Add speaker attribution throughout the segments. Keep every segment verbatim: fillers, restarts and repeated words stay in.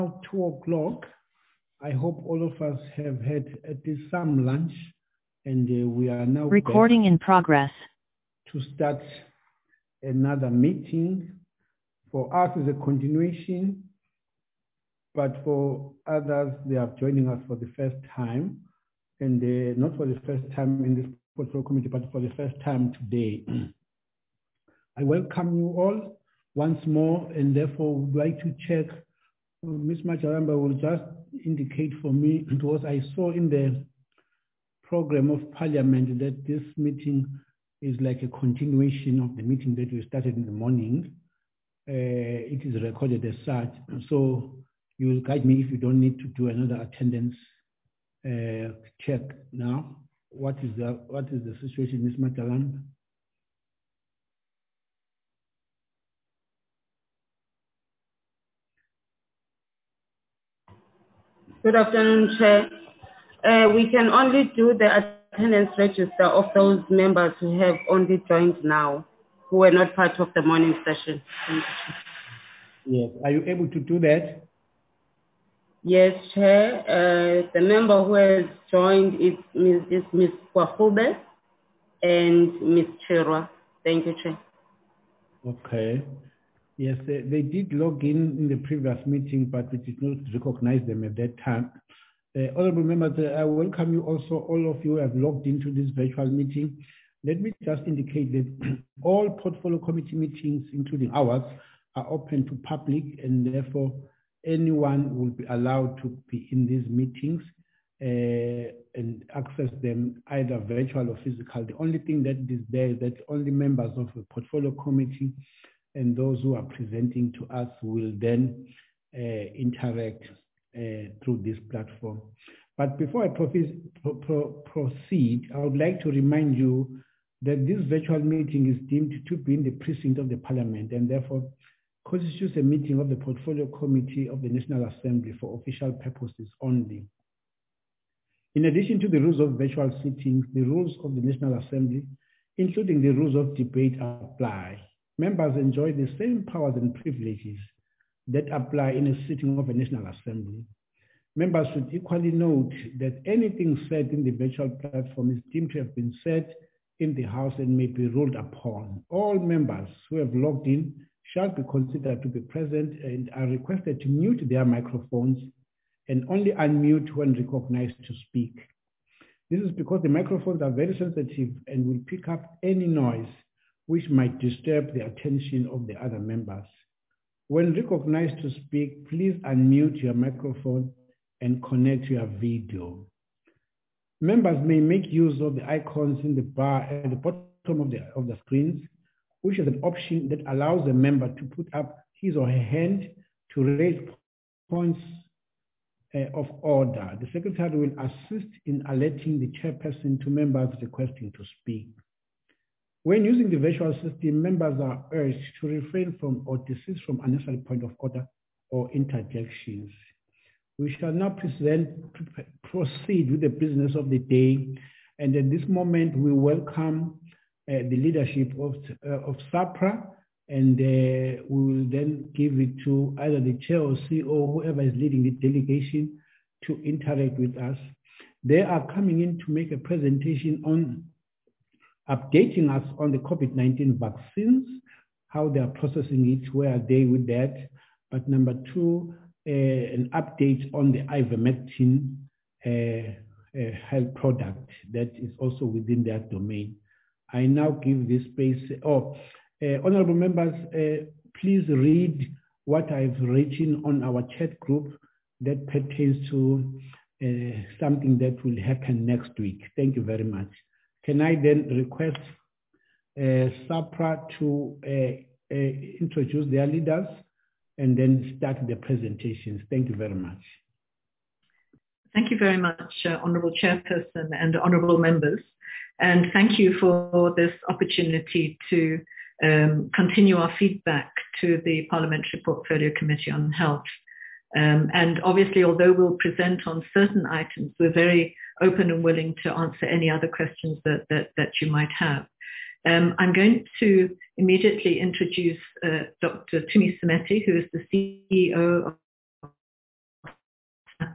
Speaker 1: two o'clock. I hope all of us have had at least some lunch, and uh, we are now
Speaker 2: recording in progress
Speaker 1: to start another meeting. For us, is a continuation, but for others, they are joining us for the first time, and uh, not for the first time in this portfolio committee, but for the first time today. I welcome you all once more, and therefore would like to check. Miz Majaramba will just indicate for me, because I saw in the program of Parliament that this meeting is like a continuation of the meeting that we started in the morning. Uh, it is recorded as such. So you will guide me if you don't need to do another attendance uh, check now. What is the what is the situation, Miz Majaramba?
Speaker 3: Good afternoon, Chair. Uh, we can only do the attendance register of those members who have only joined now, who were not part of the morning session.
Speaker 1: Yes. Are you able to do that?
Speaker 3: Yes, Chair. Uh, the member who has joined is Miz is Miz Kwahube and Miz Chirwa. Thank you, Chair.
Speaker 1: Okay. Yes, they, they did log in in the previous meeting, but we did not recognize them at that time. Uh, honorable members, uh, I welcome you also. All of you have logged into this virtual meeting. Let me just indicate that all portfolio committee meetings, including ours, are open to public, and therefore anyone will be allowed to be in these meetings uh, and access them either virtual or physical. The only thing that is there is that only members of the portfolio committee and those who are presenting to us will then uh, interact uh, through this platform. But before I proceed, pro pro proceed, I would like to remind you that this virtual meeting is deemed to be in the precinct of the Parliament, and therefore constitutes a meeting of the Portfolio Committee of the National Assembly for official purposes only. In addition to the rules of virtual sittings, the rules of the National Assembly, including the rules of debate, apply. Members enjoy the same powers and privileges that apply in a sitting of a National Assembly. Members should equally note that anything said in the virtual platform is deemed to have been said in the House and may be ruled upon. All members who have logged in shall be considered to be present and are requested to mute their microphones and only unmute when recognized to speak. This is because the microphones are very sensitive and will pick up any noise which might disturb the attention of the other members. When recognized to speak, please unmute your microphone and connect your video. Members may make use of the icons in the bar at the bottom of the, of the screens, which is an option that allows a member to put up his or her hand to raise points uh, of order. The Secretary will assist in alerting the chairperson to members requesting to speak. When using the virtual system, members are urged to refrain from or desist from unnecessary point of order or interjections. We shall now present, proceed with the business of the day, and at this moment we welcome uh, the leadership of, uh, of SAPRA, and uh, we will then give it to either the chair or C E O, whoever is leading the delegation, to interact with us. They are coming in to make a presentation on updating us on the COVID nineteen vaccines, how they are processing it, where are they with that. But number two, uh, an update on the ivermectin uh, uh, health product that is also within their domain. I now give this space. Oh, uh, honorable members, uh, please read what I've written on our chat group that pertains to uh, something that will happen next week. Thank you very much. Can I then request uh, SAPRA to uh, uh, introduce their leaders and then start the presentations? Thank you very much.
Speaker 4: Thank you very much, uh, Honourable Chairperson and Honourable Members. And thank you for this opportunity to um, continue our feedback to the Parliamentary Portfolio Committee on Health. Um, and obviously, although we'll present on certain items, we're very open and willing to answer any other questions that, that, that you might have. Um, I'm going to immediately introduce uh, Doctor Tumi Simeti, who is the C E O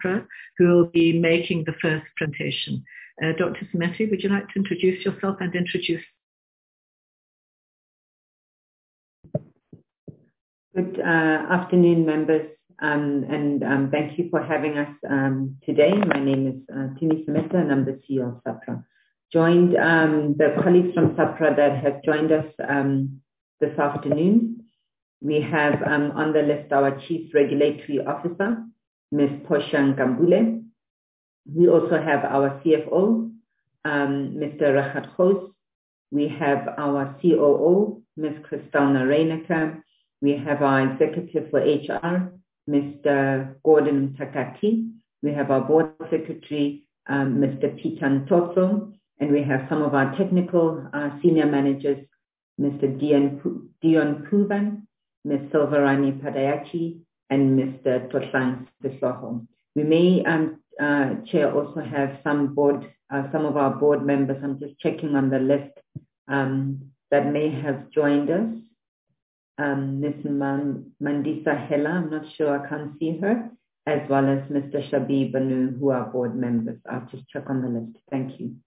Speaker 4: SAHPRA, who will be making the first presentation. Uh, Doctor Sumeti, would you like to introduce yourself and introduce?
Speaker 2: Good uh, afternoon, members, um, and um, thank you for having us um, today. My name is uh, Tini Sumeti, and I'm the C E O of SAHPRA. Joined um, the colleagues from SAHPRA that have joined us um, this afternoon. We have um, on the list our Chief Regulatory Officer, Miz Portia Nkambule. We also have our C F O, um, Mister Rachat Khos. We have our C O O, Miz Kristalna Reyneke. We have our Executive for H R, Mister Gordon Takati. We have our Board Secretary, um, Mister Peter Ntotso. And we have some of our technical uh, senior managers, Mister Dion, Dion Puvan, Miz Silverani Padayachi, and Mister Tosang Sisoho. We may, um, uh, Chair, also have some board, uh, some of our board members, I'm just checking on the list, um, that may have joined us. Um, Miz Man, Mandisa Hela, I'm not sure, I can't see her, as well as Mister Shabib Banu, who are board members. I'll just check on the list. Thank you.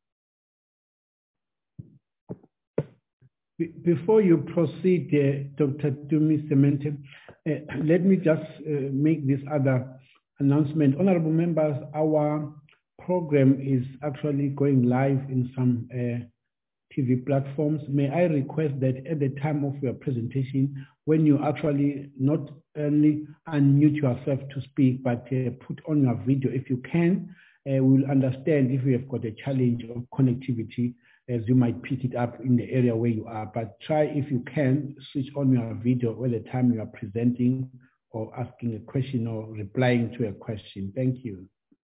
Speaker 1: Before you proceed, uh, Doctor Tumi Semente, uh, let me just uh, make this other announcement. Honorable members, our program is actually going live in some uh, T V platforms. May I request that at the time of your presentation, when you actually not only unmute yourself to speak, but uh, put on your video if you can, uh, we'll understand if you have got a challenge of connectivity, as you might pick it up in the area where you are. But try, if you can, switch on your video at the time you are presenting or asking a question or replying to a question. Thank you.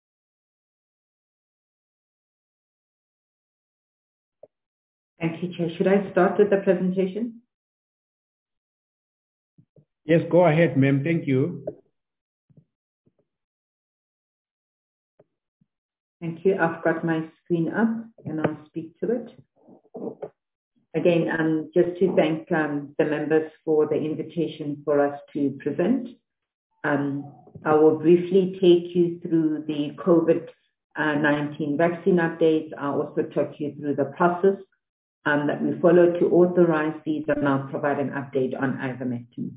Speaker 2: Thank you, Chair. Should I start with the presentation?
Speaker 1: Yes, go ahead, ma'am. Thank you.
Speaker 2: Thank you. I've got my screen up and I'll speak to it. Again, um, just to thank um, the members for the invitation for us to present. Um, I will briefly take you through the COVID nineteen vaccine updates. I'll also talk you through the process um, that we follow to authorize these, and I'll provide an update on ivermectin.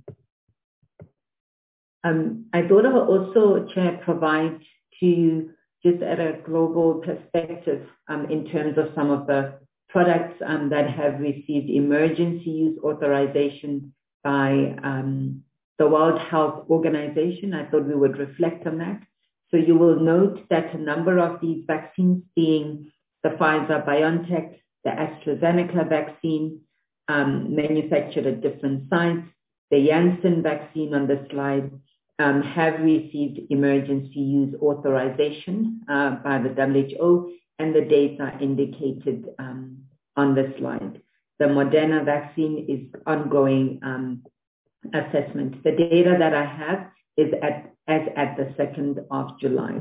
Speaker 2: Um, I thought I would also, Chair, provide to you just at a global perspective um, in terms of some of the products um, that have received emergency use authorization by um, the World Health Organization. I thought we would reflect on that. So you will note that a number of these vaccines, being the Pfizer-BioNTech, the AstraZeneca vaccine, um, manufactured at different sites, the Janssen vaccine on the slide, Um, have received emergency use authorization uh, by the W H O, and the dates are indicated um, on the slide. The Moderna vaccine is ongoing um, assessment. The data that I have is at, as at the second of July.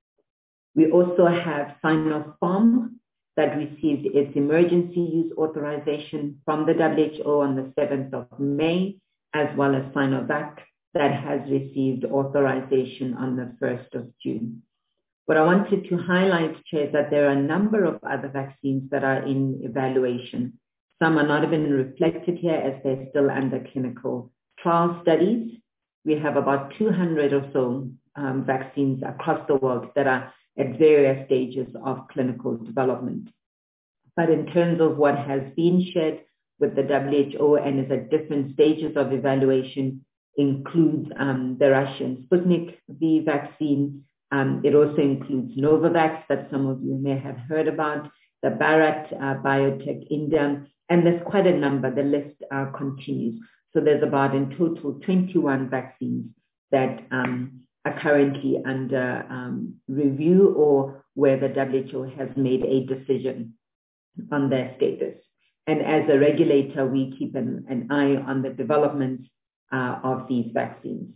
Speaker 2: We also have Sinopharm that received its emergency use authorization from the W H O on the seventh of May, as well as Sinovac, that has received authorization on the first of June. What I wanted to highlight, Chair, is that there are a number of other vaccines that are in evaluation. Some are not even reflected here as they're still under clinical trial studies. We have about two hundred or so um, vaccines across the world that are at various stages of clinical development. But in terms of what has been shared with the W H O and is at different stages of evaluation, includes um, the Russian Sputnik V vaccine. Um, it also includes Novavax that some of you may have heard about, the Bharat uh, Biotech India, and there's quite a number. The list uh, continues. So there's about in total twenty-one vaccines that um, are currently under um, review or where the W H O has made a decision on their status. And as a regulator, we keep an, an eye on the developments Uh, of these vaccines.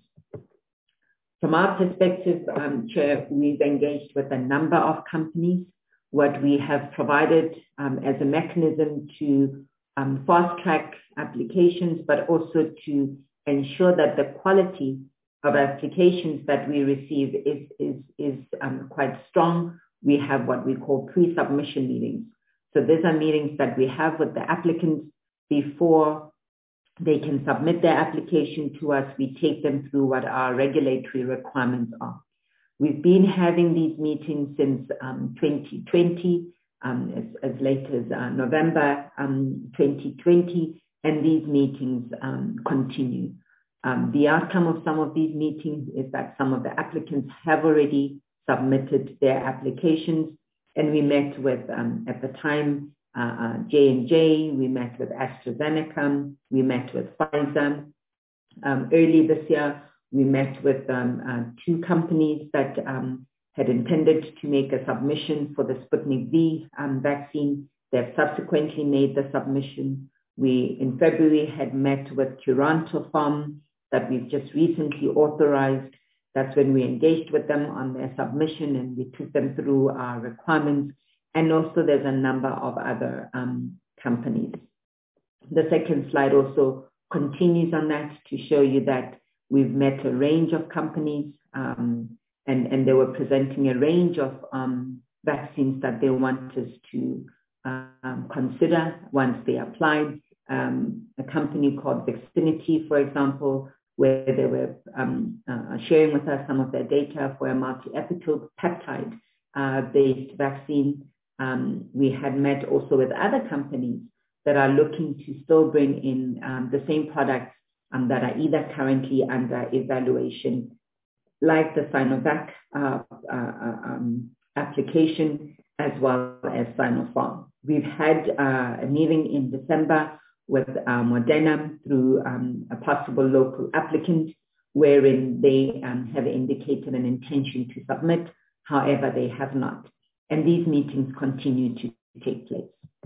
Speaker 2: From our perspective, um, Chair, we've engaged with a number of companies. What we have provided um, as a mechanism to um, fast track applications, but also to ensure that the quality of applications that we receive is, is, is um, quite strong. We have what we call pre-submission meetings. So these are meetings that we have with the applicants before they can submit their application to us. We take them through what our regulatory requirements are. We've been having these meetings since um, twenty twenty, um, as, as late as uh, November um, twenty twenty, and these meetings um, continue. Um, the outcome of some of these meetings is that some of the applicants have already submitted their applications, and we met with, um, at the time, uh, uh, J and J, we met with AstraZeneca, we met with Pfizer. Um, early this year, we met with um, uh, two companies that um, had intended to make a submission for the Sputnik V um, vaccine. They have subsequently made the submission. We, in February, had met with Curanto Pharm that we've just recently authorized. That's when we engaged with them on their submission and we took them through our requirements. And also there's a number of other um, companies. The second slide also continues on that to show you that we've met a range of companies um, and, and they were presenting a range of um, vaccines that they want us to um, consider once they applied. Um, a company called Vaccinity, for example, where they were um, uh, sharing with us some of their data for a multi-epitope peptide uh, based vaccine. Um, we had met also with other companies that are looking to still bring in um, the same products um, that are either currently under evaluation, like the Sinovac uh, uh, um, application, as well as Sinopharm. We've had uh, a meeting in December with uh, Moderna through um, a possible local applicant, wherein they um, have indicated an intention to submit, however, they have not. And these meetings continue to take place.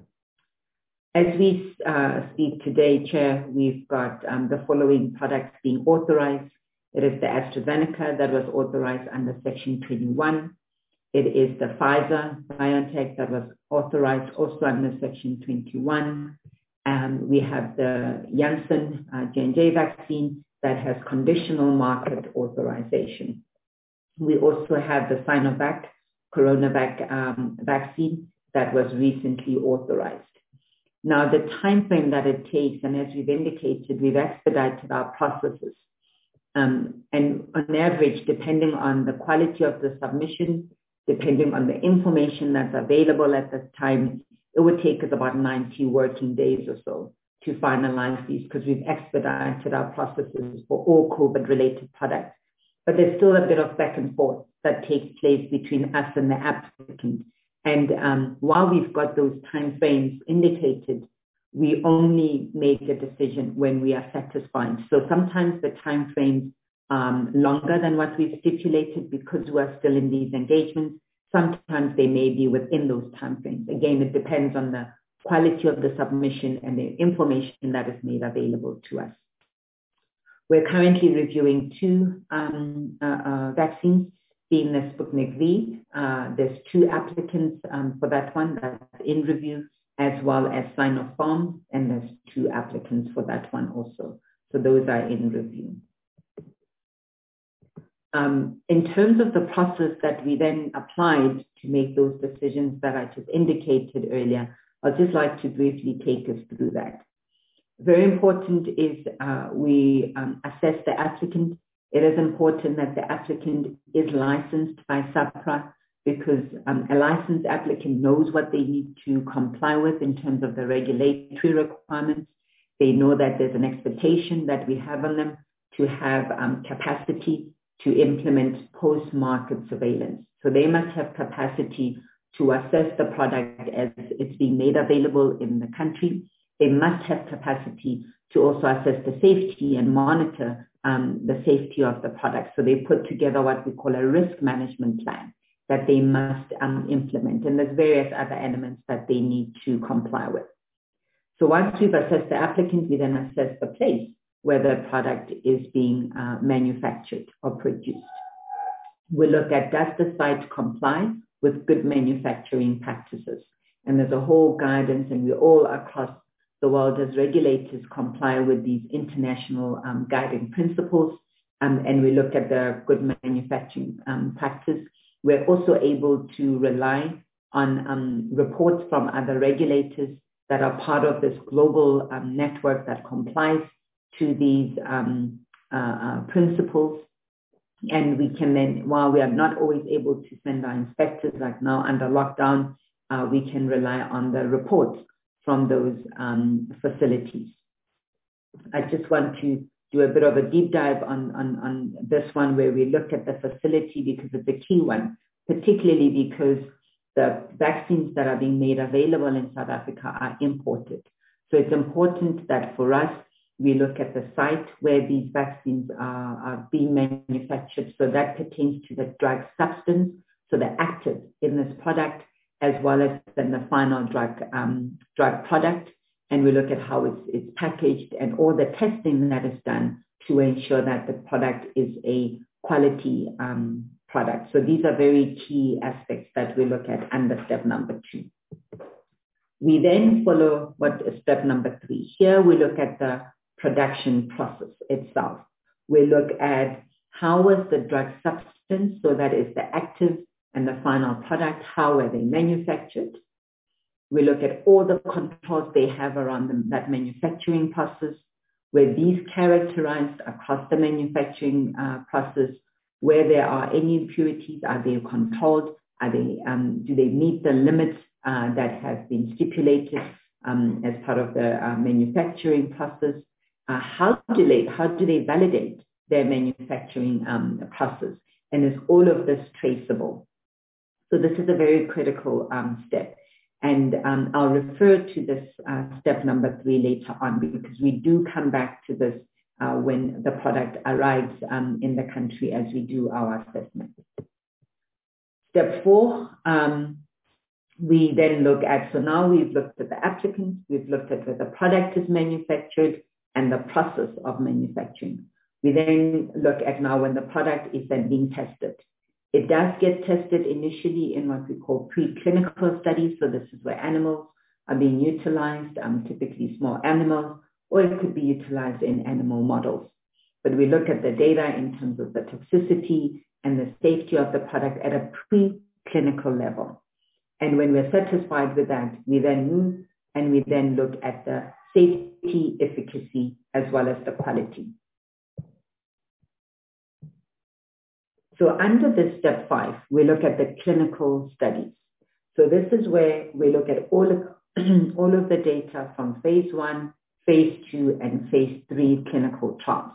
Speaker 2: As we uh, speak today, Chair, we've got um, the following products being authorized. It is the AstraZeneca that was authorized under Section twenty-one. It is the Pfizer-BioNTech that was authorized also under Section twenty-one. Um, we have the Janssen uh, J and J vaccine that has conditional market authorization. We also have the Sinovac Coronavac um, vaccine that was recently authorized. Now, the time frame that it takes, and as we've indicated, we've expedited our processes. Um, and on average, depending on the quality of the submission, depending on the information that's available at the time, it would take us about ninety working days or so to finalize these because we've expedited our processes for all COVID-related products. But there's still a bit of back and forth that takes place between us and the applicant. And um, while we've got those time frames indicated, we only make a decision when we are satisfied. So sometimes the time frames are longer than what we've stipulated because we're still in these engagements. Sometimes they may be within those time frames. Again, it depends on the quality of the submission and the information that is made available to us. We're currently reviewing two um, uh, uh, vaccines, being the Sputnik V. Uh, there's two applicants um, for that one that's in review, as well as Sinopharm, and there's two applicants for that one also. So those are in review. Um, in terms of the process that we then applied to make those decisions that I just indicated earlier, I'd just like to briefly take us through that. Very important is uh, we um, assess the applicant. It is important that the applicant is licensed by SAHPRA because um, a licensed applicant knows what they need to comply with in terms of the regulatory requirements. They know that there's an expectation that we have on them to have um, capacity to implement post-market surveillance. So they must have capacity to assess the product as it's being made available in the country. They must have capacity to also assess the safety and monitor um, the safety of the product. So they put together what we call a risk management plan that they must um, implement. And there's various other elements that they need to comply with. So once we've assessed the applicant, we then assess the place where the product is being uh, manufactured or produced. We look at, does the site comply with good manufacturing practices? And there's a whole guidance, and we all across the world as regulators comply with these international um, guiding principles um, and we look at the good manufacturing um, practice, we're also able to rely on um, reports from other regulators that are part of this global um, network that complies to these um, uh, uh, principles. And we can then, while we are not always able to send our inspectors, like now under lockdown, uh, we can rely on the reports from those um, facilities. I just want to do a bit of a deep dive on, on, on this one, where we look at the facility, because it's a key one, particularly because the vaccines that are being made available in South Africa are imported. So it's important that for us, we look at the site where these vaccines are, are being manufactured. So that pertains to the drug substance, so the active in this product, as well as then the final drug, um, drug product. And we look at how it's, it's packaged and all the testing that is done to ensure that the product is a quality um, product. So these are very key aspects that we look at under step number two. We then follow what is step number three. Here we look at the production process itself. We look at how was the drug substance, so that is the active and the final product, how were they manufactured. We look at all the controls they have around the, that manufacturing process, where these characterized across the manufacturing uh, process, where there are any impurities, are they controlled? Are they, um, do they meet the limits uh, that have been stipulated um, as part of the uh, manufacturing process? Uh, how do they, how do they validate their manufacturing um, process? And is all of this traceable? So this is a very critical um, step. And um, I'll refer to this uh, step number three later on, because we do come back to this uh, when the product arrives um, in the country as we do our assessment. Step four, um, we then look at, so now we've looked at the applicant, we've looked at where the product is manufactured and the process of manufacturing. We then look at now when the product is then being tested. It does get tested initially in what we call preclinical studies. So this is where animals are being utilized, um, typically small animals, or it could be utilized in animal models. But we look at the data in terms of the toxicity and the safety of the product at a preclinical level. And when we're satisfied with that, we then move and we then look at the safety, efficacy, as well as the quality. So under this step five, we look at the clinical studies. So this is where we look at all of, all of the data from phase one, phase two, and phase three clinical trials.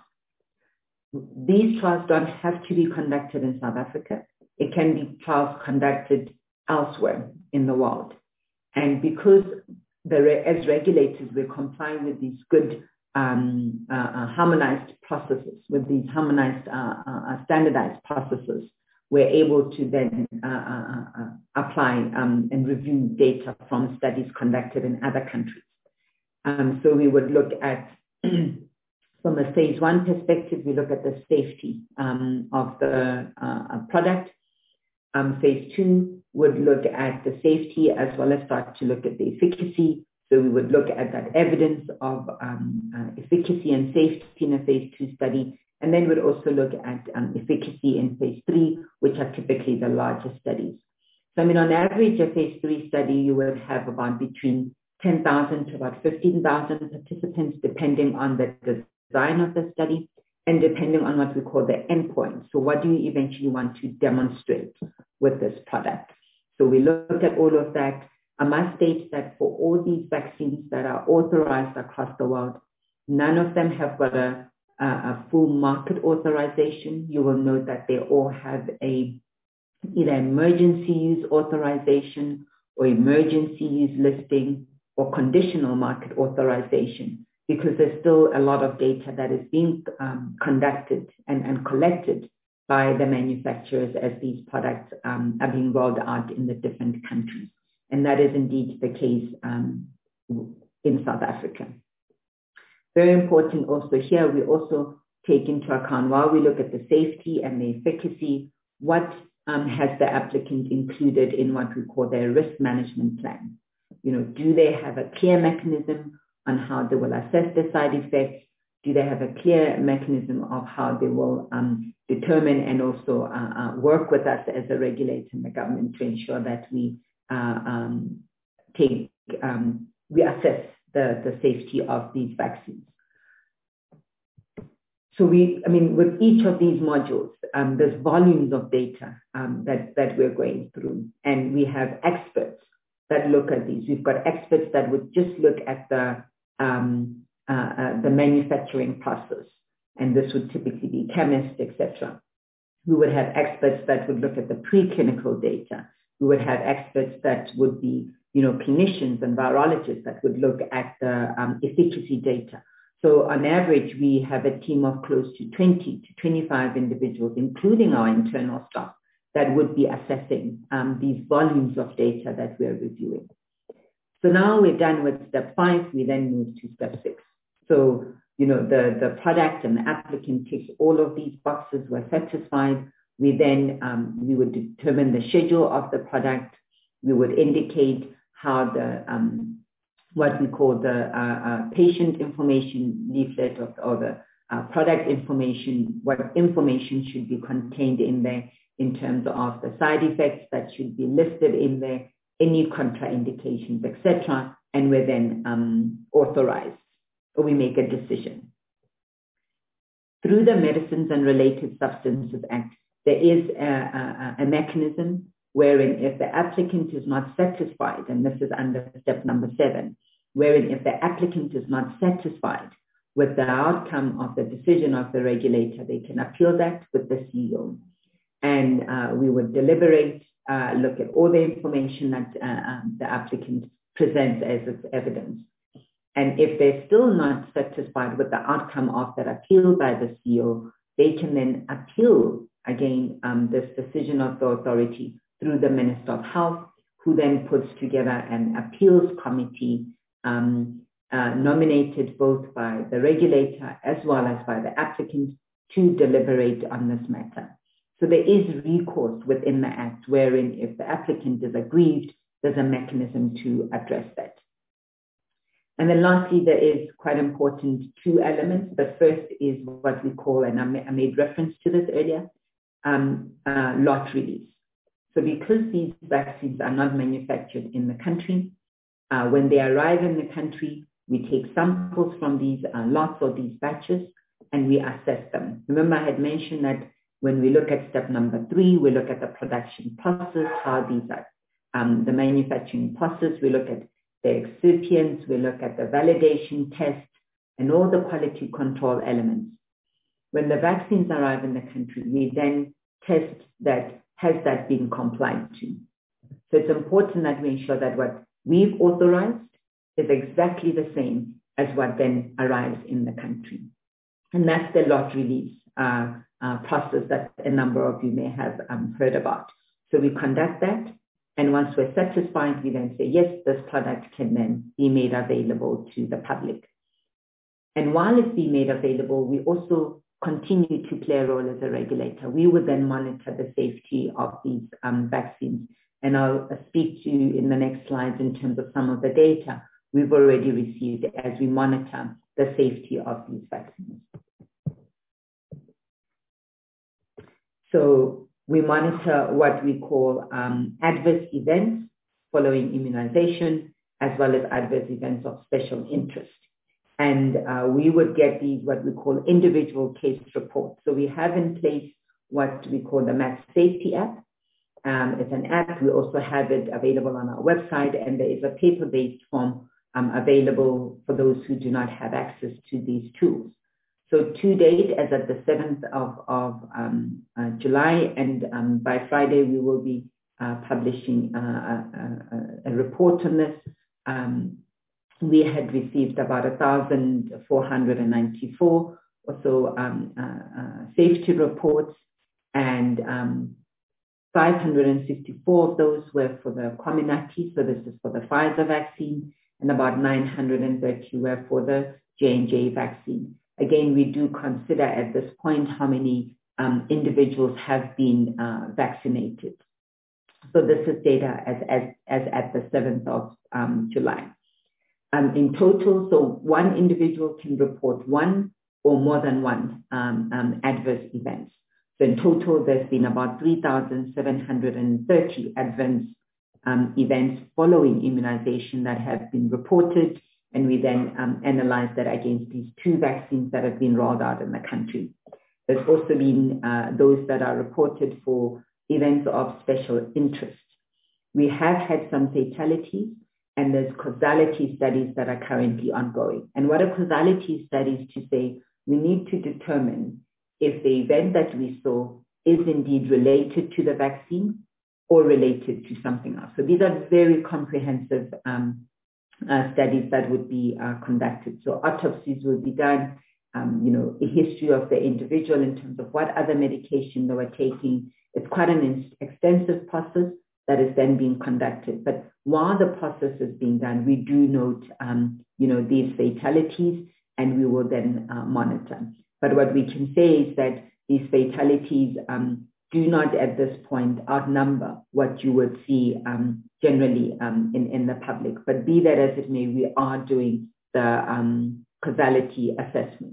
Speaker 2: These trials don't have to be conducted in South Africa. It can be trials conducted elsewhere in the world. And because the, as regulators, we comply with these good Um, uh, uh, harmonized processes, with these harmonized, uh, uh, standardized processes, we're able to then uh, uh, uh, apply um, and review data from studies conducted in other countries. Um, so we would look at, from a phase one perspective, we look at the safety um, of the uh, product. Um, phase two would look at the safety as well as start to look at the efficacy. So we would look at that evidence of um, uh, efficacy and safety in a phase two study, and then we'd also look at um, efficacy in phase three, which are typically the larger studies. So I mean, on average, a phase three study, you would have about between ten thousand to about fifteen thousand participants, depending on the design of the study and depending on what we call the endpoint. So what do you eventually want to demonstrate with this product? So we look at all of that. I must state that for all these vaccines that are authorized across the world, none of them have got a, a, a full market authorization. You will note that they all have a either emergency use authorization or emergency use listing or conditional market authorization, because there's still a lot of data that is being um, conducted and, and collected by the manufacturers as these products um, are being rolled out in the different countries. And that is indeed the case um, in South Africa. Very important also here, we also take into account, while we look at the safety and the efficacy, what um, has the applicant included in what we call their risk management plan? You know, do they have a clear mechanism on how they will assess the side effects? Do they have a clear mechanism of how they will um, determine and also uh, uh, work with us as a regulator in the government to ensure that we uh, um, take, um, we assess the, the safety of these vaccines? So we, I mean, with each of these modules, um, there's volumes of data um, that, that we're going through, and we have experts that look at these. We've got experts that would just look at the um, uh, uh, the manufacturing process, and this would typically be chemists, et cetera. We would have experts that would look at the preclinical data. We would have experts that would be, you know, clinicians and virologists that would look at the um, efficacy data. So on average, we have a team of close to twenty to twenty-five individuals, including our internal staff, that would be assessing um, these volumes of data that we're reviewing. So now we're done with step five, we then move to step six. So, you know, the, the product and the applicant ticks all of these boxes, were satisfied. We then, um, we would determine the schedule of the product. We would indicate how the, um, what we call the uh, uh, patient information leaflet or, or the uh, product information, what information should be contained in there in terms of the side effects that should be listed in there, any contraindications, et cetera, and we're then um, authorized, or we make a decision. Through the Medicines and Related Substances Act, there is a, a, a mechanism wherein if the applicant is not satisfied, and this is under step number seven, wherein if the applicant is not satisfied with the outcome of the decision of the regulator, they can appeal that with the C E O. And uh, we would deliberate, uh, look at all the information that uh, um, the applicant presents as its evidence. And if they're still not satisfied with the outcome of that appeal by the C E O, they can then appeal again um, this decision of the authority through the Minister of Health, who then puts together an appeals committee um, uh, nominated both by the regulator as well as by the applicant to deliberate on this matter. So there is recourse within the Act wherein if the applicant is aggrieved, there's a mechanism to address that. And then lastly, there is quite important two elements. The first is what we call, and I made reference to this earlier, um, uh, lot release. So because these vaccines are not manufactured in the country, uh, when they arrive in the country, we take samples from these uh, lots or these batches and we assess them. Remember, I had mentioned that when we look at step number three, we look at the production process, how these are, um, the manufacturing process, we look at the excipients, we look at the validation tests, and all the quality control elements. When the vaccines arrive in the country, we then test that, has that been complied to? So it's important that we ensure that what we've authorized is exactly the same as what then arrives in the country. And that's the lot release uh, uh, process that a number of you may have um, heard about. So we conduct that, and once we're satisfied, we then say, yes, this product can then be made available to the public. And while it's being made available, we also continue to play a role as a regulator. We would then monitor the safety of these um, vaccines. And I'll speak to you in the next slides in terms of some of the data we've already received as we monitor the safety of these vaccines. So we monitor what we call um, adverse events following immunization, as well as adverse events of special interest. And uh, we would get these, what we call individual case reports. So we have in place what we call the Mass Safety app. Um, it's an app. We also have it available on our website, and there is a paper-based form um, available for those who do not have access to these tools. So to date, as of the seventh of, of um, uh, July, and um, by Friday, we will be uh, publishing uh, a, a, a report on this. Um, we had received about one thousand four hundred ninety-four or so um, uh, uh, safety reports, and um, five hundred sixty-four of those were for the Comirnaty, so this is for the Pfizer vaccine, and about nine hundred thirty were for the J and J vaccine. Again, we do consider at this point how many um, individuals have been uh, vaccinated. So this is data as, as, as at the seventh of um, July. Um, in total, so one individual can report one or more than one um, um, adverse events. So in total, there's been about three thousand seven hundred thirty adverse um, events following immunization that have been reported, and we then um, analyze that against these two vaccines that have been rolled out in the country. There's also been uh, those that are reported for events of special interest. We have had some fatalities, and there's causality studies that are currently ongoing. And what a causality study is to say, we need to determine if the event that we saw is indeed related to the vaccine or related to something else. So these are very comprehensive um, uh, studies that would be uh, conducted. So autopsies will be done, um, you know, a history of the individual in terms of what other medication they were taking. It's quite an extensive process that is then being conducted. But while the process is being done, we do note, um, you know, these fatalities, and we will then uh, monitor. But what we can say is that these fatalities um, do not at this point outnumber what you would see um, generally um, in, in the public. But be that as it may, we are doing the um, causality assessment.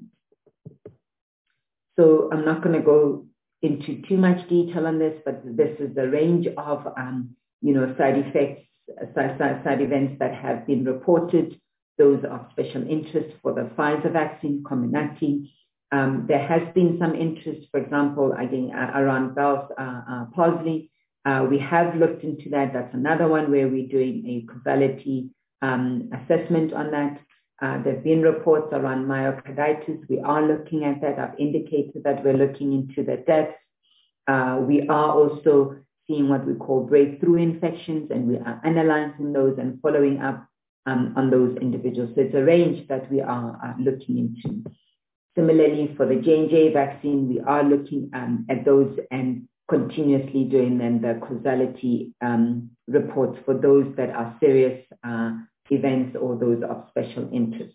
Speaker 2: So I'm not going to go into too much detail on this, but this is the range of, um, you know, side effects, side, side events that have been reported, those of special interest for the Pfizer vaccine, Comirnaty. Um, there has been some interest, for example, again, uh, around Bell's uh, uh, palsy. Uh, we have looked into that. That's another one where we're doing a causality um, assessment on that. Uh, there have been reports around myocarditis. We are looking at that. I've indicated that we're looking into the deaths. Uh, we are also seeing what we call breakthrough infections, and we are analyzing those and following up um, on those individuals. So it's a range that we are uh, looking into. Similarly, for the J and J vaccine, we are looking um, at those and continuously doing then the causality um, reports for those that are serious uh, events or those of special interest.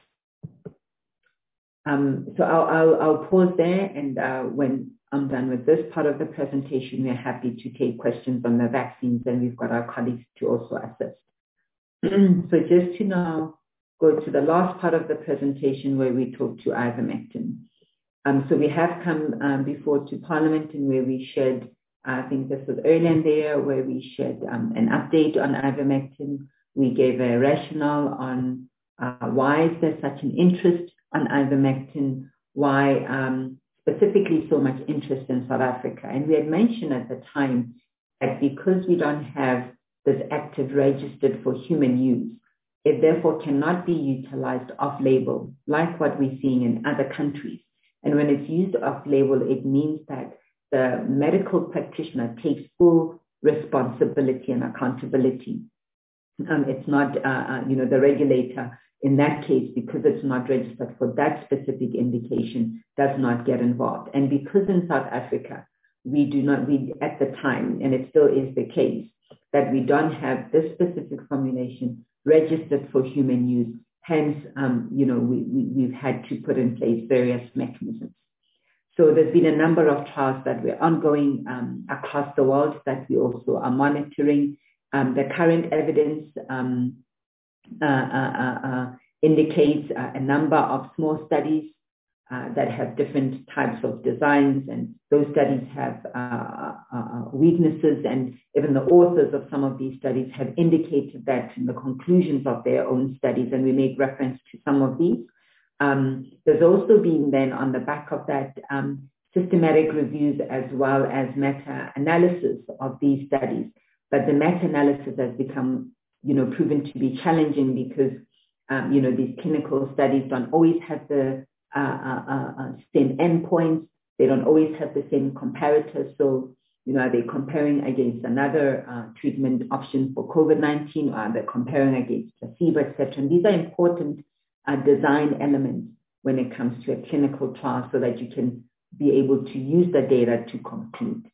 Speaker 2: Um, so I'll, I'll, I'll pause there, and uh, when I'm done with this part of the presentation, we're happy to take questions on the vaccines, and we've got our colleagues to also assist. So just to now go to the last part of the presentation where we talk to ivermectin. Um, so we have come um, before to Parliament, and where we shared, I think this was earlier in the year, where we shared um, an update on ivermectin. We gave a rationale on uh, why is there such an interest on ivermectin, why um, specifically so much interest in South Africa. And we had mentioned at the time that because we don't have this active registered for human use, it therefore cannot be utilized off-label, like what we're seeing in other countries. And when it's used off-label, it means that the medical practitioner takes full responsibility and accountability. Um, it's not, uh, you know, the regulator in that case, because it's not registered for that specific indication, does not get involved. And because in South Africa, we do not, we at the time, and it still is the case, that we don't have this specific formulation registered for human use. Hence, um, you know, we, we, we've had to put in place various mechanisms. So there's been a number of trials that were ongoing um, across the world that we also are monitoring. Um, the current evidence um, uh, uh, uh, indicates uh, a number of small studies uh, that have different types of designs, and those studies have uh, uh, weaknesses, and even the authors of some of these studies have indicated that in the conclusions of their own studies, and we make reference to some of these. Um, there's also been then on the back of that um, systematic reviews as well as meta-analysis of these studies. But the meta-analysis has become, you know, proven to be challenging because, um, you know, these clinical studies don't always have the uh, uh, uh, same endpoints. They don't always have the same comparators. So, you know, are they comparing against another uh, treatment option for COVID nineteen, or are they comparing against placebo, et cetera? And these are important uh, design elements when it comes to a clinical trial, so that you can be able to use the data to conclude.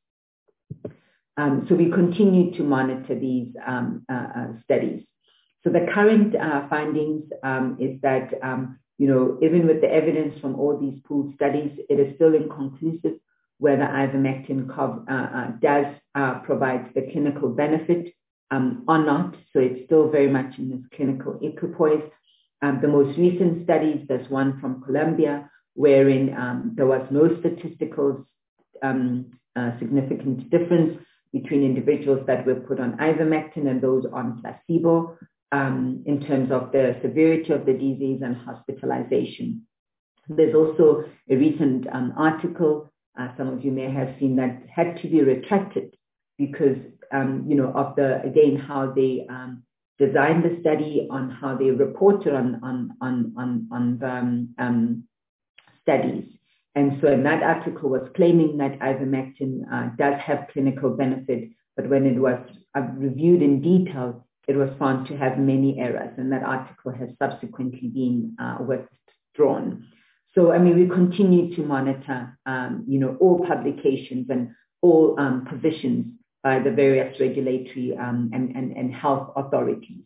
Speaker 2: Um, so we continue to monitor these um, uh, uh, studies. So the current uh, findings um, is that, um, you know, even with the evidence from all these pooled studies, it is still inconclusive whether ivermectin uh, uh, does uh, provide the clinical benefit um, or not. So it's still very much in this clinical equipoise. Um, the most recent studies, there's one from Colombia, wherein um, there was no statistical um, uh, significant difference between individuals that were put on ivermectin and those on placebo um, in terms of the severity of the disease and hospitalization. There's also a recent um, article, uh, some of you may have seen, that had to be retracted because, um, you know, of the, again, how they um, designed the study, on how they reported on, on, on, on, on the um, um, studies. And so in that article was claiming that ivermectin uh, does have clinical benefit, but when it was uh, reviewed in detail, it was found to have many errors, and that article has subsequently been uh, withdrawn. So, I mean, we continue to monitor, um, you know, all publications and all um, positions by the various regulatory um, and, and, and health authorities.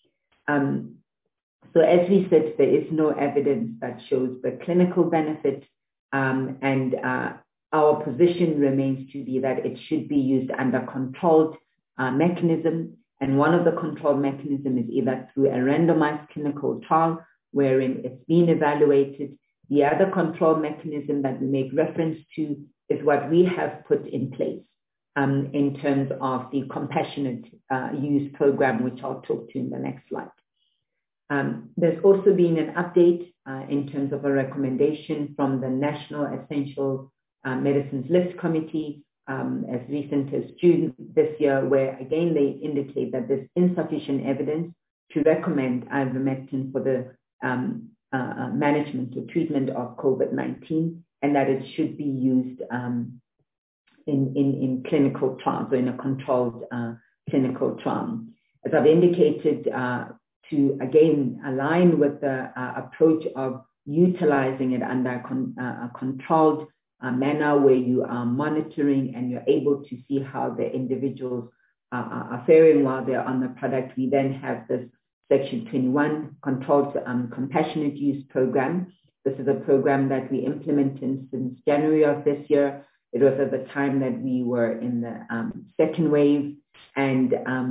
Speaker 2: Um, so as we said, there is no evidence that shows the clinical benefit, um, and uh, our position remains to be that it should be used under controlled uh, mechanism. And one of the controlled mechanisms is either through a randomized clinical trial wherein it's been evaluated. The other control mechanism that we make reference to is what we have put in place um, in terms of the compassionate uh, use program, which I'll talk to in the next slide. Um, there's also been an update uh, in terms of a recommendation from the National Essential uh, Medicines List Committee um, as recent as June this year, where again they indicate that there's insufficient evidence to recommend ivermectin for the um, Uh, management or treatment of COVID nineteen, and that it should be used um, in, in, in clinical trials or in a controlled uh, clinical trial. As I've indicated, uh, to again align with the uh, approach of utilizing it under a, con uh, a controlled uh, manner where you are monitoring and you're able to see how the individuals uh, are faring while they're on the product, we then have this Section twenty-one, Controlled um, Compassionate Use Program. This is a program that we implemented since January of this year. It was at the time that we were in the um, second wave, and um,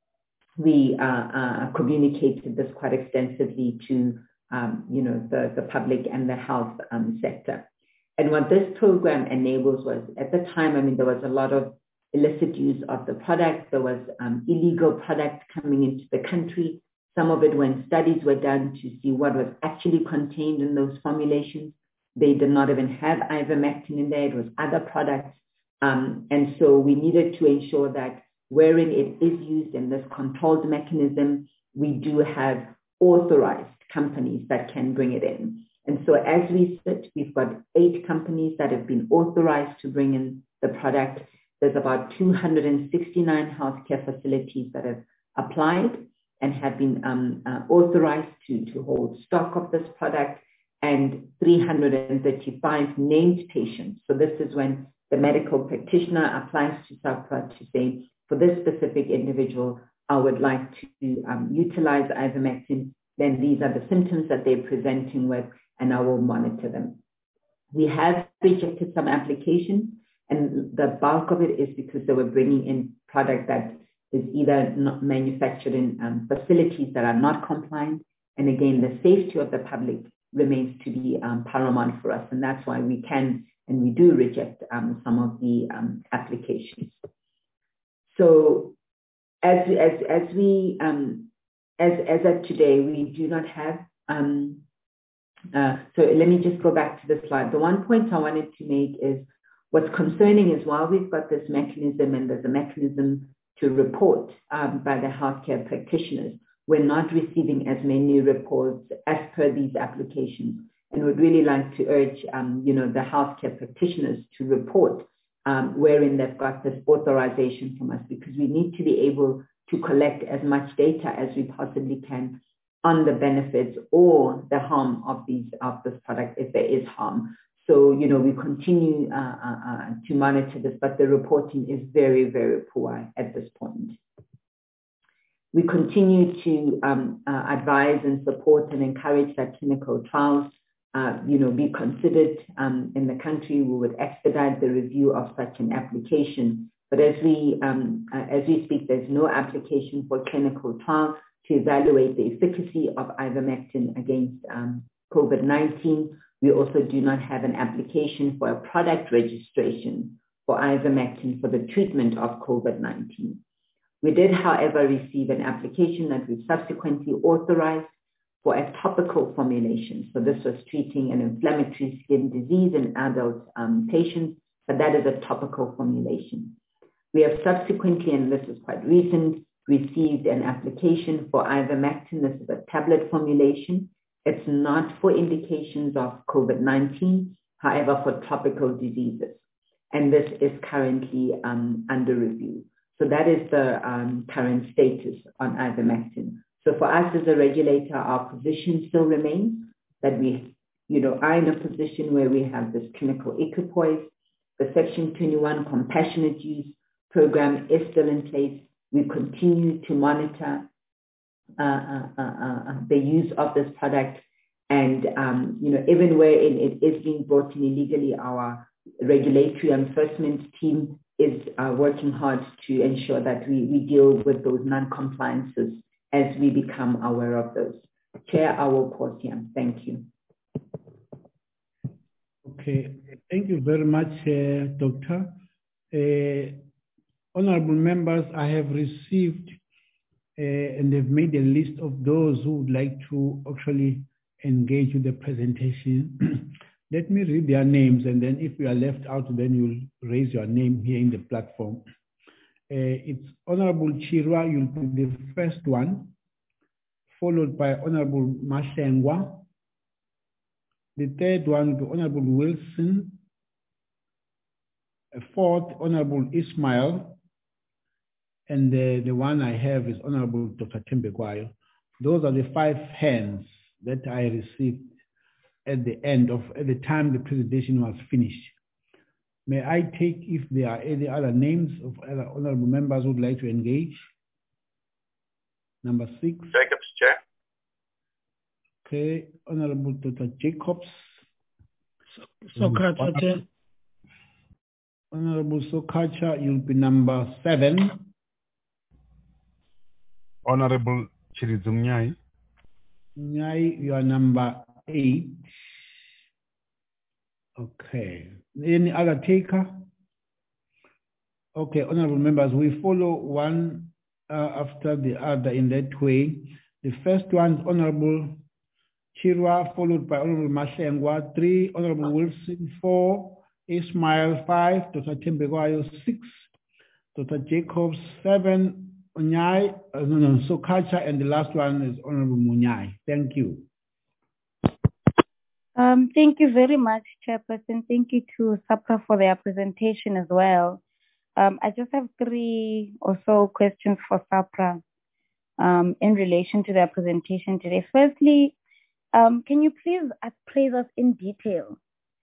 Speaker 2: we uh, uh, communicated this quite extensively to um, you know, the, the public and the health um, sector. And what this program enables was, at the time, I mean, there was a lot of illicit use of the product. There was um, illegal product coming into the country. Some of it, when studies were done to see what was actually contained in those formulations, they did not even have ivermectin in there. It was other products. Um, and so we needed to ensure that wherein it is used in this controlled mechanism, we do have authorized companies that can bring it in. And so as we sit, we've got eight companies that have been authorized to bring in the product. There's about two hundred sixty-nine healthcare facilities that have applied and have been um, uh, authorized to, to hold stock of this product, and three hundred thirty-five named patients. So this is when the medical practitioner applies to SAHPRA to say, for this specific individual, I would like to um, utilize ivermectin, then these are the symptoms that they're presenting with, and I will monitor them. We have rejected some applications, and the bulk of it is because they were bringing in product that is either not manufactured in um, facilities that are not compliant. And again, the safety of the public remains to be um, paramount for us. And that's why we can and we do reject um, some of the um, applications. So as, as, as we, um, as, as of today, we do not have, um, uh, so let me just go back to the slide. The one point I wanted to make is what's concerning is while we've got this mechanism and there's a mechanism to report um, by the healthcare practitioners, we're not receiving as many reports as per these applications, and would really like to urge, um, you know, the healthcare practitioners to report um, wherein they've got this authorization from us, because we need to be able to collect as much data as we possibly can on the benefits or the harm of these of this product, if there is harm. So, you know, we continue uh, uh, to monitor this, but the reporting is very, very poor at this point. We continue to um, uh, advise and support and encourage that clinical trials, uh, you know, be considered um, in the country. We would expedite the review of such an application. But as we, um, uh, as we speak, there's no application for clinical trial to evaluate the efficacy of ivermectin against um, COVID nineteen. We also do not have an application for a product registration for ivermectin for the treatment of COVID nineteen. We did, however, receive an application that we subsequently authorized for a topical formulation. So this was treating an inflammatory skin disease in adult um, patients, but that is a topical formulation. We have subsequently, and this is quite recent, received an application for ivermectin. This is a tablet formulation. It's not for indications of COVID nineteen, however, for tropical diseases. And this is currently um, under review. So that is the um, current status on ivermectin. So for us as a regulator, our position still remains that we, you know, are in a position where we have this clinical equipoise. The Section twenty-one compassionate use program is still in place. We continue to monitor uh, uh, uh, uh, the use of this product. And, um, you know, even where it, it is being brought in illegally, our regulatory enforcement team is uh, working hard to ensure that we, we deal with those non-compliances as we become aware of those. Chair, I will pause here. Thank you.
Speaker 1: Okay, thank you very much, uh, Doctor. Uh, honorable members, I have received uh, and they've made a list of those who would like to actually engage with the presentation. Let me read their names, and then if you are left out, then you'll raise your name here in the platform. Uh, it's Honorable Chirwa, you'll be the first one, followed by Honorable Mashengwa. The third one will be Honorable Wilson. A fourth, Honorable Ismail. And the, the one I have is Honorable Doctor Tembekwayo. Those are the five hands that I received at the end of, at the time the presentation was finished. May I take if there are any other names of other honorable members who would like to engage? Number six.
Speaker 5: Jacobs, Chair.
Speaker 1: Okay, Honorable Doctor Jacobs.
Speaker 6: Sokacha, Chair.
Speaker 1: Honorable Sokacha, you'll be number seven.
Speaker 7: Honorable Chirizum Nyai.
Speaker 1: Nyai, you are number eight. Okay. Any other taker? Okay, honorable members, we follow one uh, after the other in that way. The first one is Honorable Chirwa, followed by Honorable Mashengwa, three, Honorable Wilson, four, Ismail, five, Doctor Tembekwayo, six, Doctor Jacobs, seven, Onyai, uh, no, no, Sokacha, and the last one is Honorable Munyai. Thank you.
Speaker 8: Um, thank you very much, Chairperson. Thank you to SAPRA for their presentation as well. Um, I just have three or so questions for SAPRA um, in relation to their presentation today. Firstly, um, can you please appraise us in detail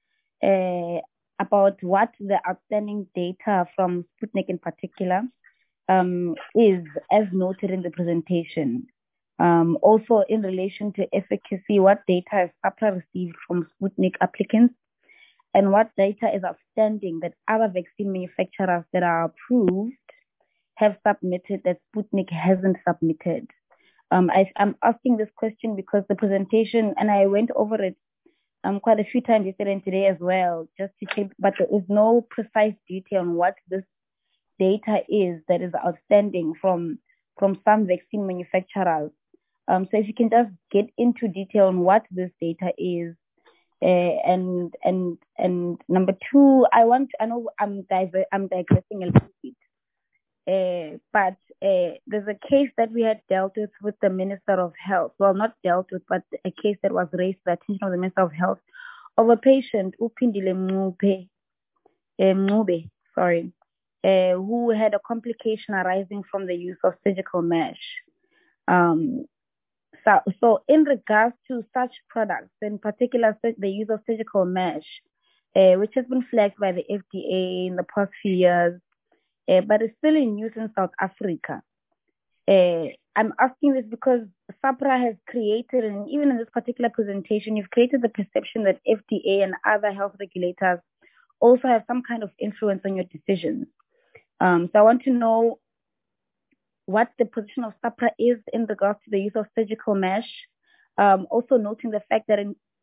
Speaker 8: uh, about what the outstanding data from Sputnik in particular um, is, as noted in the presentation? Um, also, in relation to efficacy, what data has SAPRA received from Sputnik applicants, and what data is outstanding that other vaccine manufacturers that are approved have submitted that Sputnik hasn't submitted? Um, I, I'm asking this question because the presentation, and I went over it um, quite a few times yesterday and today as well, just to check, but there is no precise detail on what this data is that is outstanding from, from some vaccine manufacturers. Um, so if you can just get into detail on what this data is. Uh, and and and number two, I want, I know I'm, diver, I'm digressing a little bit, uh, but uh, there's a case that we had dealt with with the Minister of Health. Well, not dealt with, but a case that was raised to the attention of the Minister of Health of a patient, Upindile Mube, uh, Mube, sorry, uh, who had a complication arising from the use of surgical mesh. Um, So, so in regards to such products, in particular the use of surgical mesh, uh, which has been flagged by the F D A in the past few years, uh, but is still in use in South Africa. Uh, I'm asking this because SAPRA has created, and even in this particular presentation, you've created the perception that F D A and other health regulators also have some kind of influence on your decisions. Um, so I want to know what the position of SAPRA is in regards to the use of surgical mesh. Um, also noting the fact that in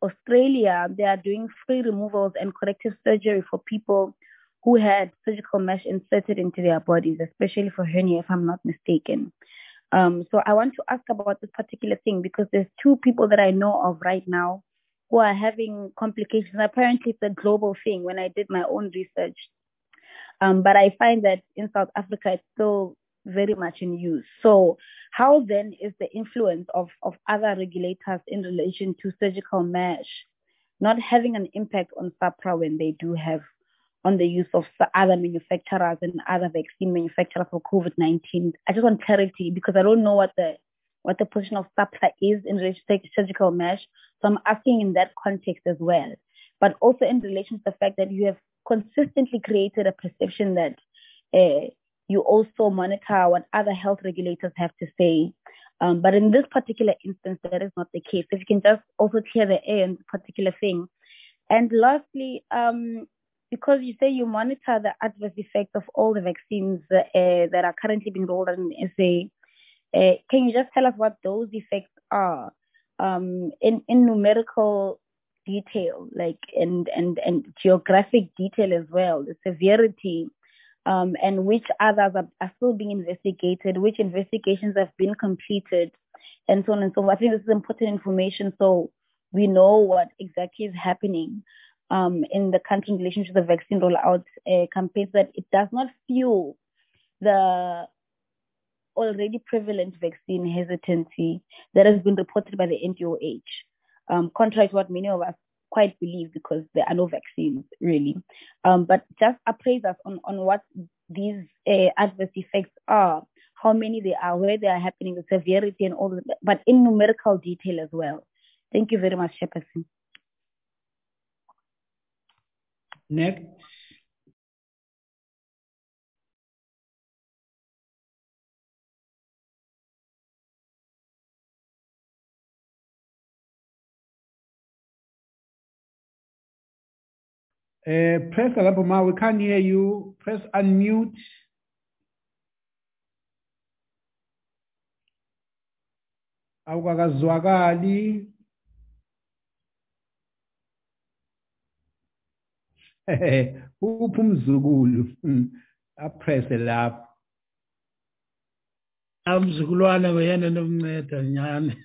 Speaker 8: Australia, they are doing free removals and corrective surgery for people who had surgical mesh inserted into their bodies, especially for hernia, if I'm not mistaken. Um, so I want to ask about this particular thing because there's two people that I know of right now who are having complications. Apparently, it's a global thing when I did my own research. Um, but I find that in South Africa, it's still very much in use. So how then is the influence of, of other regulators in relation to surgical mesh not having an impact on SAHPRA when they do have on the use of other manufacturers and other vaccine manufacturers for COVID nineteen? I just want clarity because I don't know what the what the position of SAHPRA is in relation to surgical mesh. So I'm asking in that context as well. But also in relation to the fact that you have consistently created a perception that uh, you also monitor what other health regulators have to say. Um, but in this particular instance, that is not the case. If you can just also clear the air on this particular thing. And lastly, um, because you say you monitor the adverse effects of all the vaccines uh, that are currently being rolled out in S A, uh, can you just tell us what those effects are um, in, in numerical detail, like and, and, and geographic detail as well, the severity, um, and which others are, are still being investigated, which investigations have been completed, and so on and so forth. I think this is important information so we know what exactly is happening um, in the country in relation to the vaccine rollout uh, campaigns, that it does not fuel the already prevalent vaccine hesitancy that has been reported by the N T O H, um, contrary to what many of us quite believe because there are no vaccines really. Um, but just appraise us on, on what these uh, adverse effects are, how many they are, where they are happening, the severity and all that, but in numerical detail as well. Thank you very much, Chairperson.
Speaker 1: Next. Uh, press Alabama, we can't hear you. Press unmute. Awukakazwakali. Uphi umzukulu? Apress lapho.
Speaker 5: Umzukulwana wena nomnceda nyane.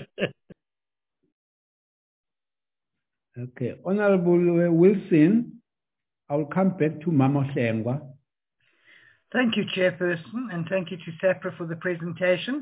Speaker 1: Okay, Honorable Wilson, I will come back to Mama Hlengwa.
Speaker 6: Thank you, Chairperson, and thank you to SAHPRA for the presentation.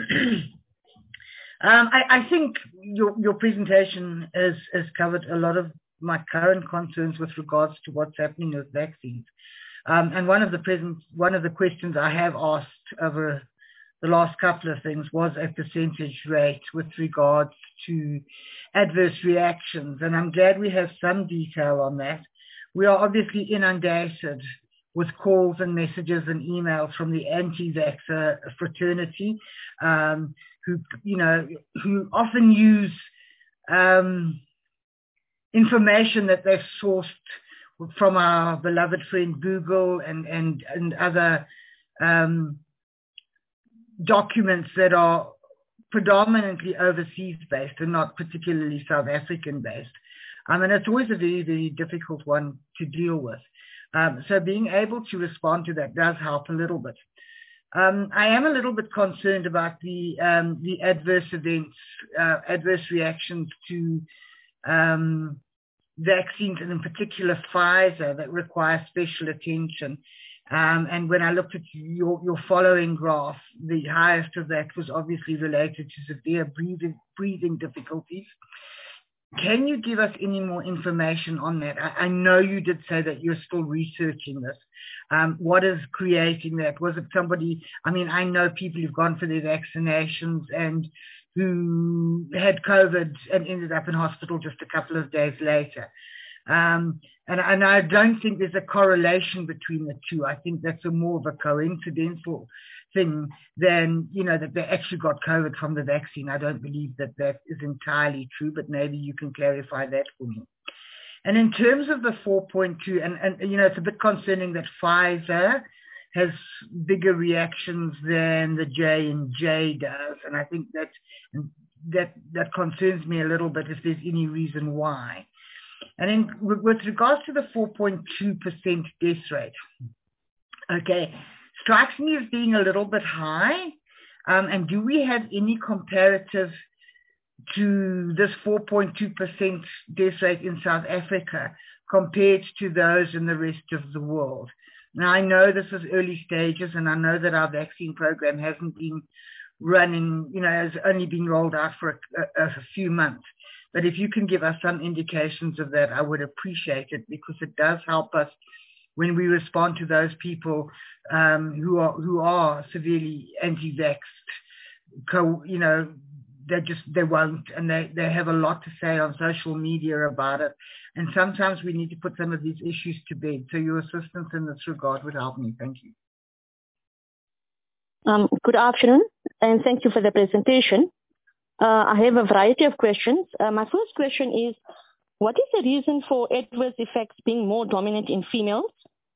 Speaker 6: um, I, I think your, your presentation has, has covered a lot of my current concerns with regards to what's happening with vaccines. Um, and one of the present, one of the questions I have asked over the last couple of things was a percentage rate with regards to adverse reactions. And I'm glad we have some detail on that. We are obviously inundated with calls and messages and emails from the anti-vaxxer fraternity, um, who, you know, who often use um, information that they've sourced from our beloved friend Google and, and, and other um, documents that are predominantly overseas based and not particularly South African based. Um, and it's always a very, very difficult one to deal with. Um, so being able to respond to that does help a little bit. Um, I am a little bit concerned about the, um, the adverse events, uh, adverse reactions to um, vaccines, and in particular Pfizer, that require special attention. Um, and when I looked at your, your following graph, the highest of that was obviously related to severe breathing, breathing difficulties. Can you give us any more information on that? I, I know you did say that you're still researching this. Um, what is creating that? Was it somebody, I mean, I know people who've gone for their vaccinations and who had COVID and ended up in hospital just a couple of days later. Um, and, and I don't think there's a correlation between the two. I think that's a more of a coincidental thing than, you know, that they actually got COVID from the vaccine. I don't believe that that is entirely true, but maybe you can clarify that for me. And in terms of the four point two, and, and you know, it's a bit concerning that Pfizer has bigger reactions than the J and J does. And I think that that, that concerns me a little bit, if there's any reason why. And then with, with regards to the four point two percent death rate, okay, strikes me as being a little bit high. Um, and do we have any comparative to this four point two percent death rate in South Africa compared to those in the rest of the world? Now, I know this is early stages, and I know that our vaccine program hasn't been running, you know, has only been rolled out for a, a, a few months. But if you can give us some indications of that, I would appreciate it, because it does help us when we respond to those people um, who are who are severely anti-vaxxed. Co- you know, they just they won't, and they, they have a lot to say on social media about it. And sometimes we need to put some of these issues to bed. So your assistance in this regard would help me. Thank you.
Speaker 9: Um, good afternoon, and thank you for the presentation. Uh, I have a variety of questions. Uh, my first question is, what is the reason for adverse effects being more dominant in females?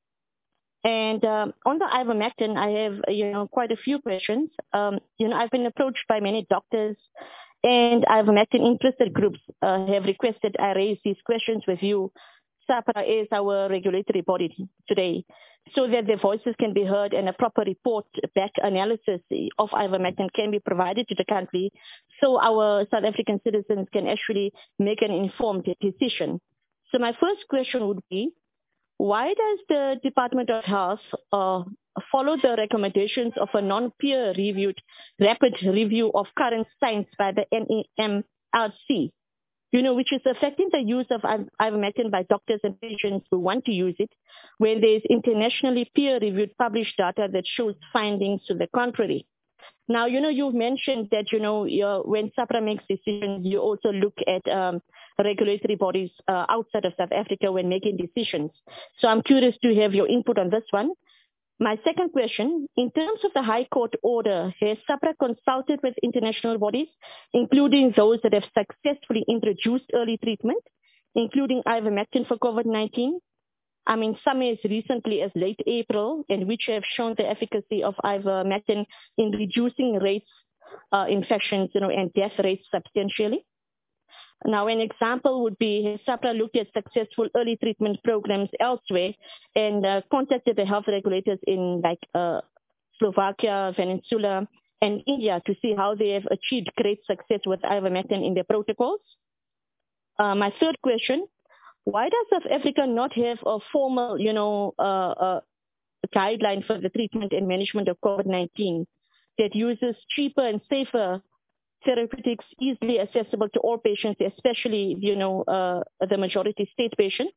Speaker 9: And um, on the ivermectin, I have, you know, quite a few questions. Um, you know, I've been approached by many doctors, and ivermectin interested groups uh, have requested I raise these questions with you. SAHPRA is our regulatory body today, so that their voices can be heard and a proper report back analysis of ivermectin can be provided to the country, so our South African citizens can actually make an informed decision. So my first question would be, why does the Department of Health uh, follow the recommendations of a non-peer reviewed rapid review of current science by the N E M L C, you know, which is affecting the use of ivermectin by doctors and patients who want to use it, when there is internationally peer-reviewed published data that shows findings to the contrary? Now, you know, you've mentioned that, you know, you're, when SAHPRA makes decisions, you also look at um, regulatory bodies uh, outside of South Africa when making decisions. So I'm curious to have your input on this one. My second question, in terms of the High Court order, has SAHPRA consulted with international bodies, including those that have successfully introduced early treatment, including ivermectin for COVID nineteen? I mean, some as recently as late April, and which have shown the efficacy of ivermectin in reducing rates, uh, infections, you know, and death rates substantially. Now, an example would be, has SAHPRA looked at successful early treatment programs elsewhere and uh, contacted the health regulators in like uh, Slovakia, Venezuela, and India to see how they have achieved great success with ivermectin in their protocols? Uh, my third question, why does South Africa not have a formal, you know, uh, uh, guideline for the treatment and management of COVID nineteen that uses cheaper and safer therapeutics easily accessible to all patients, especially, you know, uh, the majority state patients?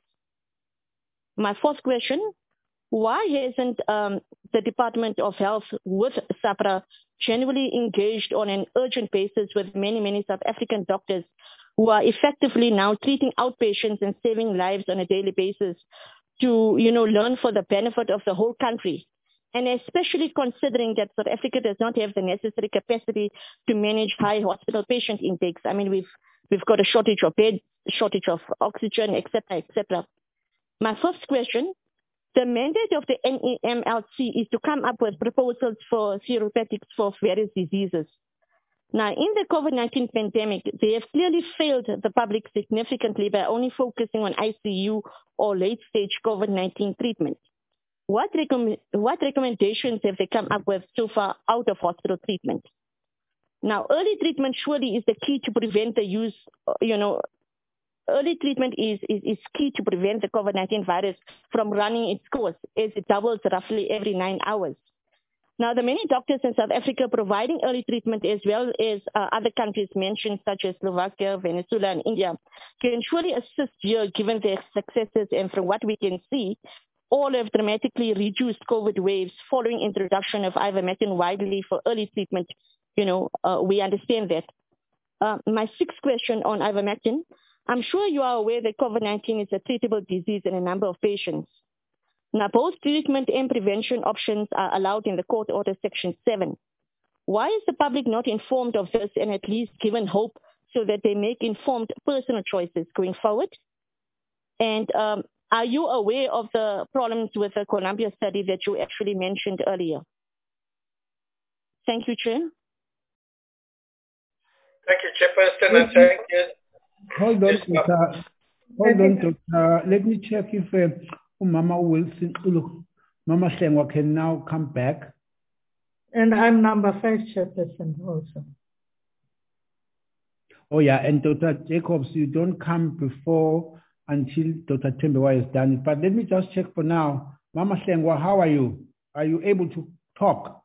Speaker 9: My fourth question, why hasn't um, the Department of Health with SAHPRA generally engaged on an urgent basis with many, many South African doctors who are effectively now treating outpatients and saving lives on a daily basis to, you know, learn for the benefit of the whole country? And especially considering that South Africa does not have the necessary capacity to manage high hospital patient intakes. I mean, we've we've got a shortage of beds, shortage of oxygen, et cetera, et cetera. My first question, the mandate of the N E M L C is to come up with proposals for therapeutics for various diseases. Now, in the COVID nineteen pandemic, they have clearly failed the public significantly by only focusing on I C U or late-stage COVID nineteen treatment. What, recomm- what recommendations have they come up with so far out of hospital treatment? Now, early treatment surely is the key to prevent the use, you know, early treatment is, is, is key to prevent the COVID nineteen virus from running its course, as it doubles roughly every nine hours. Now, the many doctors in South Africa providing early treatment, as well as uh, other countries mentioned, such as Slovakia, Venezuela, and India, can surely assist here given their successes, and from what we can see, all have dramatically reduced COVID waves following introduction of ivermectin widely for early treatment. You know, uh, we understand that. Uh, my sixth question on ivermectin, I'm sure you are aware that COVID nineteen is a treatable disease in a number of patients. Now, both treatment and prevention options are allowed in the court order section seven. Why is the public not informed of this and at least given hope so that they make informed personal choices going forward? And um, are you aware of the problems with the Columbia study that you actually mentioned earlier? Thank you, Chair.
Speaker 10: Thank you, Chairperson, and thank you.
Speaker 1: Hold on,
Speaker 10: Yes,
Speaker 1: Doctor Hold on, Doctor Let me check if uh, Mama Wilson, look, Mama Hlengwa can now come back.
Speaker 11: And I'm number five chairperson also.
Speaker 1: Oh yeah, and Doctor Jacobs, you don't come before until Doctor Tembewa is done. But let me just check for now. Mama Hlengwa, how are you? Are you able to talk?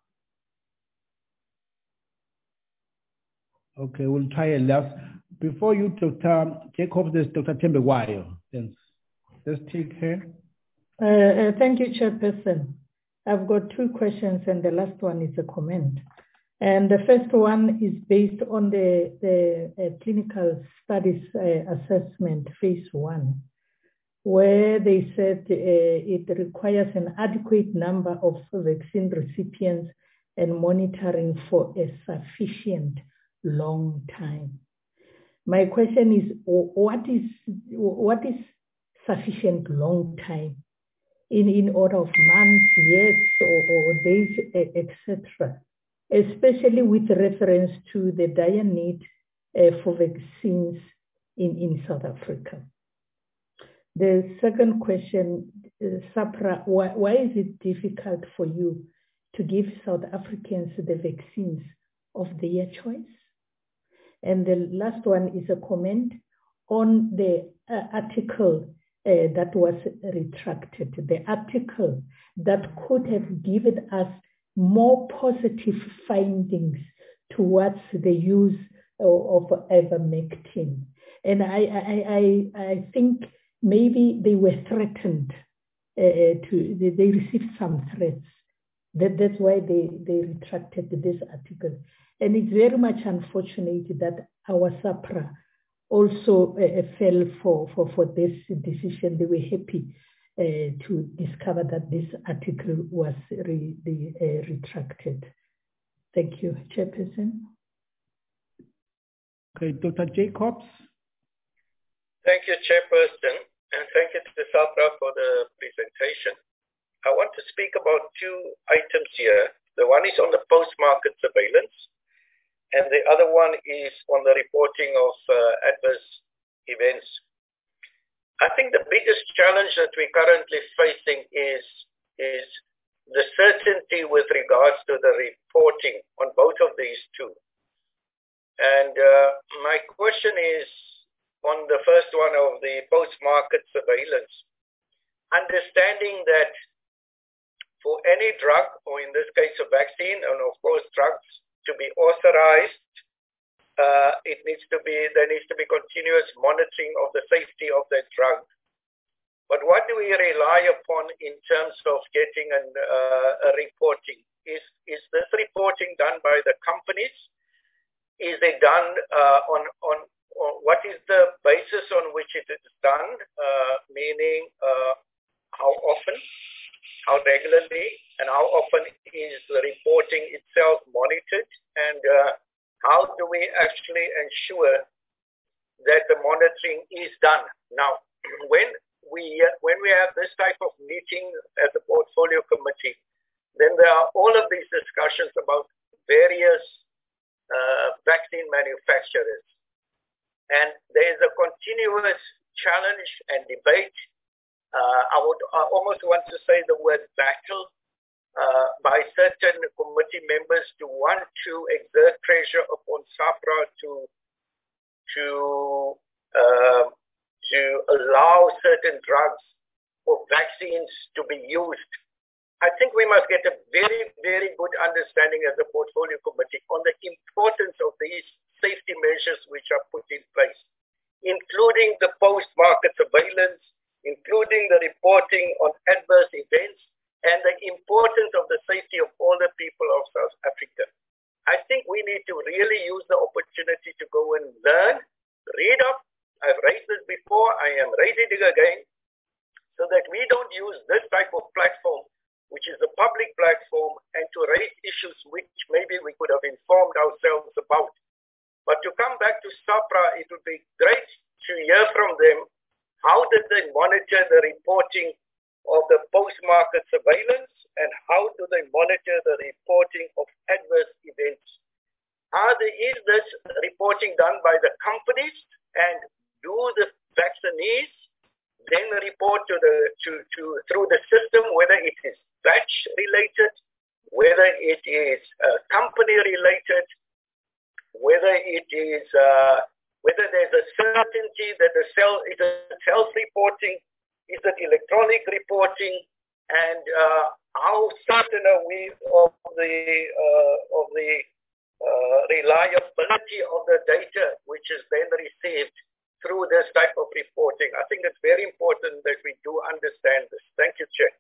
Speaker 1: Okay, we'll try a last. Before you, Doctor Jacobs, there's Doctor Tembewa. Let's take her.
Speaker 11: Uh, uh, thank you, Chairperson. I've got two questions, and the last one is a comment. And the first one is based on the, the uh, clinical studies uh, assessment, phase one, where they said uh, it requires an adequate number of vaccine recipients and monitoring for a sufficient long time. My question is, what is what is sufficient long time in, in order of months, years, or, or days, et cetera, especially with reference to the dire need uh, for vaccines in, in South Africa? The second question, uh, SAHPRA, why, why is it difficult for you to give South Africans the vaccines of their choice? And the last one is a comment on the uh, article uh, that was retracted, the article that could have given us more positive findings towards the use of, of ivermectin. And I, I, I, I think maybe they were threatened, uh, to they, they received some threats. That, that's why they, they retracted this article. And it's very much unfortunate that our SAHPRA also uh, fell for, for, for this decision. They were happy uh, to discover that this article was re, re, uh, retracted. Thank you, Chairperson.
Speaker 1: Okay, Doctor Jacobs.
Speaker 10: Thank you, Chairperson, and thank you to the SAHPRA for the presentation. I want to speak about two items here. The one is on the post-market surveillance, and the other one is on the reporting of uh, adverse events. I think the biggest challenge that we're currently facing is, is the certainty with regards to the reporting on both of these two. And uh, my question is on the first one of the post-market surveillance, understanding that for any drug, or in this case a vaccine, and of course drugs, to be authorized, uh, it needs to be, there needs to be continuous monitoring of the safety of that drug. But what do we rely upon in terms of getting an, uh, a reporting? Is, is this reporting done by the companies? Is it done uh, on, on, on, what is the basis on which it is done? Uh, meaning uh, how often? How regularly, and how often is the reporting itself monitored, and uh, how do we actually ensure that the monitoring is done? Now, when we uh, when we have this type of meeting as a portfolio committee, then there are all of these discussions about various uh, vaccine manufacturers, and there is a continuous challenge and debate. Uh, I would I almost want to say the word battle uh, by certain committee members to want to exert pressure upon SAHPRA to to uh, to allow certain drugs or vaccines to be used. I think we must get a very, very good understanding as a portfolio committee on the importance of these safety measures which are put in place, including the post-market surveillance, including the reporting on adverse events, and the importance of the safety of all the people of South Africa. I think we need to really use the opportunity to go and learn, read up. I've raised this before, I am raising it again, so that we don't use this type of platform, which is a public platform, and to raise issues which maybe we could have informed ourselves about. But to come back to SAHPRA, it would be great to hear from them. How did they monitor the reporting of the post-market surveillance, and how do they monitor the reporting of adverse events? Are there, is this reporting reporting done by the companies and do the vaccinees then report to the to, to through the system whether it is batch related, whether it is uh, company related, whether it is uh, whether there's a certainty that the cell is a self-reporting, is it electronic reporting, and uh, how certain are we of the uh, of the uh, reliability of the data which is then received through this type of reporting. I think it's very important that we do understand this. Thank you, Chair.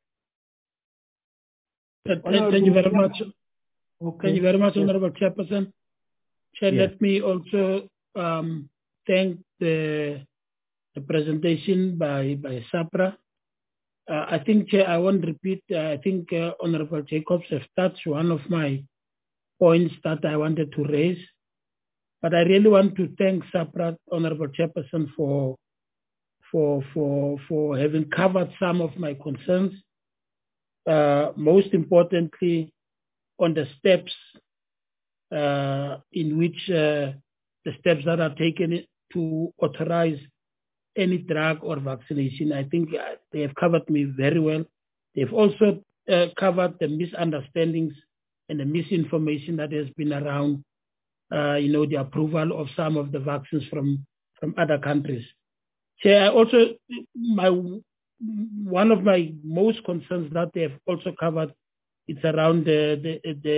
Speaker 5: Thank, thank you very much. Okay. Thank you very much, Honorable Chairperson. Chair, yeah. Let me also um, thank the, the presentation by, by SAPRA. Uh, I think, Chair, I won't repeat. Uh, I think uh, Honorable Jacobs has touched one of my points that I wanted to raise. But I really want to thank SAPRA, Honorable Chairperson, for, for, for, for having covered some of my concerns. Uh, most importantly, on the steps uh, in which uh, the steps that are taken to authorize any drug or vaccination. I think they have covered me very well. They've also uh, covered the misunderstandings and the misinformation that has been around Uh, you know, the approval of some of the vaccines from, from other countries. Chair, also, my, one of my most concerns that they have also covered, it's around the, the, the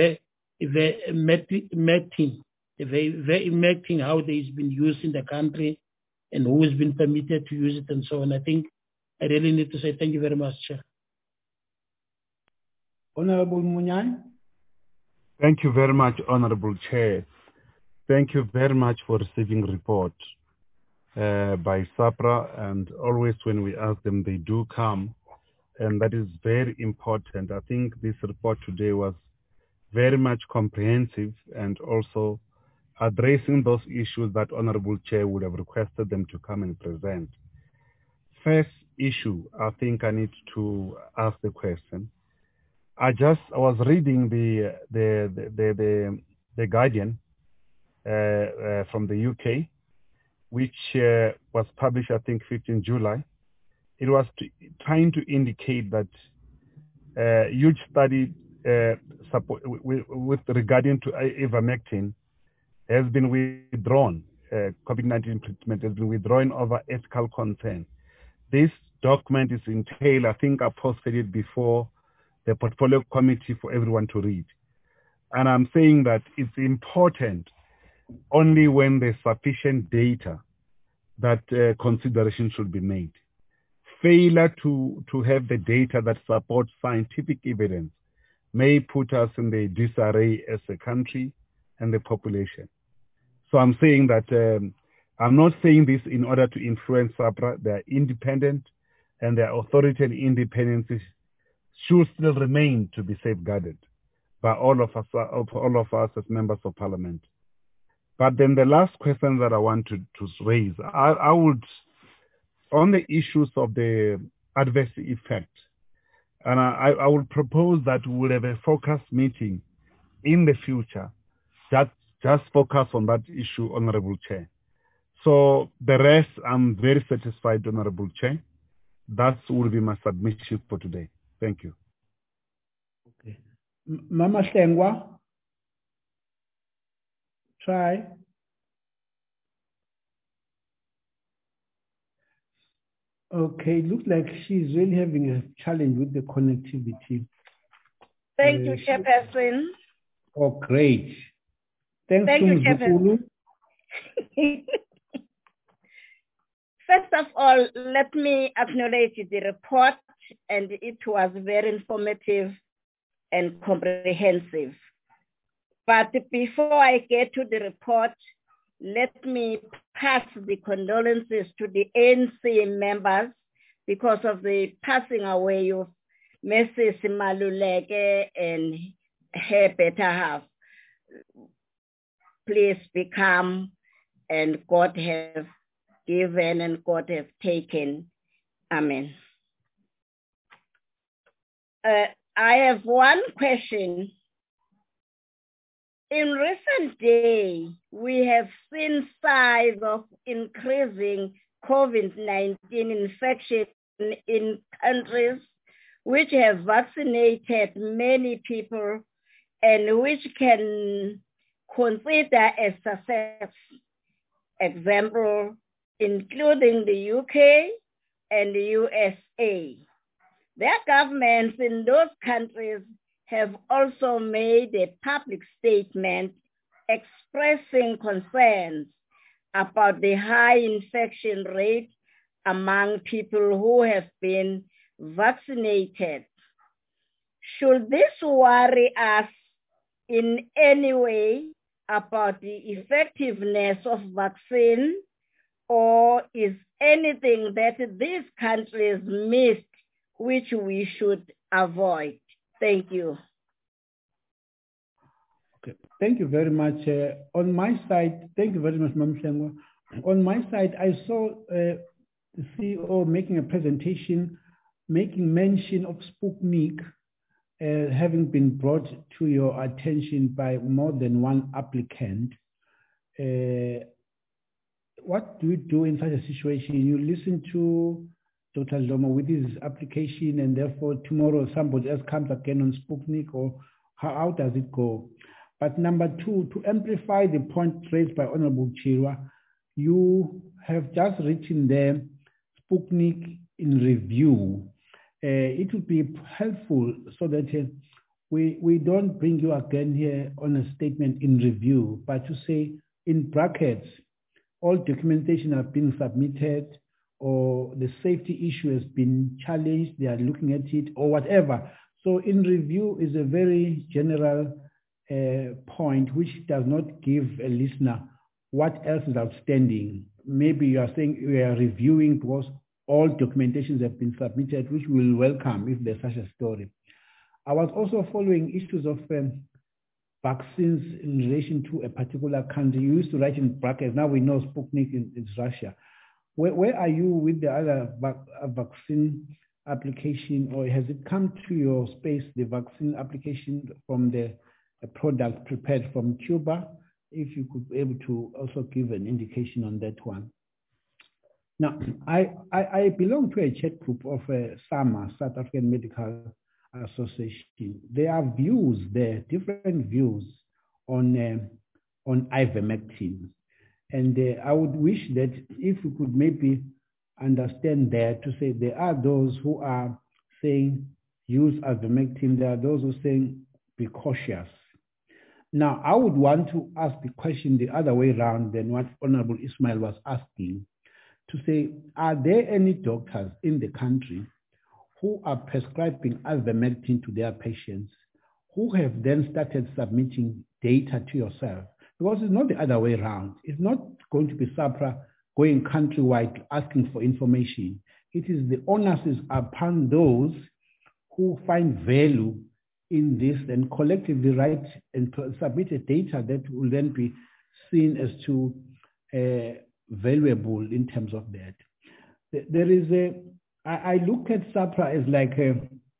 Speaker 5: ivermectin, ivermectin, how it's been used in the country and who has been permitted to use it and so on. I think I really need to say thank you very much, Chair.
Speaker 1: Honorable Munyai.
Speaker 7: Thank you very much, Honorable Chair. Thank you very much for receiving report uh, by SAPRA, and always when we ask them, they do come, and that is very important. I think this report today was very much comprehensive and also addressing those issues that Honorable Chair would have requested them to come and present. First issue, I think I need to ask the question. I just I was reading the the the the, the, the Guardian uh, uh, from the U K, which uh, was published I think fifteenth July. It was to, trying to indicate that uh, huge study uh, support, with, with regarding to ivermectin has been withdrawn. Uh, COVID nineteen treatment has been withdrawn over ethical concern. This document is entailed. I think I posted it before the portfolio committee for everyone to read. And I'm saying that it's important only when there's sufficient data that uh, consideration should be made. Failure to, to have the data that supports scientific evidence may put us in the disarray as a country and the population. So I'm saying that um, I'm not saying this in order to influence SAPRA. They are independent, and their authority and independence should still remain to be safeguarded by all of us, all of us as members of parliament. But then the last question that I want to, to raise, I, I would, on the issues of the adverse effect, and I, I would propose that we will have a focus meeting in the future that just focus on that issue, Honorable Chair. So the rest, I'm very satisfied, Honorable Chair. That will be my submission for today. Thank you.
Speaker 1: Okay. Mama Hlengwa, try. Okay, it looks like she's really having a challenge with the connectivity.
Speaker 3: Thank
Speaker 1: uh,
Speaker 3: you, Chairperson.
Speaker 1: Oh, great. Thanks,
Speaker 3: Thank you, Chairperson. First of all, let me acknowledge the report, and it was very informative and comprehensive. But before I get to the report, let me pass the condolences to the A N C members because of the passing away of Missus Maluleke and her better half. Please be calm, and God have given and God have taken. Amen. Uh, I have one question In recent days, we have seen signs of increasing COVID nineteen infection in countries which have vaccinated many people and which can consider a success. Example, including the U K and the U S A. Their governments in those countries have also made a public statement expressing concerns about the high infection rate among people who have been vaccinated. Should this worry us in any way about the effectiveness of vaccine, or is anything that these countries missed which we should avoid? Thank you.
Speaker 1: Okay, thank you very much. Uh, on my side, thank you very much, Mam Shengwa. On my side, I saw uh, the C E O making a presentation, making mention of Sputnik uh, having been brought to your attention by more than one applicant. Uh, what do you do in such a situation? You listen to Doctor Dlomo with his application, and therefore tomorrow somebody else comes again on Sputnik, or how, how does it go? But number two, to amplify the point raised by Honorable Chirwa, you have just written there, Sputnik in review. Uh, it would be helpful so that uh, we, we don't bring you again here on a statement in review, but to say in brackets, all documentation have been submitted, or the safety issue has been challenged, they are looking at it, or whatever. So in review is a very general uh, point which does not give a listener what else is outstanding. Maybe you are saying we are reviewing because all documentations have been submitted, which we will welcome if there's such a story. I was also following issues of um, vaccines in relation to a particular country. You used to write in brackets, now we know Sputnik is, is Russia. Where, where are you with the other vac vaccine application, or has it come to your space, the vaccine application from the, the product prepared from Cuba? If you could be able to also give an indication on that one. Now, I, I, I belong to a chat group of uh, SAMA, South African Medical Association. There are views there, different views on, uh, on ivermectin. And uh, I would wish that if we could maybe understand there to say there are those who are saying use ivermectin, there are those who are saying be cautious. Now, I would want to ask the question the other way around than what Honorable Ismail was asking, to say, are there any doctors in the country who are prescribing ivermectin to their patients who have then started submitting data to yourself? Because it's not the other way around. It's not going to be SAPRA going countrywide asking for information. It is the onus is upon those who find value in this and collectively write and submit a data that will then be seen as to uh, valuable in terms of that. There is a, I, I look at SAPRA as like a,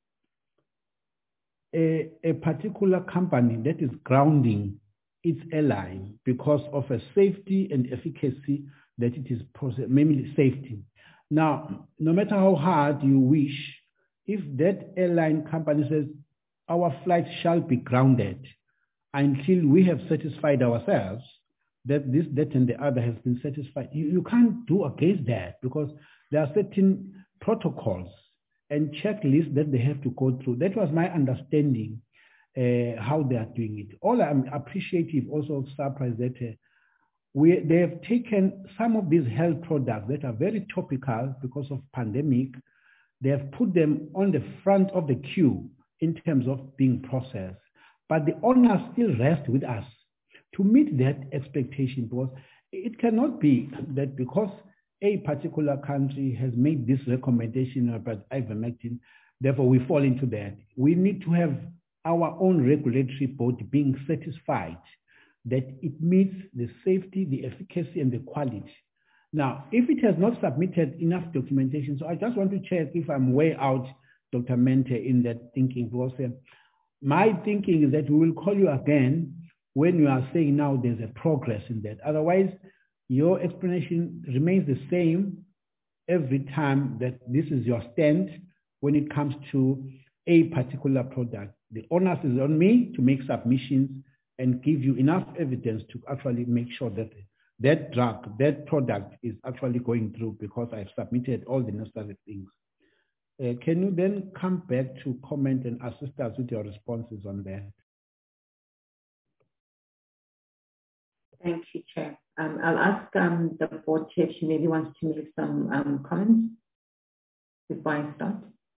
Speaker 1: a, a particular company that is grounding its airline because of a safety and efficacy that it is, mainly safety. Now, no matter how hard you wish, if that airline company says, our flight shall be grounded until we have satisfied ourselves that this, that, and the other has been satisfied. You, you can't do against that because there are certain protocols and checklists that they have to go through. That was my understanding uh, how they are doing it. All I'm appreciative also of SAPRA is that uh, we, they have taken some of these health products that are very topical because of pandemic. They have put them on the front of the queue in terms of being processed. But the honor still rests with us to meet that expectation, because it cannot be that because a particular country has made this recommendation about ivermectin, therefore we fall into that. We need to have our own regulatory body being satisfied that it meets the safety, the efficacy, and the quality. Now, if it has not submitted enough documentation, so I just want to check if I'm way out, Doctor Mente, in that thinking, because uh, my thinking is that we will call you again when you are saying now there's a progress in that. Otherwise, your explanation remains the same every time that this is your stand when it comes to a particular product. The onus is on me to make submissions and give you enough evidence to actually make sure that that drug, that product is actually going through because I've submitted all the necessary things. Uh, can you then come back to comment and assist us with your responses on that?
Speaker 2: Thank you, Chair. Um, I'll ask um, the board chair if she maybe wants to make some um, comments before I start.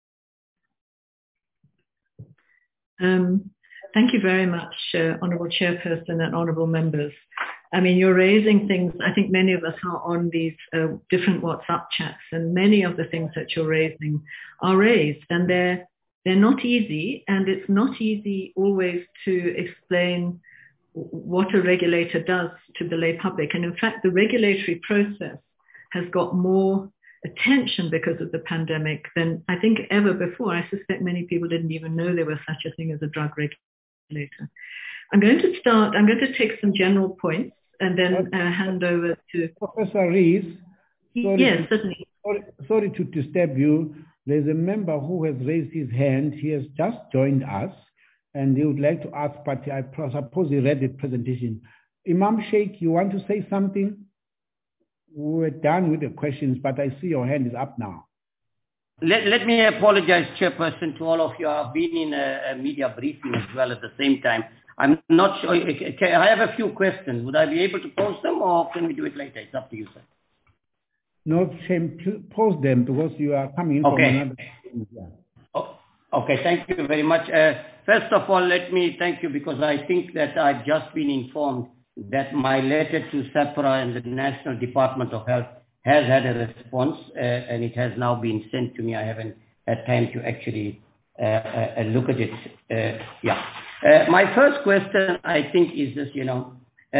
Speaker 4: Um, thank you very much, uh, Honourable Chairperson and Honourable Members. I mean, you're raising things, I think many of us are on these uh, different WhatsApp chats, and many of the things that you're raising are raised, and they're, they're not easy, and it's not easy always to explain what a regulator does to the lay public. And in fact, the regulatory process has got more attention because of the pandemic than I think ever before. I suspect many people didn't even know there was such a thing as a drug regulator. I'm going to start, I'm going to take some general points and then uh, hand over to
Speaker 1: Professor Rees. Sorry
Speaker 4: yes,
Speaker 1: to,
Speaker 4: certainly.
Speaker 1: Sorry, sorry to disturb you. There's a member who has raised his hand. He has just joined us, and he would like to ask, but I suppose he read the presentation. Imam Sheikh, you want to say something? We're done with the questions, but I see your hand is up now.
Speaker 12: Let, let me apologize, Chairperson, to all of you. I've been in a, a media briefing as well at the same time. I'm not sure. Okay, I have a few questions. Would I be able to pose them, or can we do it later? It's up to you, sir.
Speaker 1: No shame. Pose them because you are coming in
Speaker 12: okay.
Speaker 1: from another. Yeah.
Speaker 12: Oh, okay, thank you very much. Uh, first of all, let me thank you because I think that I've just been informed that my letter to SAHPRA and the National Department of Health has had a response, uh, and it has now been sent to me. I haven't had time to actually uh, uh, look at it. Uh, yeah. Uh, my first question, I think, is this, you know, uh,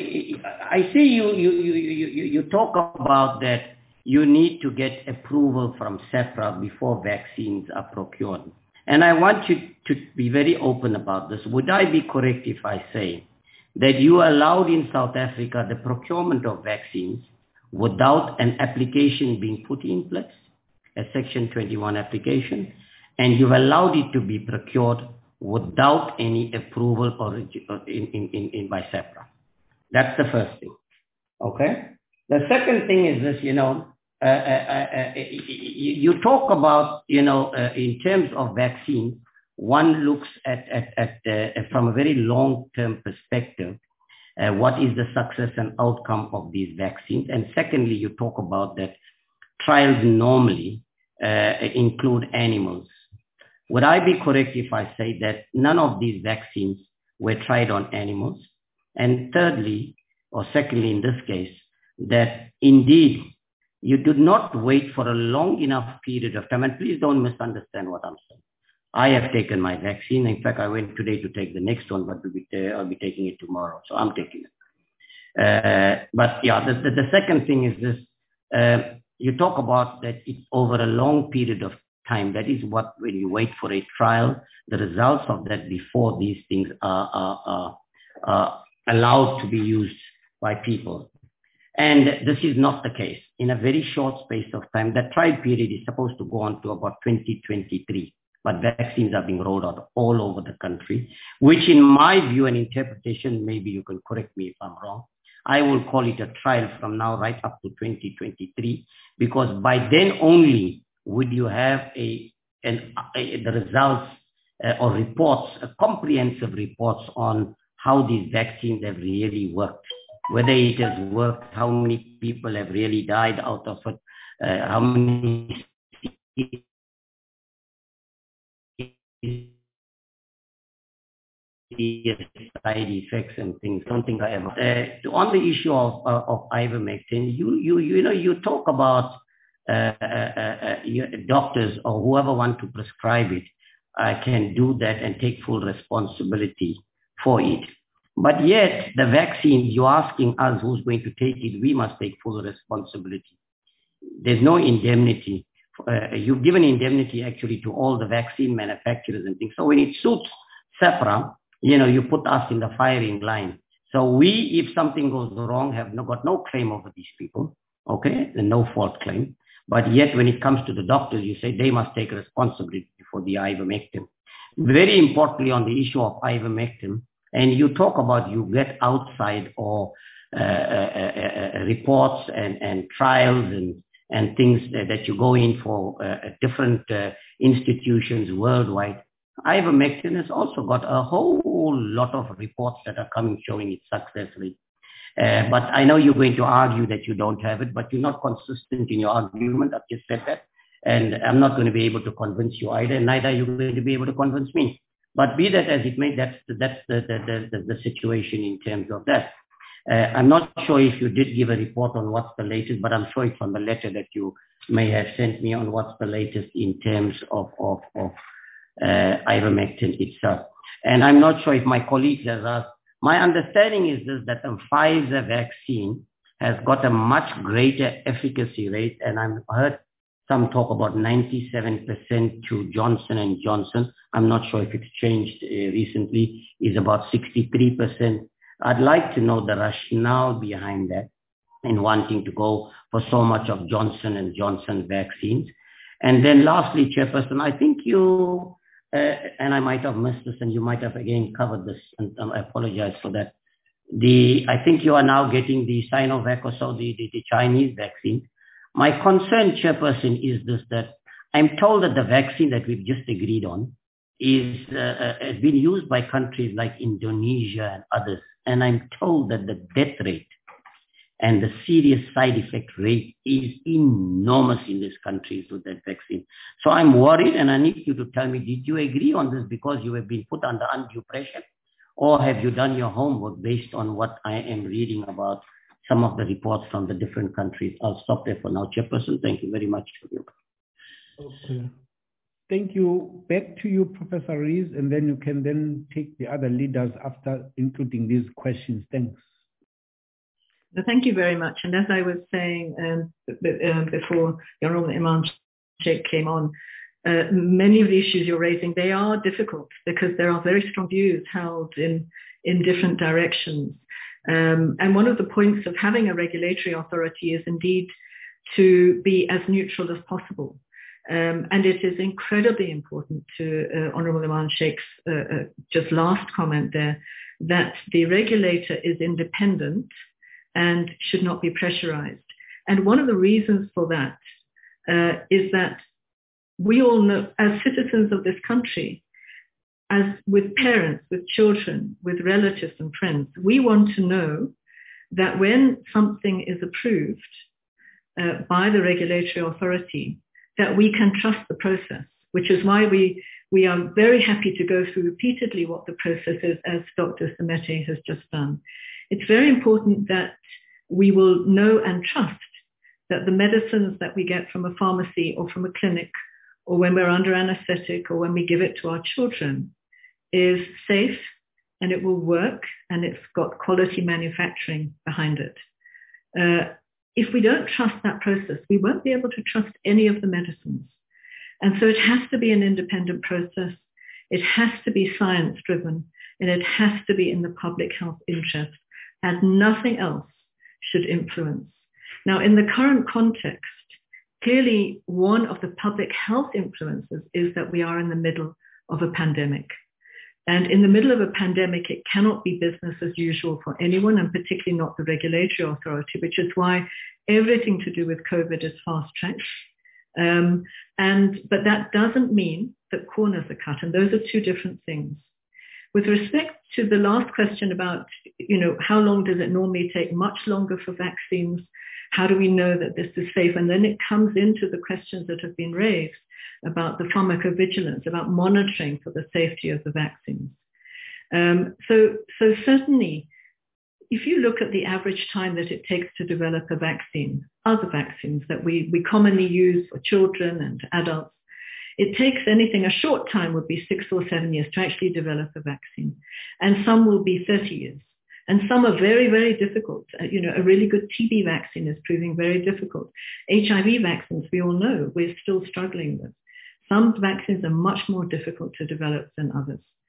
Speaker 12: I see you, you, you, you, you talk about that you need to get approval from SAHPRA before vaccines are procured. And I want you to be very open about this. Would I be correct if I say that you allowed in South Africa the procurement of vaccines without an application being put in place, a Section twenty-one application, and you've allowed it to be procured without any approval or in, in, in, in by SAHPRA? That's the first thing, okay? The second thing is this, you know, uh, uh, uh, you, you talk about, you know, uh, in terms of vaccines, one looks at, at, at uh, from a very long-term perspective, uh, what is the success and outcome of these vaccines? And secondly, you talk about that trials normally uh, include animals. Would I be correct if I say that none of these vaccines were tried on animals? And thirdly, or secondly in this case, that indeed you did not wait for a long enough period of time, and please don't misunderstand what I'm saying. I have taken my vaccine. In fact, I went today to take the next one, but I'll be taking it tomorrow. So I'm taking it. Uh, but yeah, the, the, the second thing is this. Uh, you talk about that it's over a long period of time. That is what, when you wait for a trial, the results of that before these things are, are, are, are allowed to be used by people. And this is not the case. In a very short space of time, the trial period is supposed to go on to about twenty twenty-three. But vaccines are being rolled out all over the country, which in my view and interpretation, maybe you can correct me if I'm wrong, I will call it a trial from now right up to twenty twenty-three, because by then only would you have a, an, a the results uh, or reports, uh, comprehensive reports on how these vaccines have really worked, whether it has worked, how many people have really died out of it, uh, how many side effects and things, something I ever. Uh, on the issue of uh, of ivermectin, you you you know you talk about uh, uh, uh, your doctors or whoever want to prescribe it uh, can do that and take full responsibility for it. But yet the vaccine, you're asking us who's going to take it, we must take full responsibility. There's no indemnity. Uh, you've given indemnity actually to all the vaccine manufacturers and things. So when it suits SAHPRA, you know, you put us in the firing line. So we, if something goes wrong, have no, got no claim over these people, okay, and no fault claim. But yet when it comes to the doctors, you say they must take responsibility for the ivermectin. Very importantly on the issue of ivermectin, and you talk about you get outside or uh, uh, uh, reports and, and trials and, and things that, that you go in for uh, different uh, institutions worldwide. Ivermectin has also got a whole lot of reports that are coming showing its success rate. Uh, but I know you're going to argue that you don't have it, but you're not consistent in your argument. I've just said that. And I'm not going to be able to convince you either, and neither are you going to be able to convince me. But be that as it may, that's, that's the, the, the, the situation in terms of that. Uh, I'm not sure if you did give a report on what's the latest, but I'm sure it's on the letter that you may have sent me on what's the latest in terms of, of, of uh, ivermectin itself. And I'm not sure if my colleagues have asked. My understanding is this, that the Pfizer vaccine has got a much greater efficacy rate, and I've heard some talk about ninety-seven percent to Johnson and Johnson. I'm not sure if it's changed uh, recently, is about sixty-three percent. I'd like to know the rationale behind that in wanting to go for so much of Johnson and Johnson vaccines. And then lastly, Chairperson, I think you, uh, and I might have missed this and you might have again covered this, and um, I apologize for that. The, I think you are now getting the Sinovac or so, the, the, the Chinese vaccine. My concern, Chairperson, is this, that I'm told that the vaccine that we've just agreed on is uh, uh, has been used by countries like Indonesia and others. And I'm told that the death rate and the serious side effect rate is enormous in these countries with that vaccine. So I'm worried, and I need you to tell me, did you agree on this because you have been put under undue pressure? Or have you done your homework based on what I am reading about some of the reports from the different countries? I'll stop there for now, Chairperson. Thank you very much.
Speaker 1: Okay. Thank you. Back to you, Professor Rees, and then you can then take the other leaders after including these questions. Thanks.
Speaker 4: Thank you very much. And as I was saying um, before the Honourable Imam Sheikh came on, uh, many of the issues you're raising, they are difficult because there are very strong views held in, in different directions. Um, and one of the points of having a regulatory authority is indeed to be as neutral as possible. Um, and it is incredibly important to uh, Honourable Imam Sheikh's uh, uh, just last comment there, that the regulator is independent and should not be pressurized. And one of the reasons for that uh, is that we all know, as citizens of this country, as with parents, with children, with relatives and friends, we want to know that when something is approved uh, by the regulatory authority, that we can trust the process, which is why we, we are very happy to go through repeatedly what the process is, as Doctor Semete has just done. It's very important that we will know and trust that the medicines that we get from a pharmacy or from a clinic, or when we're under anesthetic, or when we give it to our children, is safe and it will work and it's got quality manufacturing behind it. Uh, if we don't trust that process, we won't be able to trust any of the medicines. And so it has to be an independent process. It has to be science-driven, and it has to be in the public health interest, and nothing else should influence. Now, in the current context, clearly one of the public health influences is that we are in the middle of a pandemic. And in the middle of a pandemic, it cannot be business as usual for anyone, and particularly not the regulatory authority, which is why everything to do with COVID is fast-tracked. Um, and but that doesn't mean that corners are cut, and those are two different things. With respect to the last question about, you know, how long does it normally take? Much longer for vaccines. How do we know that this is safe? And then it comes into the questions that have been raised about the pharmacovigilance, about monitoring for the safety of the vaccines. Um, so, so certainly, if you look at the average time that it takes to develop a vaccine, other vaccines that we, we commonly use for children and adults, it takes anything, a short time would be six or seven years to actually develop a vaccine. And some will be thirty years. And some are very, very difficult. Uh, you know, a really good T B vaccine is proving very difficult. H I V vaccines, we all know, we're still struggling with. Some vaccines are much more difficult to develop than others.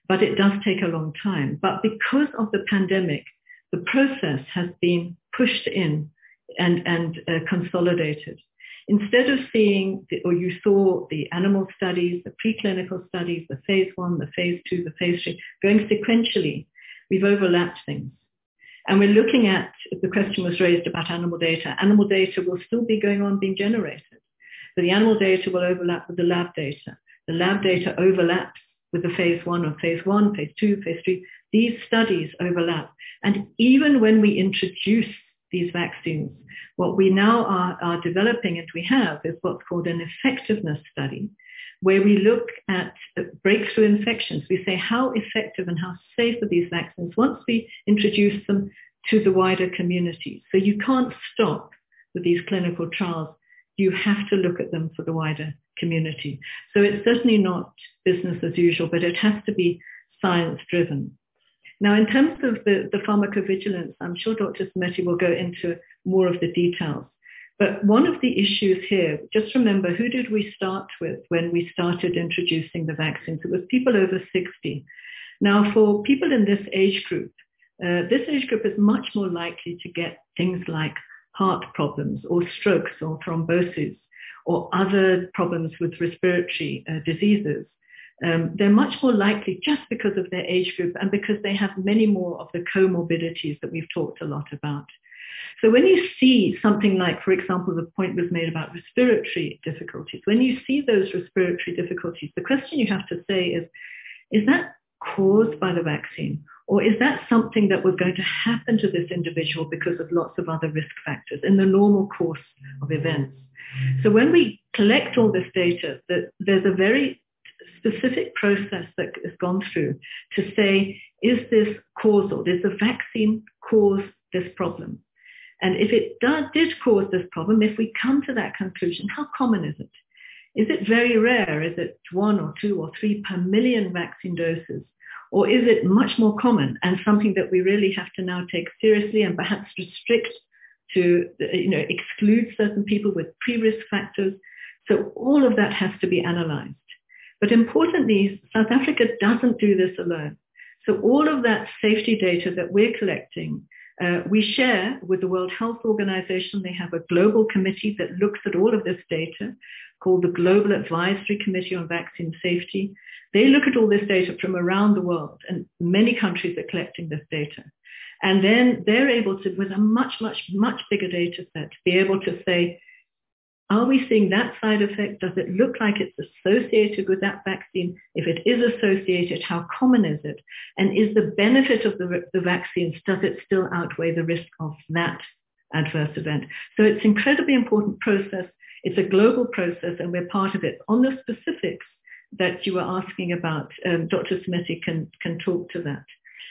Speaker 4: but it does take a long time. But because of the pandemic, the process has been pushed in and, and uh, consolidated. Instead of seeing, the, or you saw the animal studies, the preclinical studies, the phase one, the phase two, the phase three, going sequentially, we've overlapped things. And we're looking at, the question was raised about animal data. Animal data will still be going on being generated, but the animal data will overlap with the lab data. The lab data overlaps with the phase one or phase one, phase two, phase three. These studies overlap. And even when we introduce these vaccines, what we now are, are developing and we have is what's called an effectiveness study, where we look at breakthrough infections. We say how effective and how safe are these vaccines once we introduce them to the wider community. So you can't stop with these clinical trials. You have to look at them for the wider community. So it's certainly not business as usual, but it has to be science-driven. Now, in terms of the, the pharmacovigilance, I'm sure Doctor Smeti will go into more of the details. But one of the issues here, just remember, who did we start with when we started introducing the vaccines? It was people over sixty. Now, for people in this age group, uh, this age group is much more likely to get things like heart problems or strokes or thrombosis or other problems with respiratory uh, diseases. Um, they're much more likely just because of their age group and because they have many more of the comorbidities that we've talked a lot about. So when you see something like, for example, the point was made about respiratory difficulties, when you see those respiratory difficulties, the question you have to say is, is that caused by the vaccine? Or is that something that was going to happen to this individual because of lots of other risk factors in the normal course of events? So when we collect all this data, that there's a very specific process that has gone through to say, is this causal? Does the vaccine cause this problem? And if it does, did cause this problem, if we come to that conclusion, how common is it? Is it very rare? Is it one or two or three per million vaccine doses? Or is it much more common and something that we really have to now take seriously and perhaps restrict to, you know, exclude certain people with pre-risk factors? So all of that has to be analyzed. But importantly, South Africa doesn't do this alone. So all of that safety data that we're collecting, uh, we share with the World Health Organization. They have a global committee that looks at all of this data called the Global Advisory Committee on Vaccine Safety. They look at all this data from around the world, and many countries are collecting this data. And then they're able to, with a much, much, much bigger data set, be able to say, are we seeing that side effect? Does it look like it's associated with that vaccine? If it is associated, how common is it? And is the benefit of the, the vaccines, does it still outweigh the risk of that adverse event? So it's an incredibly important process. It's a global process, and we're part of it. On the specifics that you were asking about, um, Doctor Smeti can, can talk to that.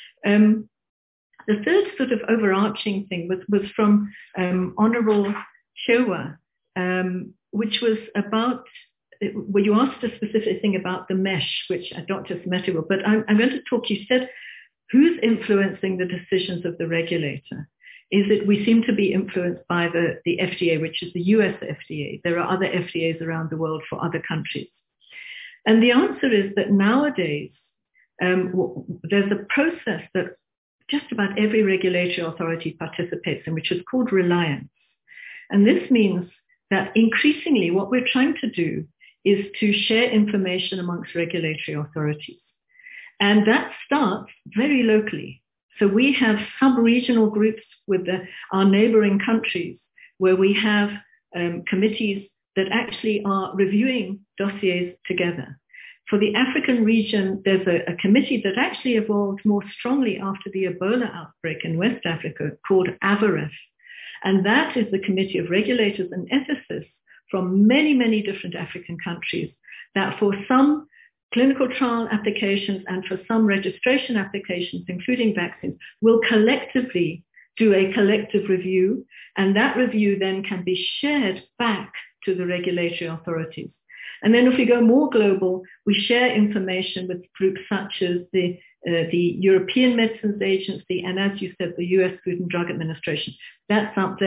Speaker 4: Um, the third sort of overarching thing was, was from um, Honorable Shewa, Um, which was about, well, you asked a specific thing about the mesh, which uh, Doctor Smeti will, but I'm, I'm going to talk, you said, who's influencing the decisions of the regulator? Is it, we seem to be influenced by the, the F D A, which is the U S F D A. There are other F D As around the world for other countries. And the answer is that nowadays, um, there's a process that just about every regulatory authority participates in, which is called reliance. And this means that increasingly what we're trying to do is to share information amongst regulatory authorities. And that starts very locally. So we have sub-regional groups with the, our neighboring countries where we have um, committees that actually are reviewing dossiers together. For the African region, there's a, a committee that actually evolved more strongly after the Ebola outbreak in West Africa called AVAREF. And that is the committee of regulators and ethicists from many, many different African countries that for some clinical trial applications and for some registration applications, including vaccines, will collectively do a collective review. And that review then can be shared back to the regulatory authorities. And then if we go more global, we share information with groups such as the, uh, the European Medicines Agency and, as you said, the U S Food and Drug Administration. That's up there.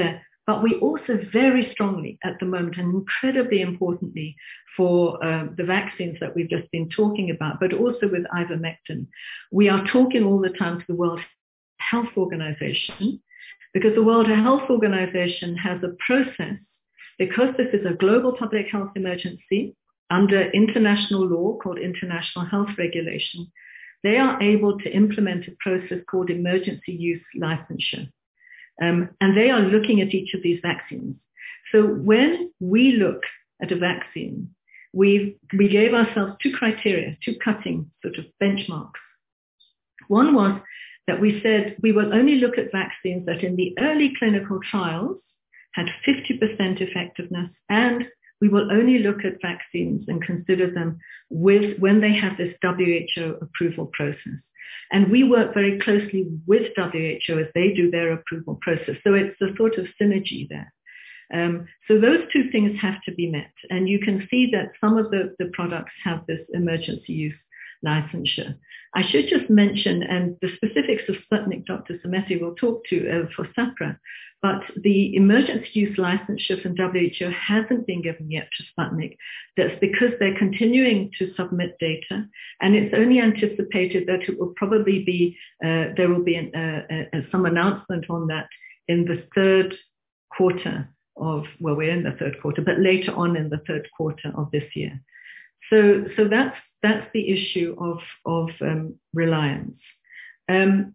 Speaker 4: but we also very strongly at the moment, and incredibly importantly for uh, the vaccines that we've just been talking about, but also with ivermectin, we are talking all the time to the World Health Organization, because the World Health Organization has a process, because this is a global public health emergency under international law called International Health Regulation. They are able to implement a process called emergency use licensure. Um, and they are looking at each of these vaccines. So when we look at a vaccine, we we gave ourselves two criteria, two cutting sort of benchmarks. One was that we said we will only look at vaccines that in the early clinical trials had fifty percent effectiveness, and we will only look at vaccines and consider them with when they have this W H O approval process. And we work very closely with W H O as they do their approval process. So it's a sort of synergy there. Um, so those two things have to be met. And you can see that some of the, the products have this emergency use licensure. I should just mention, and the specifics of Sputnik, Doctor Sameti will talk to uh, for SAHPRA, but the emergency use licensure from W H O hasn't been given yet to Sputnik. That's because they're continuing to submit data, and it's only anticipated that it will probably be, uh, there will be an, uh, uh, some announcement on that in the third quarter of, well, we're in the third quarter, but later on in the third quarter of this year. So, so that's that's the issue of of um, reliance. Um,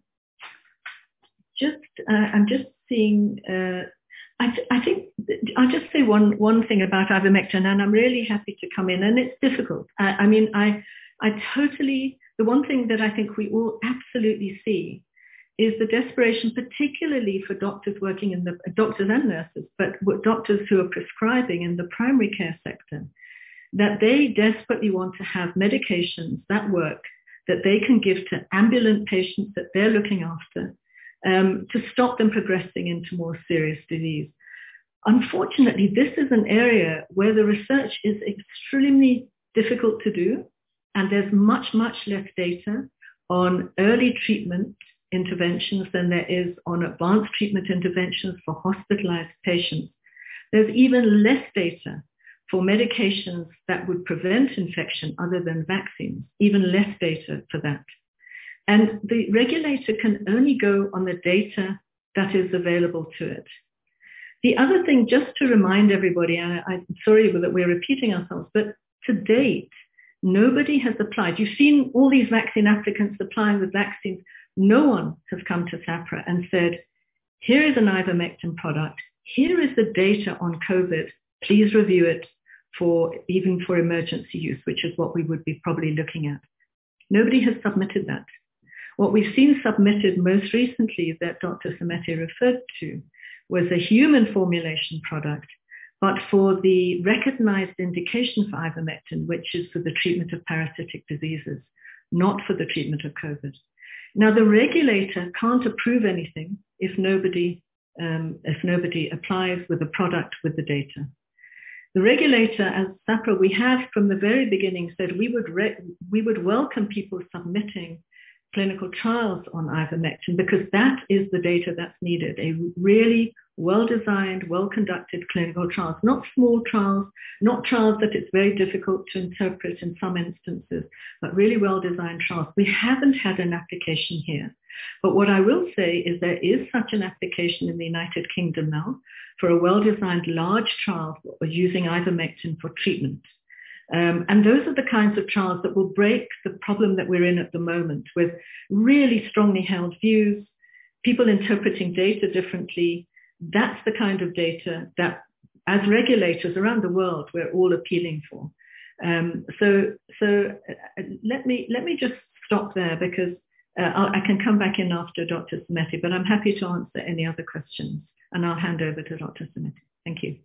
Speaker 4: just, uh, I'm just seeing. Uh, I, th- I think I'll just say one one thing about ivermectin, and I'm really happy to come in. And it's difficult. I, I mean, I I totally. The one thing that I think we all absolutely see is the desperation, particularly for doctors working in the doctors and nurses, but doctors who are prescribing in the primary care sector, that they desperately want to have medications that work, that they can give to ambulant patients that they're looking after, um, to stop them progressing into more serious disease. Unfortunately, this is an area where the research is extremely difficult to do, and there's much, much less data on early treatment interventions than there is on advanced treatment interventions for hospitalized patients. There's even less data for medications that would prevent infection other than vaccines, even less data for that. And the regulator can only go on the data that is available to it. The other thing, just to remind everybody, and I'm sorry that we're repeating ourselves, but to date, nobody has applied. You've seen all these vaccine applicants applying with vaccines. No one has come to SAHPRA and said, here is an ivermectin product. Here is the data on COVID. Please review it for even for emergency use, which is what we would be probably looking at. Nobody has submitted that. What we've seen submitted most recently that Doctor Sameti referred to was a human formulation product, but for the recognized indication for ivermectin, which is for the treatment of parasitic diseases, not for the treatment of COVID. Now, the regulator can't approve anything if nobody, um, if nobody applies with a product with the data. The regulator, as SAHPRA, we have from the very beginning said we would re- we would welcome people submitting clinical trials on ivermectin because that is the data that's needed, a really well-designed, well-conducted clinical trials, not small trials, not trials that it's very difficult to interpret in some instances, but really well-designed trials. We haven't had an application here. But what I will say is there is such an application in the United Kingdom now for a well-designed large trial using ivermectin for treatment. Um, and those are the kinds of trials that will break the problem that we're in at the moment with really strongly held views, people interpreting data differently. That's the kind of data that as regulators around the world, we're all appealing for. Um, so so uh, let me let me just stop there because uh, I can come back in after Doctor Sameti, but I'm happy to answer any other questions. And I'll hand over to Doctor Sameti. Thank you.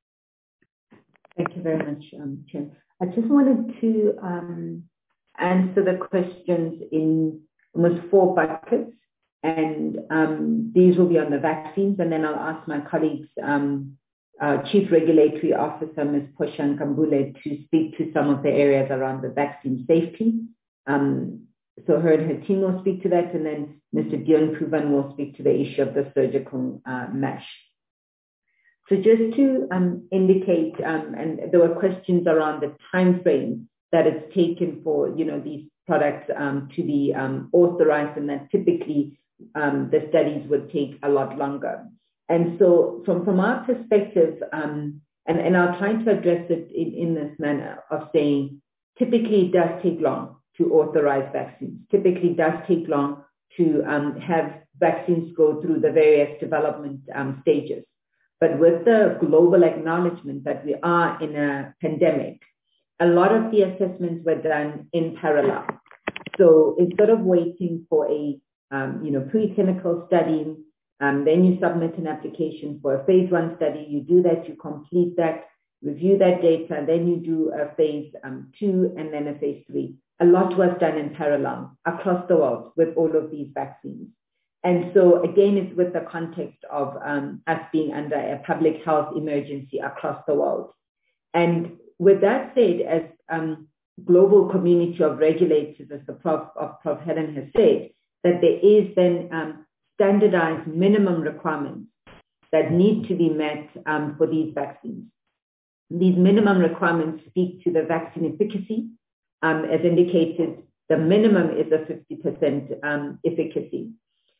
Speaker 2: Thank you very much, um, Chair. I just wanted to um, answer the questions in almost four buckets, and um, these will be on the vaccines, and then I'll ask my colleagues, um, uh, Chief Regulatory Officer, Miz Phoshan Kambule, to speak to some of the areas around the vaccine safety. Um, so her and her team will speak to that, and then Mister Dion Pruvan will speak to the issue of the surgical uh, mesh. So just to um, indicate, um, and there were questions around the time frame that it's taken for, you know, these products um, to be um, authorized, and that typically um, the studies would take a lot longer. And so from, from our perspective, um, and, and I'll try to address it in, in this manner of saying, typically it does take long to authorize vaccines. Typically it does take long to um, have vaccines go through the various development um, stages. But with the global acknowledgement that we are in a pandemic, a lot of the assessments were done in parallel. So instead of waiting for a um, you know, preclinical study, um, then you submit an application for a phase one study, you do that, you complete that, review that data, then you do a phase um, two and then a phase three. A lot was done in parallel across the world with all of these vaccines. And so again, it's with the context of um, us being under a public health emergency across the world. And with that said, as um, global community of regulators, as the Prof of Prof Helen has said, that there is then um, standardized minimum requirements that need to be met um, for these vaccines. These minimum requirements speak to the vaccine efficacy. Um, as indicated, the minimum is a fifty percent um, efficacy.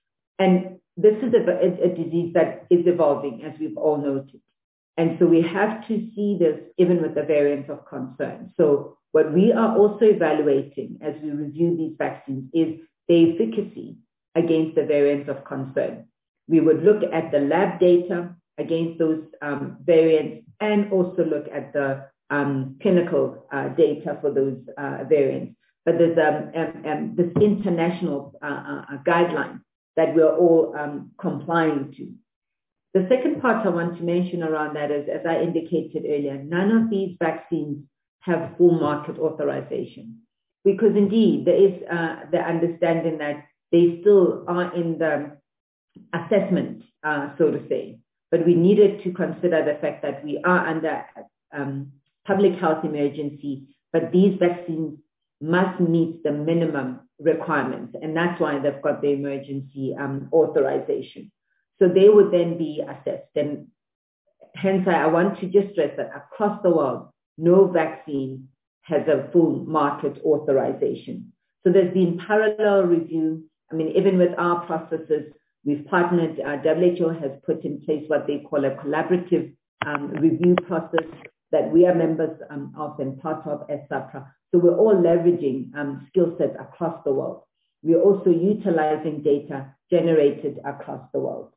Speaker 2: And this is a, a, a disease that is evolving, as we've all noted. And so we have to see this even with the variants of concern. So what we are also evaluating as we review these vaccines is the efficacy against the variants of concern. We would look at the lab data against those um, variants and also look at the um, clinical uh, data for those uh, variants. But there's um, um, um, this international uh, uh, guideline that we're all um, complying to. The second part I want to mention around that is, as I indicated earlier, none of these vaccines have full market authorization, because indeed there is uh, the understanding that they still are in the assessment, uh, so to say. But we needed to consider the fact that we are under um, public health emergency, but these vaccines must meet the minimum requirements, and that's why they've got the emergency um, authorization. So they would then be assessed, and hence I, I want to just stress that across the world, no vaccine has a full market authorization. So there's been parallel review. I mean, even with our processes, we've partnered, uh, W H O has put in place what they call a collaborative um, review process that we are members um, of and part of as SAHPRA. So we're all leveraging um, skill sets across the world. We're also utilizing data generated across the world.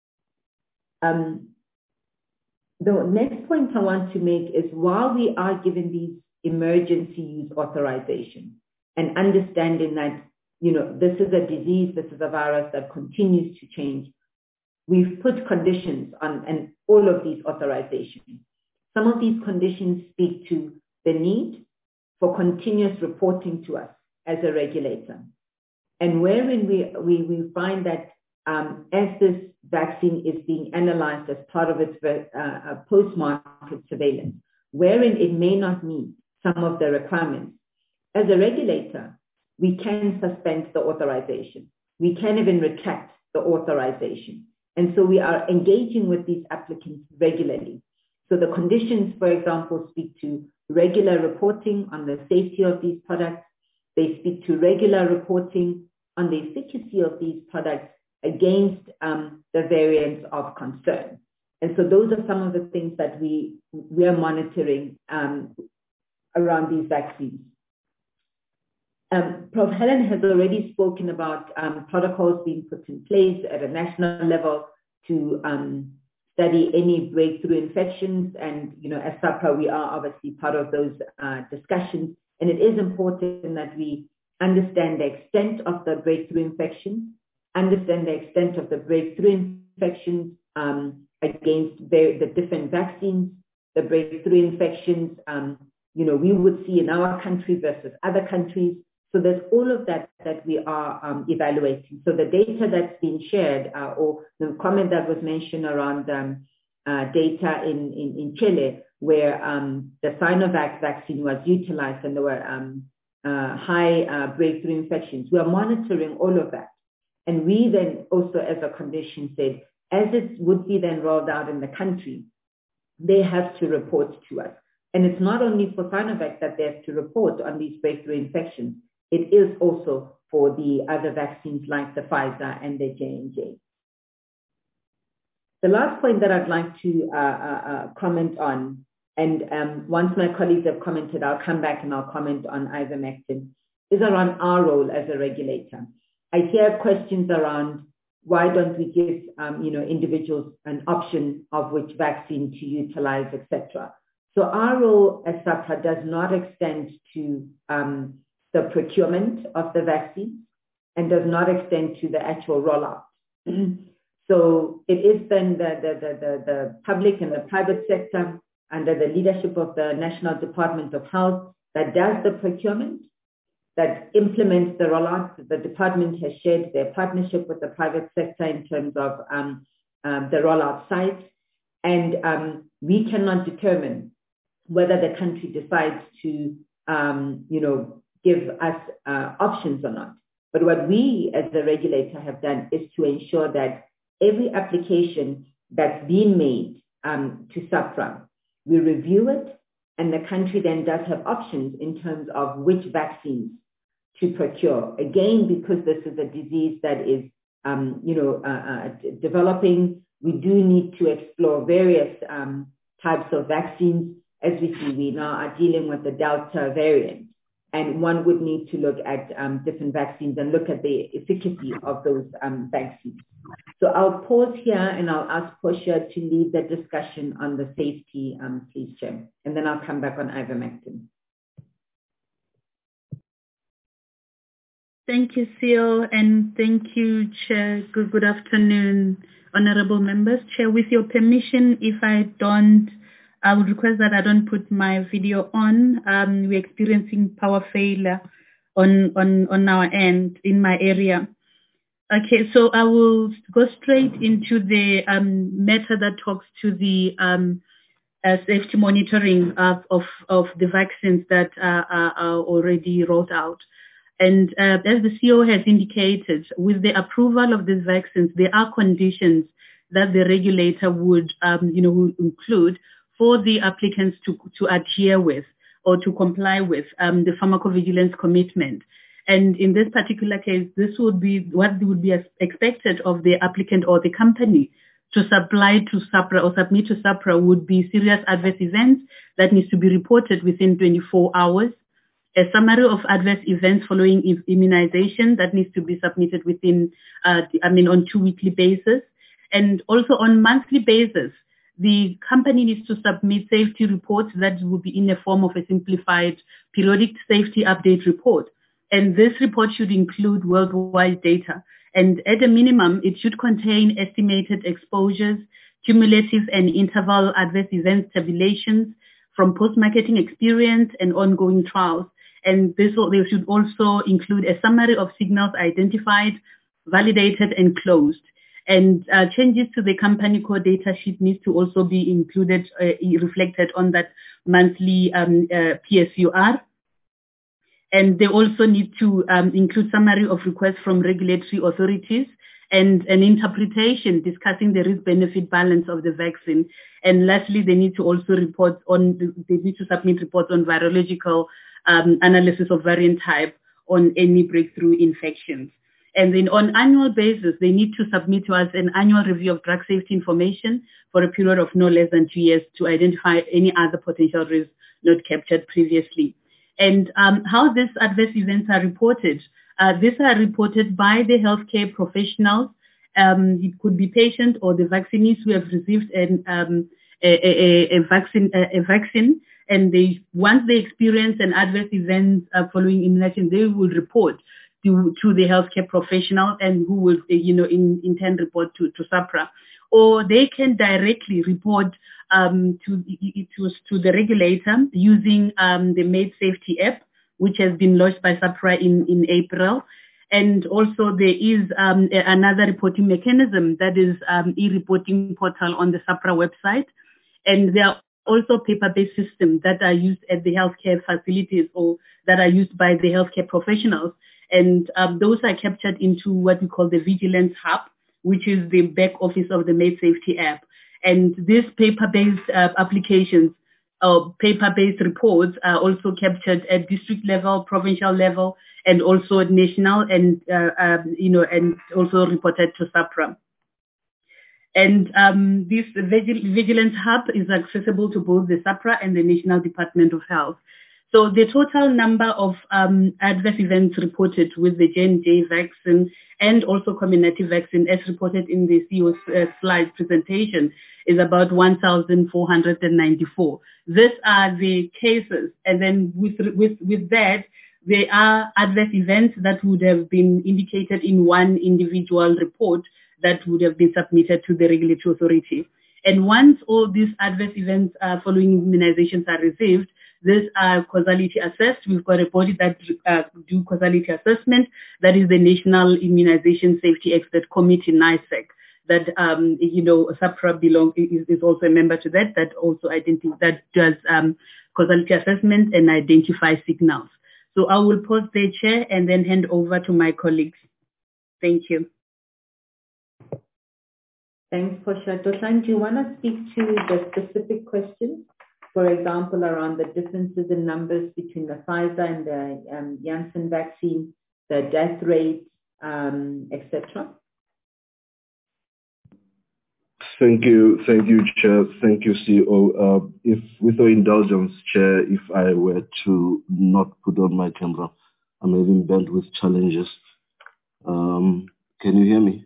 Speaker 2: Um, the next point I want to make is, while we are given these emergency use authorization and understanding that, you know, this is a disease, this is a virus that continues to change, we've put conditions on and all of these authorizations. Some of these conditions speak to the need for continuous reporting to us as a regulator. And wherein we, we, we find that um, as this vaccine is being analyzed as part of its uh, post-market surveillance, wherein it may not meet some of the requirements, as a regulator, we can suspend the authorization. We can even retract the authorization. And so we are engaging with these applicants regularly. So the conditions, for example, speak to regular reporting on the safety of these products. They speak to regular reporting on the efficacy of these products against um, the variants of concern. And so those are some of the things that we, we are monitoring um, around these vaccines. Um, Professor Helen has already spoken about um, protocols being put in place at a national level to um, study any breakthrough infections. And, you know, as SAHPRA, we are obviously part of those uh, discussions. And it is important that we understand the extent of the breakthrough infections, understand the extent of the breakthrough infections um, against the different vaccines, the breakthrough infections, um, you know, we would see in our country versus other countries. So there's all of that that we are um, evaluating. So the data that's been shared, uh, or the comment that was mentioned around um, uh, data in, in, in Chile, where um, the Sinovac vaccine was utilized and there were um, uh, high uh, breakthrough infections. We are monitoring all of that. And we then also, as a condition, said, as it would be then rolled out in the country, they have to report to us. And it's not only for Sinovac that they have to report on these breakthrough infections. It is also for the other vaccines like the Pfizer and the J and J. The last point that I'd like to uh, uh, uh, comment on, and um, once my colleagues have commented, I'll come back and I'll comment on ivermectin, is around our role as a regulator. I hear questions around why don't we give um, you know, individuals an option of which vaccine to utilize, et cetera. So our role as SAHPRA does not extend to um, the procurement of the vaccine and does not extend to the actual rollout. So it is then the, the, the, the, the public and the private sector under the leadership of the National Department of Health that does the procurement, that implements the rollout. The department has shared their partnership with the private sector in terms of um, um, the rollout sites. And um, we cannot determine whether the country decides to, um, you know, give us uh, options or not. But what we as the regulator have done is to ensure that every application that's been made um, to SAHPRA, we review it, and the country then does have options in terms of which vaccines to procure. Again, because this is a disease that is, um, you know, uh, uh, developing, we do need to explore various um, types of vaccines. As we see, we now are dealing with the Delta variant, and one would need to look at um, different vaccines and look at the efficacy of those um, vaccines. So I'll pause here and I'll ask Portia to lead the discussion on the safety, um, please, Chair, and then I'll come back on ivermectin.
Speaker 13: Thank you, Seal, and thank you, Chair. Good, good afternoon, honorable members. Chair, with your permission, if I don't, I would request that I don't put my video on. Um, we're experiencing power failure on, on, on our end in my area. Okay, so I will go straight into the um, matter that talks to the um, uh, safety monitoring of, of, of the vaccines that uh, are, are already rolled out. And uh, as the C E O has indicated, with the approval of these vaccines, there are conditions that the regulator would, um, you know, include for the applicants to, to adhere with or to comply with um, the pharmacovigilance commitment. And in this particular case, this would be what would be expected of the applicant or the company to supply to SAHPRA or submit to SAHPRA would be serious adverse events that needs to be reported within twenty-four hours. A summary of adverse events following immunization that needs to be submitted within, uh, I mean, on two weekly basis. And also on monthly basis, the company needs to submit safety reports that will be in the form of a simplified periodic safety update report. And this report should include worldwide data. And at a minimum, it should contain estimated exposures, cumulative and interval adverse events tabulations from post-marketing experience and ongoing trials. And this they should also include a summary of signals identified, validated, and closed. And uh, changes to the company core data sheet needs to also be included, uh, reflected on that monthly um, uh, P S U R. And they also need to um, include summary of requests from regulatory authorities and an interpretation discussing the risk-benefit balance of the vaccine. And lastly, they need to also report on, they need to submit reports on virological um, analysis of variant type on any breakthrough infections. And then on annual basis, they need to submit to us an annual review of drug safety information for a period of no less than two years to identify any other potential risks not captured previously. And um, how these adverse events are reported. Uh, these are reported by the healthcare professionals. Um, it could be patients or the vaccinees who have received an, um, a, a, a, vaccine, a, a vaccine, and they once they experience an adverse event uh, following immunization, they will report to, to the healthcare professional, and who will, you know, in, in turn report to, to SAHPRA. Or they can directly report um, to, to, to the regulator using um, the Made Safety app, which has been launched by SAHPRA in, in April. And also there is um, a, another reporting mechanism that is um, e-reporting portal on the SAHPRA website. And there are also paper-based systems that are used at the healthcare facilities or that are used by the healthcare professionals. And um, those are captured into what we call the Vigilance Hub, which is the back office of the Made Safety app. And these paper-based uh, applications, uh, paper-based reports are also captured at district level, provincial level, and also at national, and uh, um, you know, and also reported to SAPRA. And um, this vigil- Vigilance Hub is accessible to both the SAPRA and the National Department of Health. So the total number of um, adverse events reported with the J and J vaccine and also Comirnaty vaccine, as reported in the C E O's uh, slide presentation, is about one thousand four hundred ninety-four. These are the cases. And then with, with, with that, there are adverse events that would have been indicated in one individual report that would have been submitted to the regulatory authority. And once all these adverse events uh, following immunizations are received, these are causality assessed. We've got a body that uh, do causality assessment. That is the National Immunization Safety Expert Committee, NISEC. That um, you know, SAPRA belong is, is also a member to that. That also identify that does um, causality assessment and identify signals. So I will pause there, Chair, and then hand over to my colleagues. Thank you.
Speaker 2: Thanks, Portia. Dotlan, do you want to speak to the specific questions? For example, around the differences in numbers between the Pfizer and the um, Janssen vaccine, the death rate, um, et cetera?
Speaker 14: Thank you, thank you, Chair. Thank you, C E O. Uh, if, with your indulgence, Chair, if I were to not put on my camera, I'm having bandwidth challenges. Um, can you hear me?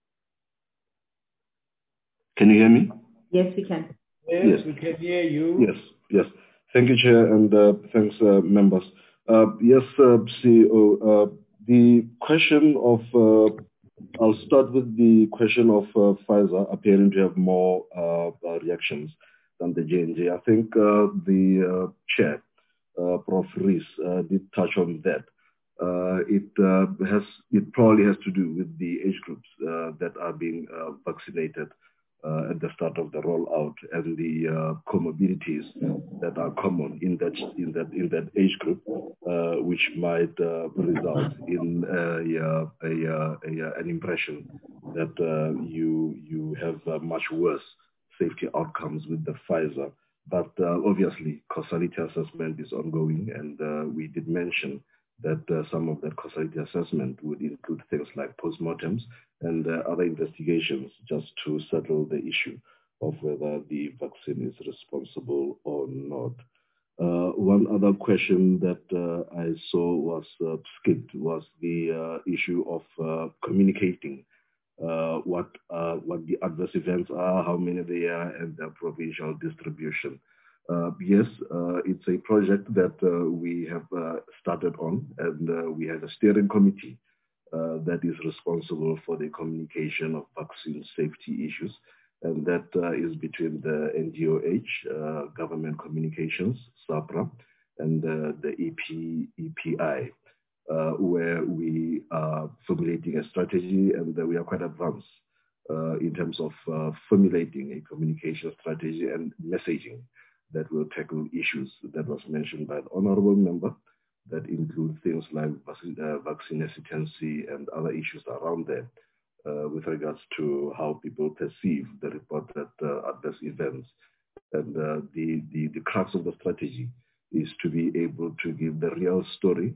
Speaker 14: Can you hear me?
Speaker 2: Yes, we can.
Speaker 1: Yes,
Speaker 14: Yes.
Speaker 1: we can hear you.
Speaker 14: Yes, yes. Thank you, Chair, and uh, thanks, uh, members. Uh, yes, uh, C E O, uh, the question of, uh, I'll start with the question of uh, Pfizer appearing to have more uh, uh, reactions than the J and J. I think uh, the uh, Chair, uh, Professor Rees, uh, did touch on that. Uh, it uh, has, it probably has to do with the age groups uh, that are being uh, vaccinated Uh, at the start of the rollout, and the uh, comorbidities that are common in that in that in that age group, uh, which might uh, result in a, a, a, a, an impression that uh, you you have uh, much worse safety outcomes with the Pfizer. But uh, obviously, causality assessment is ongoing, and uh, we did mention that uh, some of that causality assessment would include things like postmortems and uh, other investigations just to settle the issue of whether the vaccine is responsible or not. Uh, one other question that uh, I saw was uh, skipped was the uh, issue of uh, communicating uh, what uh, what the adverse events are, how many they are, and their provincial distribution. Uh, yes, uh, it's a project that uh, we have uh, started on, and uh, we have a steering committee uh, that is responsible for the communication of vaccine safety issues, and that uh, is between the N G O H, uh, Government Communications, SAPRA, and uh, the E P, E P I, uh, where we are formulating a strategy, and uh, we are quite advanced uh, in terms of uh, formulating a communication strategy and messaging that will tackle issues that was mentioned by the honorable member, that include things like vaccine, uh, vaccine hesitancy and other issues around there uh, with regards to how people perceive the reported uh, adverse events. And uh, the, the, the crux of the strategy is to be able to give the real story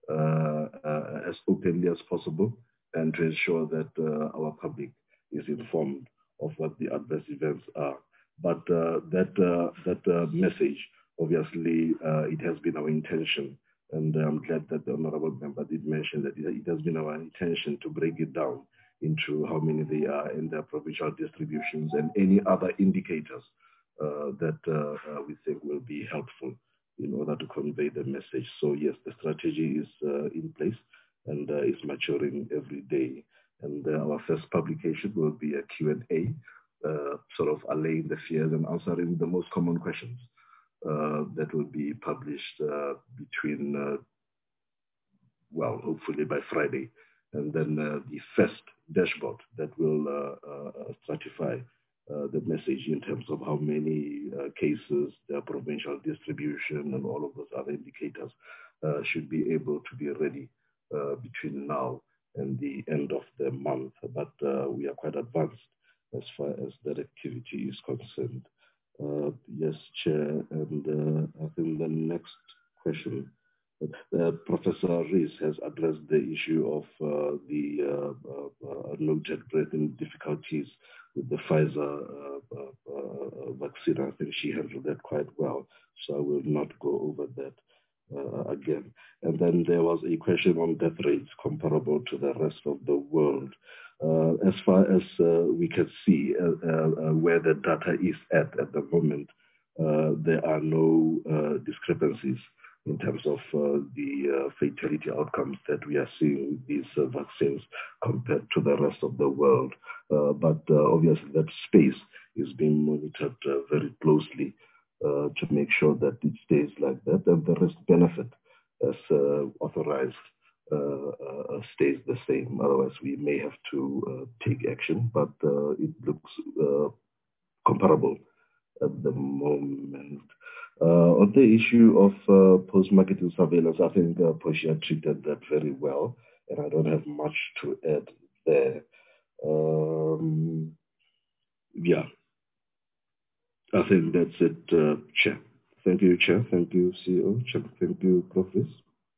Speaker 14: uh, uh, as openly as possible, and to ensure that uh, our public is informed of what the adverse events are. But uh, that uh, that uh, message, obviously, uh, it has been our intention, and I'm glad that the honorable member did mention that it has been our intention to break it down into how many they are in their provincial distributions and any other indicators uh, that uh, uh, we think will be helpful in order to convey the message. So yes, the strategy is uh, in place and uh, is maturing every day. And uh, our first publication will be a Q and A. Uh, sort of allaying the fears and answering the most common questions uh, that will be published uh, between, uh, well, hopefully by Friday. And then uh, the first dashboard that will uh, uh, stratify uh, the message in terms of how many uh, cases, their provincial distribution, and all of those other indicators uh, should be able to be ready uh, between now and the end of the month. But uh, we are quite advanced as far as that security is concerned. Uh, yes, Chair, and uh, I think the next question, uh, Professor Rees has addressed the issue of uh, the uh, uh, noted breathing difficulties with the Pfizer uh, uh, vaccine. I think she handled that quite well, so I will not go over that uh, again. And then there was a question on death rates comparable to the rest of the world. Uh, as far as uh, we can see uh, uh, where the data is at at the moment, uh, there are no uh, discrepancies in terms of uh, the uh, fatality outcomes that we are seeing with these uh, vaccines compared to the rest of the world. Uh, but uh, obviously that space is being monitored uh, very closely uh, to make sure that it stays like that and the risk benefit as uh, authorized uh, uh, stays the same. Otherwise we may have to uh, take action, but uh, it looks uh, comparable at the moment. Uh, on the issue of uh, post-marketing surveillance, I think uh, Portia treated that very well, and I don't have much to add there. Um, yeah, I think that's it, uh, Chair. Thank you, Chair. Thank you, C E O. Chair. Thank you, Professor.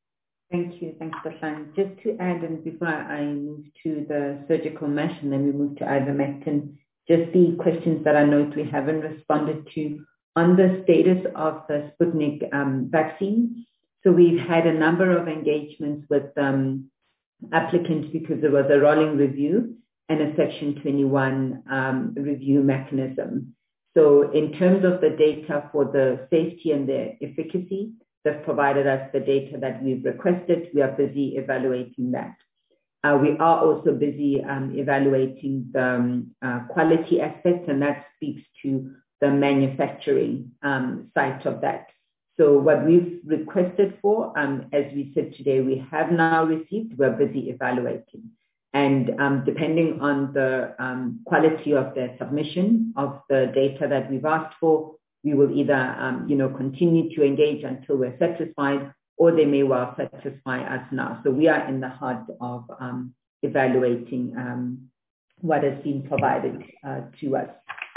Speaker 2: Thank you. Thanks, Stefan. Just to add, and before I move to the surgical mesh, and then we move to ivermectin, just the questions that I note we haven't responded to on the status of the Sputnik um, vaccine. So we've had a number of engagements with um, applicants because there was a rolling review and a Section twenty-one um, review mechanism. So in terms of the data for the safety and the efficacy, they've provided us the data that we've requested. We are busy evaluating that. Uh, we are also busy um, evaluating the um, uh, quality aspects, and that speaks to the manufacturing um, side of that. So what we've requested for, um, as we said today, we have now received, we're busy evaluating. And um, depending on the um, quality of the submission of the data that we've asked for, we will either, um, you know, continue to engage until we're satisfied, or they may well satisfy us now. So we are in the heart of um, evaluating um, what has been provided uh, to us.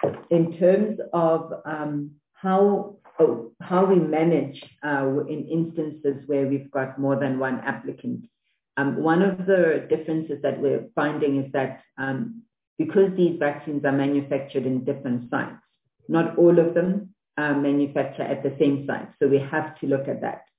Speaker 2: In terms of um, how oh, how we manage uh, in instances where we've got more than one applicant, um, one of the differences that we're finding is that um, because these vaccines are manufactured in different sites, not all of them are manufactured at the same site. So we have to look at that.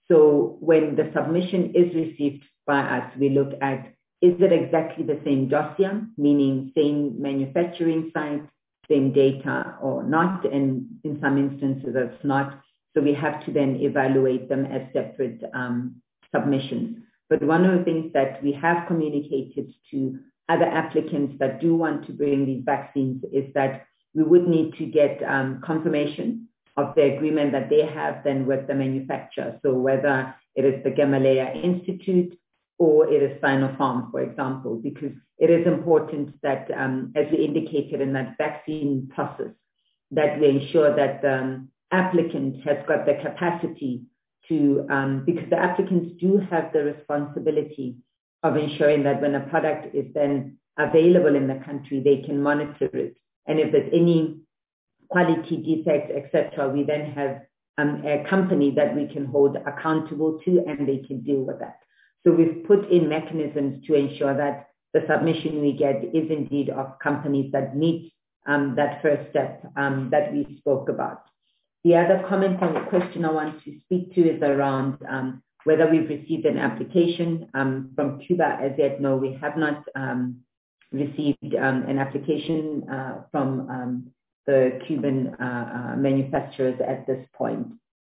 Speaker 2: So when the submission is received by us, we look at, is it exactly the same dossier, meaning same manufacturing site, same data or not? And in some instances it's not. So we have to then evaluate them as separate um, submissions. But one of the things that we have communicated to other applicants that do want to bring these vaccines is that we would need to get um, confirmation of the agreement that they have then with the manufacturer. So whether it is the Gamaleya Institute or it is Sinopharm, for example, because it is important that, um, as we indicated in that vaccine process, that we ensure that the um, applicant has got the capacity to, um, because the applicants do have the responsibility of ensuring that when a product is then available in the country, they can monitor it. And if there's any quality defects, et cetera, we then have um, a company that we can hold accountable to, and they can deal with that. So we've put in mechanisms to ensure that the submission we get is indeed of companies that meet um, that first step um, that we spoke about. The other comment on the question I want to speak to is around um, whether we've received an application um, from Cuba. As yet, no, we have not um, received um, an application uh, from um, the Cuban uh, uh, manufacturers at this point.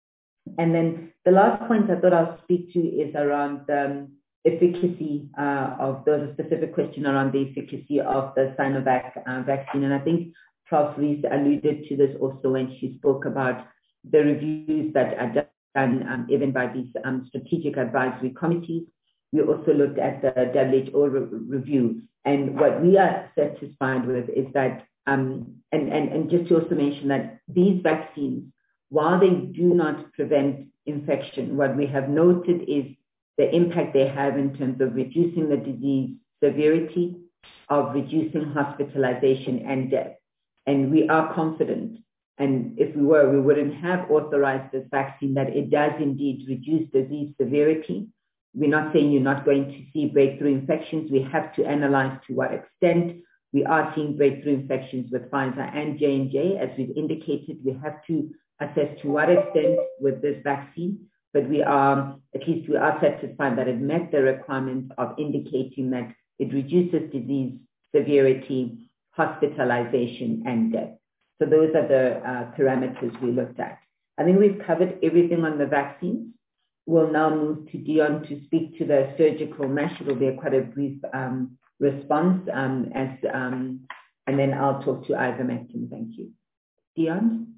Speaker 2: And then the last point I thought I'll speak to is around the um, efficacy uh, of the specific question around the efficacy of the Sinovac uh, vaccine. And I think Professor Rees alluded to this also when she spoke about the reviews that are done um, even by these um, strategic advisory committees. We also looked at the W H O re review. And what we are satisfied with is that, um, and, and, and just to also mention that these vaccines, while they do not prevent infection, what we have noted is the impact they have in terms of reducing the disease severity, of reducing hospitalization and death. And we are confident, and if we were, we wouldn't have authorized this vaccine, that it does indeed reduce disease severity. We're not saying you're not going to see breakthrough infections. We have to analyze to what extent. We are seeing breakthrough infections with Pfizer and J and J. As we've indicated, we have to assess to what extent with this vaccine, but we are, at least we are satisfied that it met the requirement of indicating that it reduces disease severity, hospitalization, and death. So those are the uh, parameters we looked at. I think we've covered everything on the vaccines. We'll now move to Dion to speak to the surgical mesh. It'll be a quite a brief um, response, um, as, um, and then I'll talk to ivermectin. Thank you. Dion?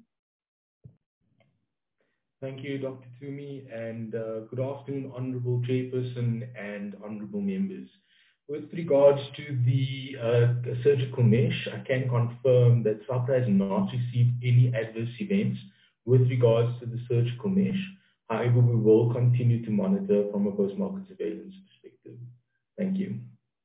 Speaker 15: Thank you, Doctor Tumi, and uh, good afternoon, Honorable Chairperson and Honorable members. With regards to the uh, surgical mesh, I can confirm that SAHPRA has not received any adverse events with regards to the surgical mesh. However, we will continue to monitor from a post-market surveillance perspective. Thank you.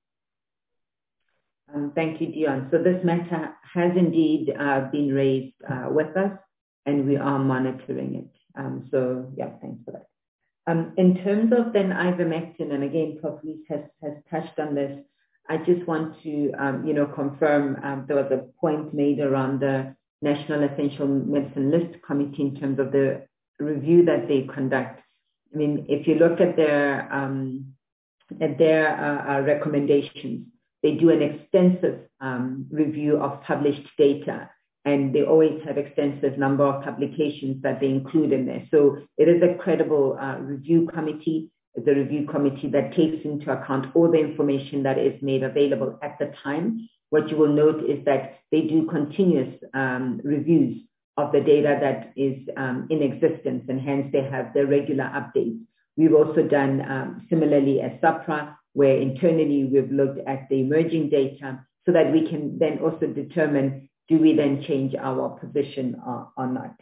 Speaker 2: Um, thank you, Dion. So this matter has indeed uh, been raised uh, with us, and we are monitoring it. Um, so, yeah, thanks for that. Um, in terms of then ivermectin, and again, Professor Rees has, has touched on this, I just want to, um, you know, confirm um, there was a point made around the National Essential Medicine List Committee in terms of the review that they conduct. I mean, if you look at their, um, at their uh, uh, recommendations, they do an extensive um, review of published data, and they always have extensive number of publications that they include in there. So it is a credible uh, review committee. It's a review committee that takes into account all the information that is made available at the time. What you will note is that they do continuous um, reviews of the data that is um, in existence, and hence they have the regular updates. We've also done um, similarly as SAHPRA, where internally we've looked at the emerging data so that we can then also determine, do we then change our position or, or not?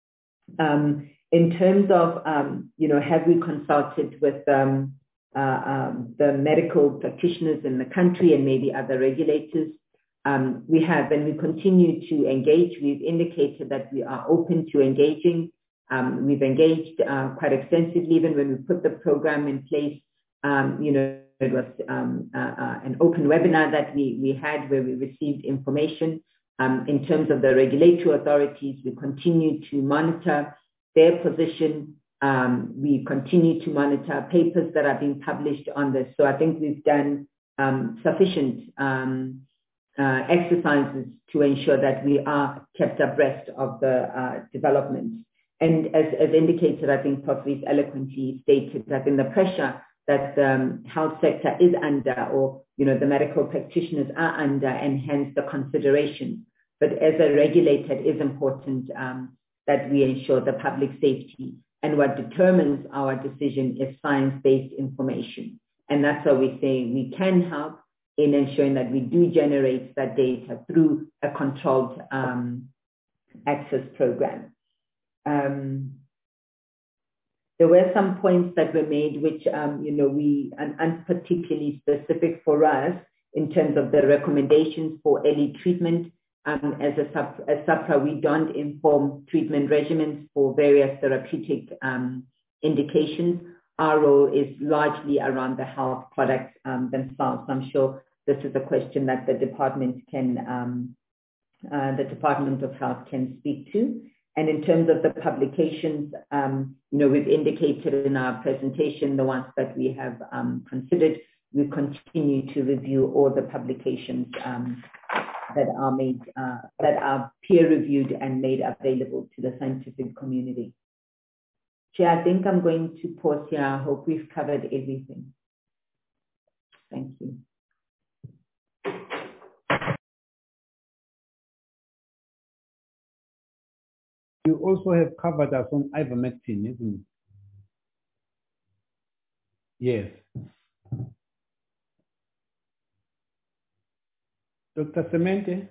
Speaker 2: Um, in terms of, um, you know, have we consulted with um, uh, um, the medical practitioners in the country and maybe other regulators? Um, we have, and we continue to engage. We've indicated that we are open to engaging. Um, we've engaged uh, quite extensively, even when we put the program in place. Um, you know, it was um, uh, uh, an open webinar that we, we had where we received information. Um, in terms of the regulatory authorities, we continue to monitor their position. Um, we continue to monitor papers that are being published on this. So I think we've done um, sufficient um, uh, exercises to ensure that we are kept abreast of the uh, developments. And as, as indicated, I think Professor Rees eloquently stated that in the pressure that the um, health sector is under, or, you know, the medical practitioners are under, and hence the consideration. But as a regulator, it is important um, that we ensure the public safety. And what determines our decision is science-based information. And that's why we say we can help in ensuring that we do generate that data through a controlled um, access program. Um, there were some points that were made which, um, you know, we, and, and particularly specific for us in terms of the recommendations for early treatment. Um, as a sub, as SAHPRA, we don't inform treatment regimens for various therapeutic um, indications. Our role is largely around the health products um, themselves. I'm sure this is a question that the department can, um, uh, the Department of Health can speak to. And in terms of the publications, um, you know, we've indicated in our presentation the ones that we have um, considered. We continue to review all the publications um, that are made, uh, that are peer-reviewed and made available to the scientific community. Chair, I think I'm going to pause here. I hope we've covered everything. Thank you.
Speaker 1: You also have covered us on ivermectin, isn't it? Yes. Doctor Semente?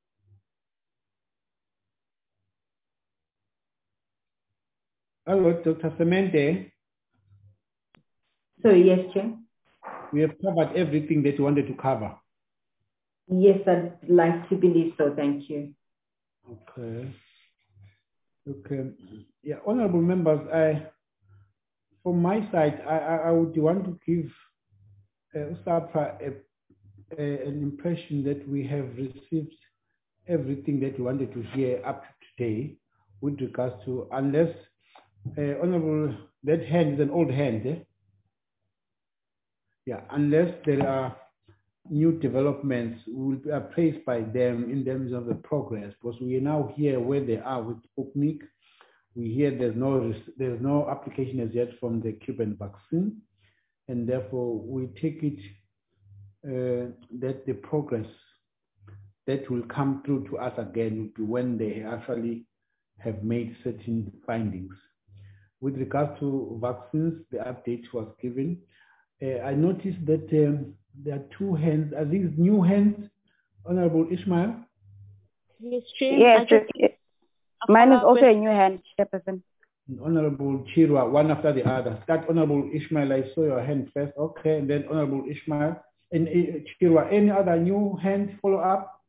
Speaker 1: Hello, Doctor Semente?
Speaker 2: Sorry, yes, Chair.
Speaker 1: We have covered everything that you wanted to cover.
Speaker 2: Yes, I'd like to believe so. Thank you.
Speaker 1: Okay. Okay. Yeah, honorable members, I, from my side, I, I, I would want to give uh, SAPRA a, a, an impression that we have received everything that we wanted to hear up to today with regards to, unless, uh, honorable, that hand is an old hand, eh? Yeah, unless there are new developments, we will be appraised by them in terms of the progress, because we are now here where they are with Sputnik. We hear there's no there's no application as yet from the Cuban vaccine, and therefore we take it uh, that the progress that will come through to us again will be when they actually have made certain findings. With regards to vaccines, the update was given. Uh, I noticed that um, there are two hands. Are these new hands, Honorable Ismail?
Speaker 9: Yes, Chair.
Speaker 8: Yes,
Speaker 9: just,
Speaker 8: it, mine is also a new hand, Chairperson.
Speaker 1: Honorable Chirwa, one after the other. Start Honorable Ismail, I saw your hand first. Okay, and then Honorable Ismail. And uh, Chirwa, any other new hand follow up?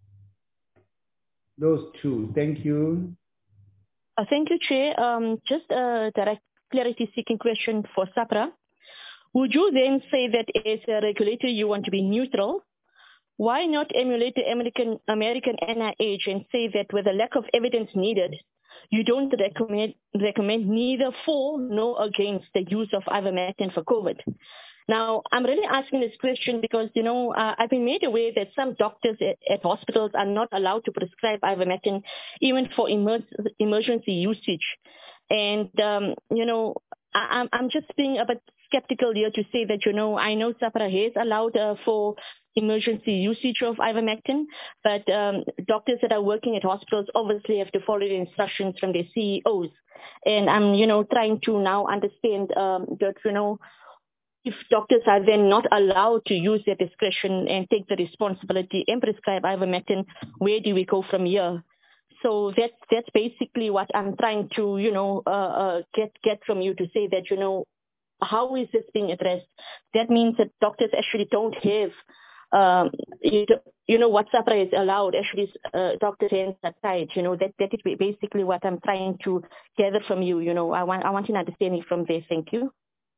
Speaker 1: Those two, thank you.
Speaker 9: Uh, thank you, Chair. Um, just a direct clarity-seeking question for SAPRA. Would you then say that as a regulator you want to be neutral? Why not emulate the American, American N I H and say that with a lack of evidence needed, you don't recommend, recommend neither for nor against the use of ivermectin for COVID? Now, I'm really asking this question because, you know, uh, I've been made aware that some doctors at, at hospitals are not allowed to prescribe ivermectin even for emer- emergency usage. And, um, you know, I, I'm, I'm just being a bit skeptical here to say that, you know, I know SAPRA has allowed uh, for emergency usage of ivermectin, but um, doctors that are working at hospitals obviously have to follow the instructions from their C E Os. And I'm, you know, trying to now understand um, that, you know, if doctors are then not allowed to use their discretion and take the responsibility and prescribe ivermectin, where do we go from here? So that's that's basically what I'm trying to, you know, uh, uh, get get from you to say that, you know, how is this being addressed? That means that doctors actually don't have, um, you, you know, what SAPRA is allowed. Actually, uh, doctors' hands are tied. You know, that that is basically what I'm trying to gather from you. You know, I want I want an understanding from there. Thank you.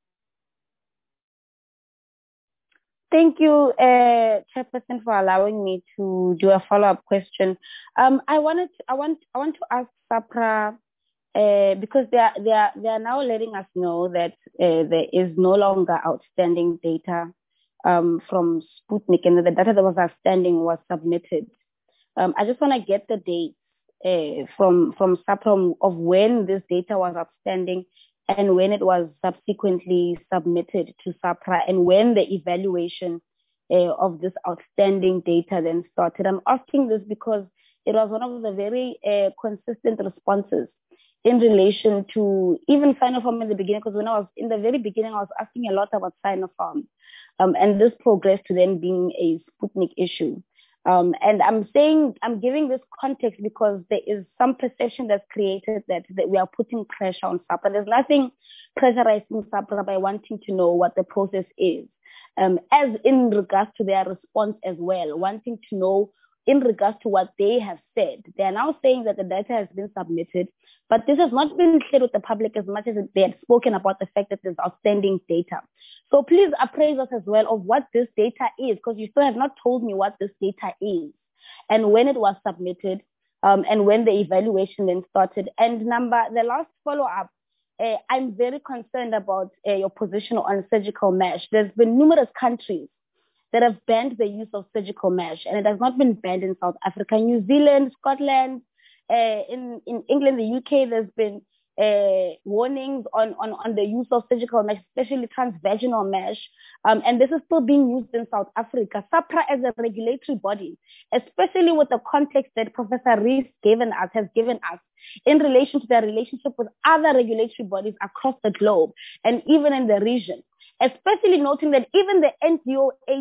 Speaker 8: Thank you, uh, Chairperson, for allowing me to do a follow-up question. Um, I wanted, to, I want, I want to ask SAPRA uh, because they are, they are, they are now letting us know that uh, there is no longer outstanding data um, from Sputnik, and that the data that was outstanding was submitted. Um, I just want to get the dates uh, from from SAPRA of when this data was outstanding and when it was subsequently submitted to SAPRA, and when the evaluation uh, of this outstanding data then started. I'm asking this because it was one of the very uh, consistent responses in relation to even Sinopharm in the beginning, because when I was in the very beginning, I was asking a lot about Sinopharm, um, and this progressed to then being a Sputnik issue. Um, and I'm saying, I'm giving this context because there is some perception that's created that, that we are putting pressure on SAPRA. There's nothing pressurizing SAPRA by wanting to know what the process is, um, as in regards to their response as well, wanting to know in regards to what they have said. They are now saying that the data has been submitted, but this has not been shared with the public as much as they had spoken about the fact that there's outstanding data. So please appraise us as well of what this data is, because you still have not told me what this data is and when it was submitted, um, and when the evaluation then started. And number, the last follow-up, uh, I'm very concerned about uh, your position on surgical mesh. There's been numerous countries that have banned the use of surgical mesh, and it has not been banned in South Africa, New Zealand, Scotland, uh, in, in England, the U K, there's been uh, warnings on, on, on the use of surgical mesh, especially transvaginal mesh, um, and this is still being used in South Africa. SAPRA as a regulatory body, especially with the context that Professor Rees given us, has given us in relation to their relationship with other regulatory bodies across the globe and even in the region, especially noting that even the N D O H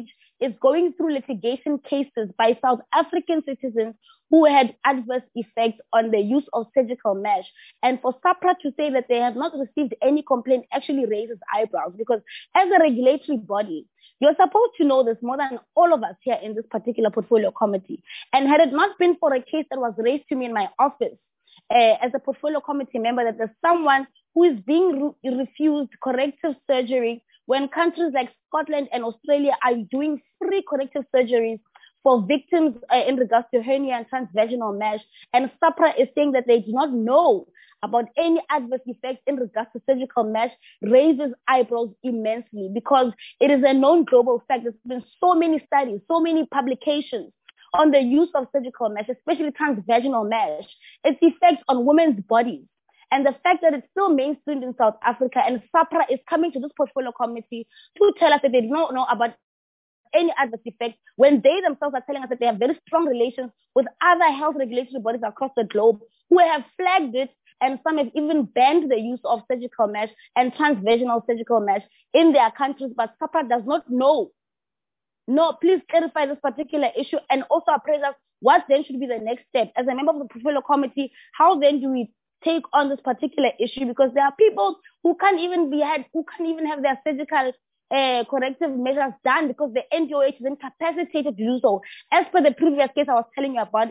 Speaker 16: is going through litigation cases by South African citizens who had adverse effects on the use of surgical mesh. And for SAHPRA to say that they have not received any complaint actually raises eyebrows, because as a regulatory body, you're supposed to know this more than all of us here in this particular portfolio committee. And had it not been for a case that was raised to me in my office uh, as a portfolio committee member, that there's someone who is being re- refused corrective surgery when countries like Scotland and Australia are doing free corrective surgeries for victims uh, in regards to hernia and transvaginal mesh, and SAHPRA is saying that they do not know about any adverse effects in regards to surgical mesh, raises eyebrows immensely, because it is a known global fact. There's been so many studies, so many publications on the use of surgical mesh, especially transvaginal mesh, its effects on women's bodies. And the fact that it's still mainstreamed in South Africa, and SAHPRA is coming to this portfolio committee to tell us that they don't know about any adverse effects, when they themselves are telling us that they have very strong relations with other health regulatory bodies across the globe who have flagged it, and some have even banned the use of surgical mesh and transvaginal surgical mesh in their countries, but SAHPRA does not know. No, please clarify this particular issue, and also appraise us what then should be the next step. As a member of the portfolio committee, how then do we take on this particular issue? Because there are people who can't even be had, who can't even have their surgical Uh, corrective measures done because the N G O H is incapacitated to do so. As per the previous case I was telling you about,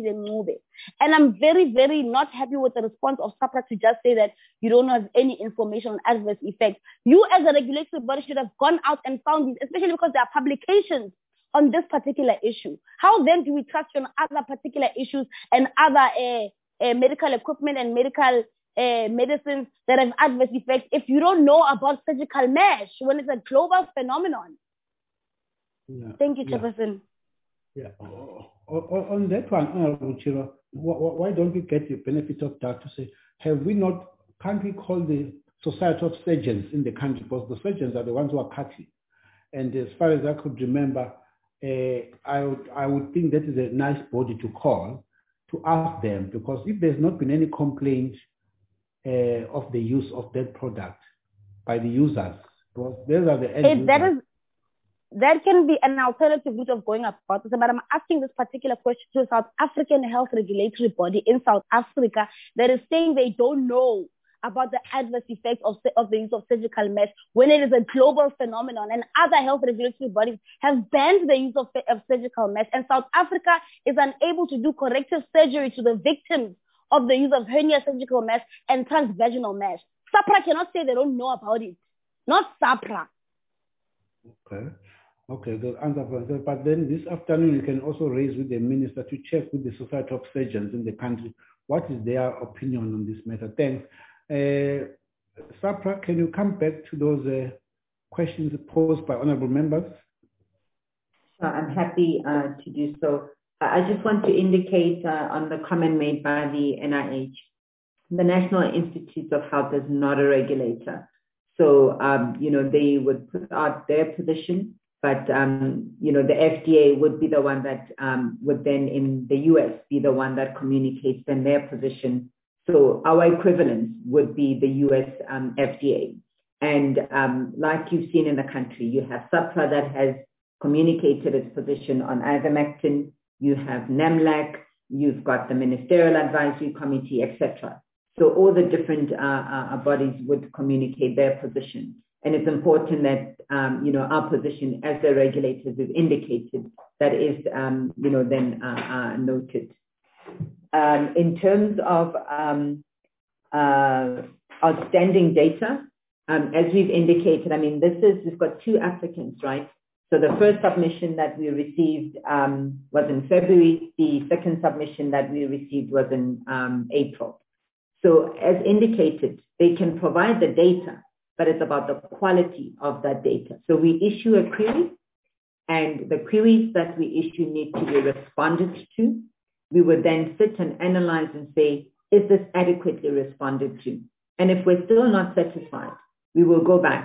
Speaker 16: and I'm very, very not happy with the response of SAHPRA to just say that you don't have any information on adverse effects. You as a regulatory body should have gone out and found these, especially because there are publications on this particular issue. How then do we trust you on other particular issues and other uh, uh, medical equipment and medical Uh, medicines that have adverse effects if you don't know about surgical mesh when it's a global phenomenon?
Speaker 1: Yeah.
Speaker 16: Thank you,
Speaker 1: Yeah.
Speaker 16: Chairperson.
Speaker 1: Yeah. On, on that one, Honorable Chiro, why don't we get the benefit of that to say, have we not, can't we call the Society of Surgeons in the country, because the surgeons are the ones who are cutting. And as far as I could remember, uh, I, would, I would think that is a nice body to call to ask them, because if there's not been any complaint Uh, of the use of that product by the users, because those are the end
Speaker 16: it,
Speaker 1: users.
Speaker 16: That is, that can be an alternative route of going about this, but I'm asking this particular question to a South African health regulatory body in South Africa that is saying they don't know about the adverse effects of, of the use of surgical mesh when it is a global phenomenon, and other health regulatory bodies have banned the use of, of surgical mesh, and South Africa is unable to do corrective surgery to the victims of the use of hernia surgical mesh and transvaginal mesh. SAHPRA cannot say they don't know about it. Not SAHPRA.
Speaker 1: Okay. Okay, the answer for that. But then this afternoon you can also raise with the minister to check with the Society of Surgeons in the country what is their opinion on this matter. Thanks. Uh, SAHPRA, can you come back to those uh, questions posed by honorable members?
Speaker 2: Sure, I'm happy uh, to do so. I just want to indicate uh, on the comment made by the N I H, the National Institute of Health is not a regulator. So, um, you know, they would put out their position, but, um, you know, the F D A would be the one that um, would then in the U S be the one that communicates then their position. So our equivalence would be the U S um, F D A. And um, like you've seen in the country, you have SAHPRA that has communicated its position on ivermectin. You have NAMLAC, you've got the Ministerial Advisory Committee, et cetera. So all the different uh, uh, bodies would communicate their position. And it's important that, um, you know, our position as the regulators is indicated, that is, um, you know, then uh, uh, noted. Um, in terms of um, uh, outstanding data, um, as we've indicated, I mean, this is, we've got two applicants, right? So the first submission that we received um, was in February. The second submission that we received was in um, April. So as indicated, they can provide the data, but it's about the quality of that data. So we issue a query, and the queries that we issue need to be responded to. We would then sit and analyze and say, is this adequately responded to? And if we're still not satisfied, we will go back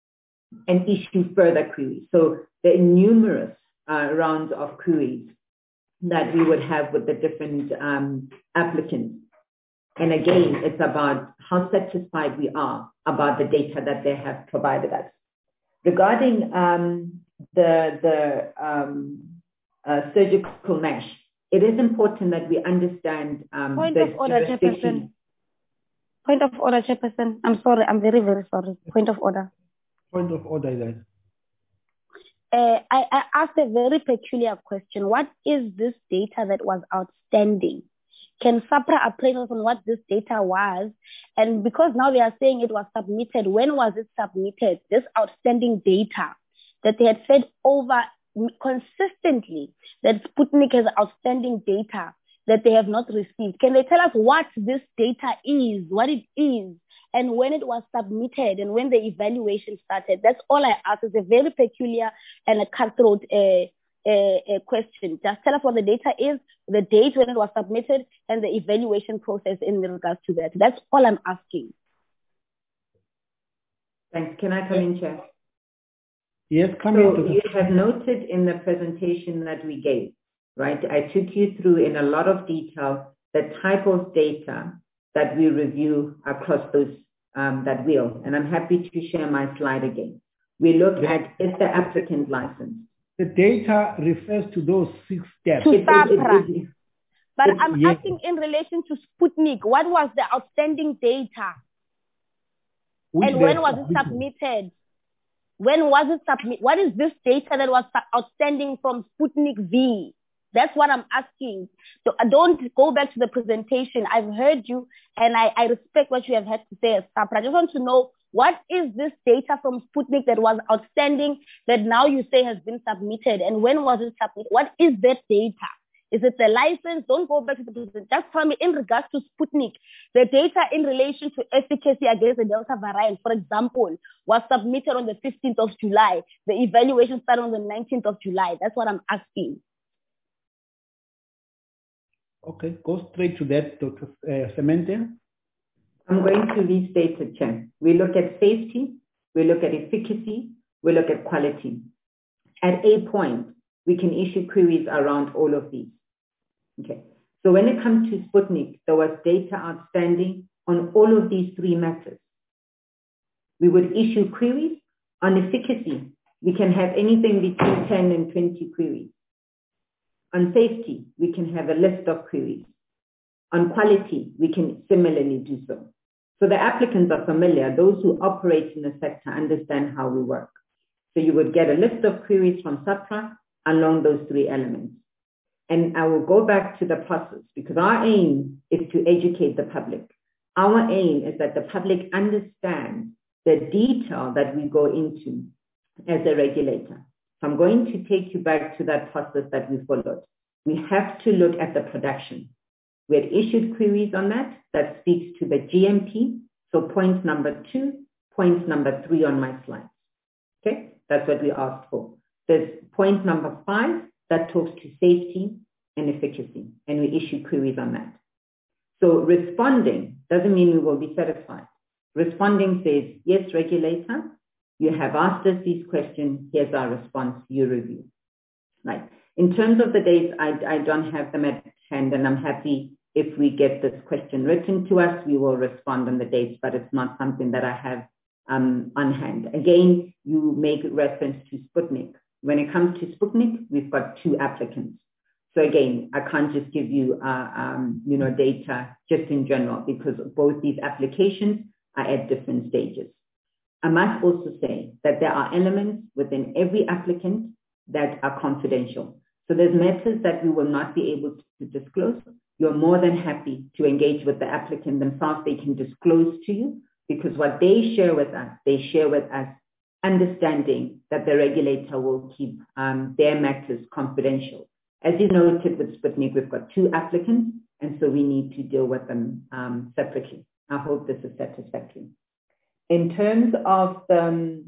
Speaker 2: and issue further queries. So there are numerous uh, rounds of queries that we would have with the different um, applicants. And again, it's about how satisfied we are about the data that they have provided us. Regarding um, the, the um, uh, surgical mesh, it is important that we understand um,
Speaker 8: Point
Speaker 2: the
Speaker 8: of order, Chairperson. Point of order, Chairperson. I'm sorry. I'm very, very sorry. Point of order.
Speaker 1: Point of order, then.
Speaker 16: Uh, I, I asked a very peculiar question. What is this data that was outstanding? Can SAPRA appraise us on what this data was? And because now they are saying it was submitted, when was it submitted? This outstanding data that they had said over consistently that Sputnik has outstanding data that they have not received. Can they tell us what this data is, what it is, and when it was submitted and when the evaluation started? That's all I ask. It's a very peculiar and a cutthroat uh, uh, uh, question. Just tell us what the data is, the date when it was submitted, and the evaluation process in regards to that. That's all I'm asking.
Speaker 2: Thanks. Can I come in, Chair?
Speaker 1: Yes, come
Speaker 2: so
Speaker 1: in.
Speaker 2: You have noted in the presentation that we gave, right? I took you through in a lot of detail the type of data that we review across those, um, that wheel. And I'm happy to share my slide again. We look at, is the applicant licensed?
Speaker 1: The data refers to those six steps.
Speaker 16: To SAPRA. But I'm
Speaker 1: yes.
Speaker 16: asking in relation to Sputnik, what was the outstanding data?
Speaker 1: Which
Speaker 16: and when was it submitted? When was it submitted? What is this data that was outstanding from Sputnik V? That's what I'm asking. So I don't go back to the presentation. I've heard you and I, I respect what you have had to say as SAPRA. I just want to know, what is this data from Sputnik that was outstanding that now you say has been submitted? And when was it submitted? What is that data? Is it the license? Don't go back to the presentation. Just tell me in regards to Sputnik, the data in relation to efficacy against the Delta variant, for example, was submitted on the fifteenth of July. The evaluation started on the nineteenth of July. That's what I'm asking.
Speaker 1: Okay, go straight to that, Doctor Uh, Semente.
Speaker 2: I'm going to restate it, Chair. We look at safety, we look at efficacy, we look at quality. At a point, we can issue queries around all of these. Okay. So when it comes to Sputnik, there was data outstanding on all of these three matters. We would issue queries on efficacy. We can have anything between ten and twenty queries. On safety, we can have a list of queries. On quality, we can similarly do so. So the applicants are familiar. Those who operate in the sector understand how we work. So you would get a list of queries from SAPRA along those three elements. And I will go back to the process because our aim is to educate the public. Our aim is that the public understands the detail that we go into as a regulator. So I'm going to take you back to that process that we followed. We have to look at the production. We had issued queries on that. That speaks to the G M P. So point number two, point number three on my slides. Okay, that's what we asked for. There's point number five that talks to safety and efficacy, and we issue queries on that. So responding doesn't mean we will be satisfied. Responding says, yes, regulator, you have asked us these questions, here's our response, you review. Right. In terms of the dates, I, I don't have them at hand, and I'm happy if we get this question written to us, we will respond on the dates, but it's not something that I have um, on hand. Again, you make reference to Sputnik. When it comes to Sputnik, we've got two applicants. So again, I can't just give you, uh, um, you know, data just in general because both these applications are at different stages. I must also say that there are elements within every applicant that are confidential. So there's matters that we will not be able to disclose. You're more than happy to engage with the applicant themselves. They can disclose to you because what they share with us, they share with us understanding that the regulator will keep um, their matters confidential. As you noted with Sputnik, we've got two applicants, and so we need to deal with them um, separately. I hope this is satisfactory. In terms of the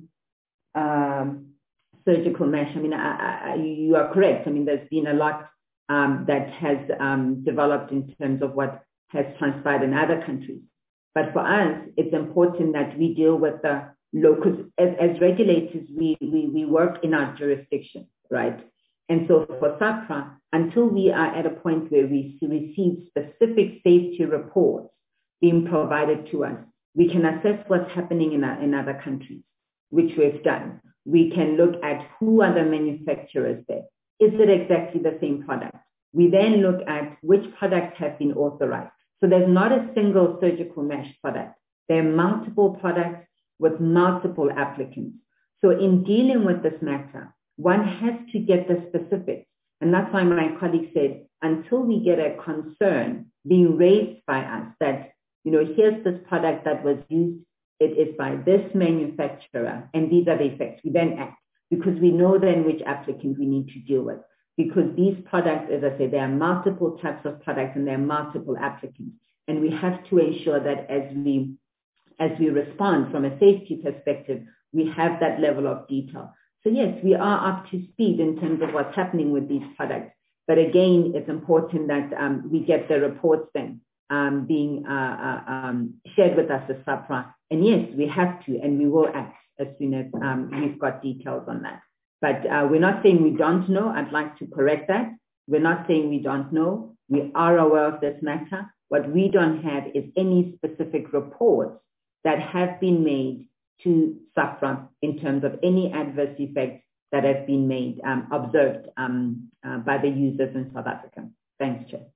Speaker 2: um, surgical mesh, I mean, I, I, you are correct. I mean, there's been a lot um, that has um, developed in terms of what has transpired in other countries. But for us, it's important that we deal with the local, as, as regulators, we, we, we work in our jurisdiction, right? And so for SAPRA, until we are at a point where we receive specific safety reports being provided to us, we can assess what's happening in, our, in other countries, which we've done. we can look at who are the manufacturers there. Is it exactly the same product? We then look at which products have been authorized. So there's not a single surgical mesh product. There are multiple products with multiple applicants. So in dealing with this matter, one has to get the specifics. And that's why my colleague said, until we get a concern being raised by us that, you know, here's this product that was used, it is by this manufacturer, and these are the effects. We then act because we know then which applicant we need to deal with. Because these products, as I say, there are multiple types of products and there are multiple applicants. And we have to ensure that as we, as we respond from a safety perspective, we have that level of detail. So yes, we are up to speed in terms of what's happening with these products. But again, it's important that um, we get the reports then um, being uh, uh, um, shared with us as SAHPRA. And yes, we have to, and we will act as soon as um, we've got details on that. But uh, we're not saying we don't know. I'd like to correct that. We're not saying we don't know. We are aware of this matter. What we don't have is any specific reports that have been made to SAHPRA in terms of any adverse effects that have been made, um, observed um, uh, by the users in South Africa. Thanks, Chair.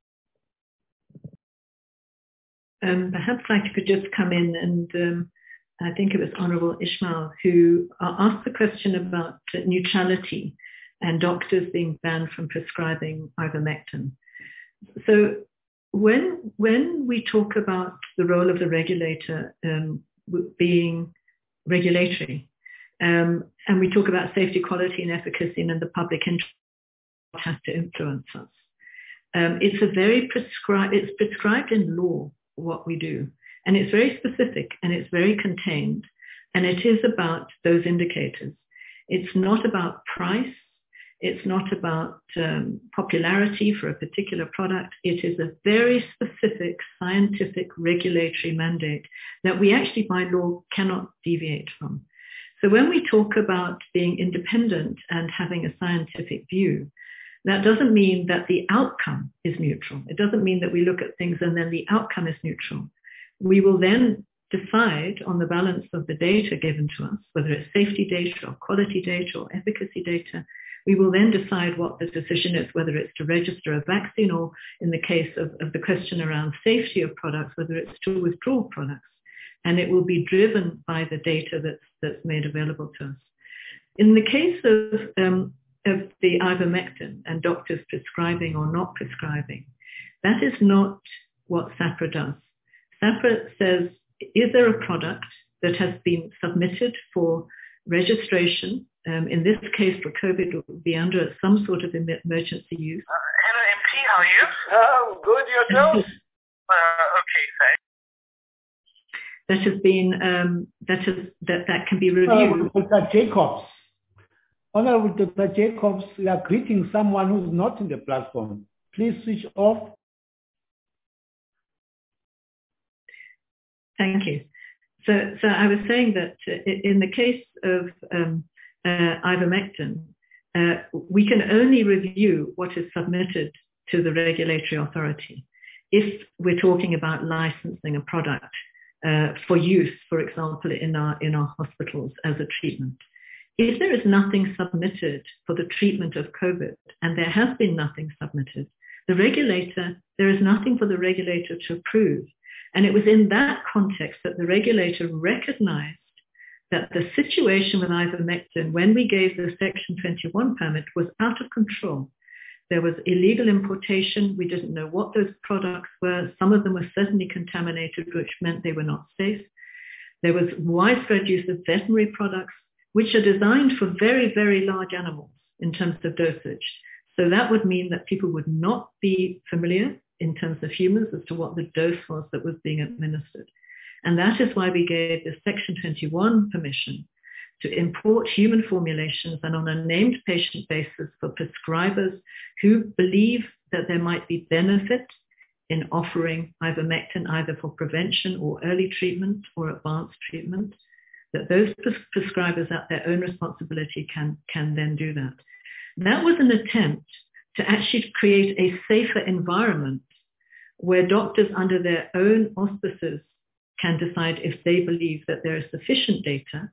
Speaker 4: Um, perhaps I could just come in and um, I think it was Honourable Ismail who uh, asked the question about uh, neutrality and doctors being banned from prescribing ivermectin. So when, when we talk about the role of the regulator um, being regulatory, um, and we talk about safety, quality and efficacy and the public interest has to influence us. Um, it's a very prescribed, it's prescribed in law what we do. And it's very specific and it's very contained. And it is about those indicators. It's not about price. It's not about um, popularity for a particular product. It is a very specific scientific regulatory mandate that we actually by law cannot deviate from. So when we talk about being independent and having a scientific view, that doesn't mean that the outcome is neutral. It doesn't mean that we look at things and then the outcome is neutral. We will then decide on the balance of the data given to us, whether it's safety data or quality data or efficacy data. We will then decide what the decision is, whether it's to register a vaccine or in the case of, of the question around safety of products, whether it's to withdraw products. And it will be driven by the data that's, that's made available to us. In the case of, um, of the ivermectin and doctors prescribing or not prescribing, that is not what SAHPRA does. SAHPRA says, is there a product that has been submitted for registration? Um, in this case, for COVID, it would be under some sort of emergency use.
Speaker 17: Uh, hello, M P, how are you? Oh, good, yourself? uh, okay, thanks.
Speaker 4: That has been, um, that, has, that, that can be reviewed.
Speaker 1: Uh, Doctor Jacobs. Honorable Doctor Jacobs, we are greeting someone who's not in the platform. Please switch off.
Speaker 4: Thank you. So, so I was saying that in the case of um, uh, ivermectin, uh, we can only review what is submitted to the regulatory authority. If we're talking about licensing a product uh, for use, for example, in our, in our hospitals as a treatment. If there is nothing submitted for the treatment of COVID, and there has been nothing submitted, the regulator, there is nothing for the regulator to approve. And it was in that context that the regulator recognized that the situation with ivermectin, when we gave the Section twenty-one permit, was out of control. There was illegal importation. We didn't know what those products were. Some of them were certainly contaminated, which meant they were not safe. There was widespread use of veterinary products, which are designed for very, very large animals in terms of dosage. So that would mean that people would not be familiar in terms of humans as to what the dose was that was being administered. And that is why we gave the Section twenty-one permission to import human formulations and on a named patient basis for prescribers who believe that there might be benefit in offering ivermectin either for prevention or early treatment or advanced treatment, that those pres- prescribers at their own responsibility can, can then do that. That was an attempt to actually create a safer environment where doctors under their own auspices can decide if they believe that there is sufficient data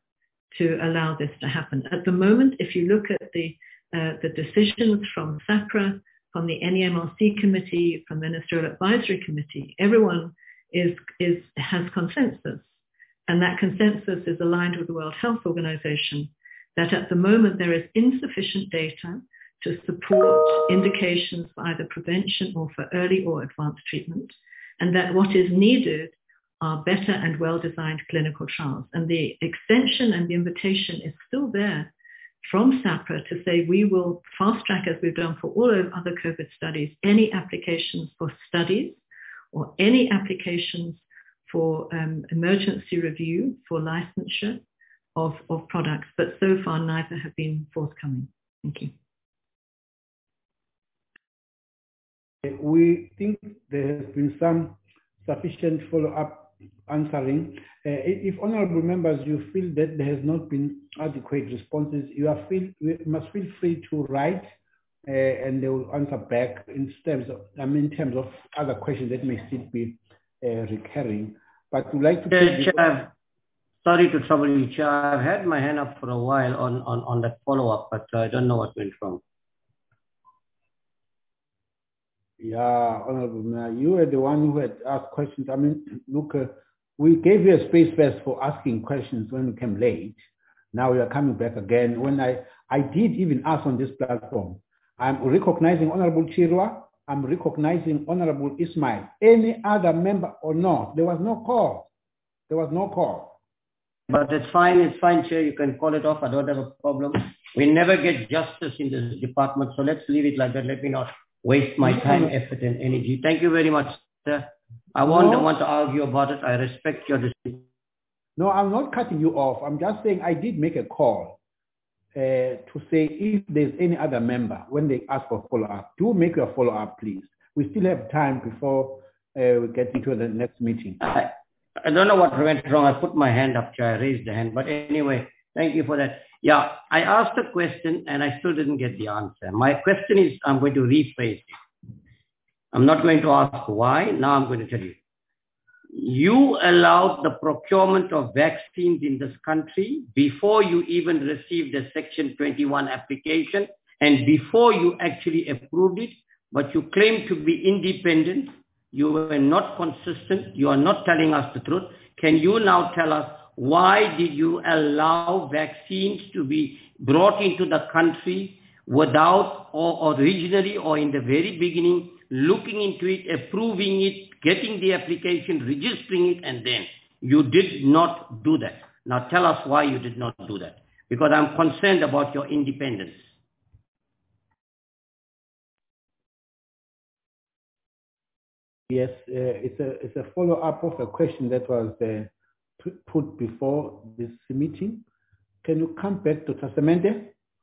Speaker 4: to allow this to happen. At the moment, if you look at the uh, the decisions from SAPRA, from the N E M R C committee, from the Ministerial Advisory Committee, everyone is is has consensus. And that consensus is aligned with the World Health Organization, that at the moment there is insufficient data to support indications for either prevention or for early or advanced treatment, and that what is needed are better and well-designed clinical trials. And the extension and the invitation is still there from SAPRA to say we will fast-track, as we've done for all other COVID studies, any applications for studies or any applications for um, emergency review for licensure of, of products, but so far neither have been forthcoming. Thank you.
Speaker 1: We think there has been some sufficient follow-up answering. Uh, if honorable members, you feel that there has not been adequate responses, you are feel, you must feel free to write uh, and they will answer back in terms of, I mean, in terms of other questions that may still be uh, recurring. But we'd like to...
Speaker 12: Chair, Chair, sorry to trouble you, Chair. I've had my hand up for a while on, on, on that follow-up, but I don't know what went wrong.
Speaker 1: Yeah, Honorable Mayor, you were the one who had asked questions. I mean, look, uh, we gave you a space first for asking questions when we came late. Now we are coming back again. When I, I did even ask on this platform, I'm recognizing Honorable Chirwa, I'm recognizing Honorable Ismail. Any other member or not? There was no call. There was no call.
Speaker 12: But it's fine, it's fine, Chair. You can call it off. I don't have a problem. We never get justice in this department, so let's leave it like that. Let me not waste my time, effort, and energy. Thank you very much, sir. I won't no. want to argue about it. I respect your decision.
Speaker 1: No, I'm not cutting you off. I'm just saying I did make a call uh, to say if there's any other member, when they ask for follow-up, do make your follow-up, please. We still have time before uh, we get into the next meeting.
Speaker 12: I, I don't know what went wrong. I put my hand up, Chair. I raised the hand. But anyway, thank you for that. Yeah, I asked a question and I still didn't get the answer. My question is, I'm going to rephrase it. I'm not going to ask why. Now I'm going to tell you. You allowed the procurement of vaccines in this country before you even received the Section twenty-one application and before you actually approved it, but you claim to be independent. You were not consistent. You are not telling us the truth. Can you now tell us why did you allow vaccines to be brought into the country without, or originally or in the very beginning, looking into it, approving it, getting the application, registering it, and then you did not do that. Now tell us why you did not do that, because I'm concerned about your independence.
Speaker 1: Yes, uh, it's a it's a follow-up of a question that was uh, put before this meeting. Can you come back to Tasamende?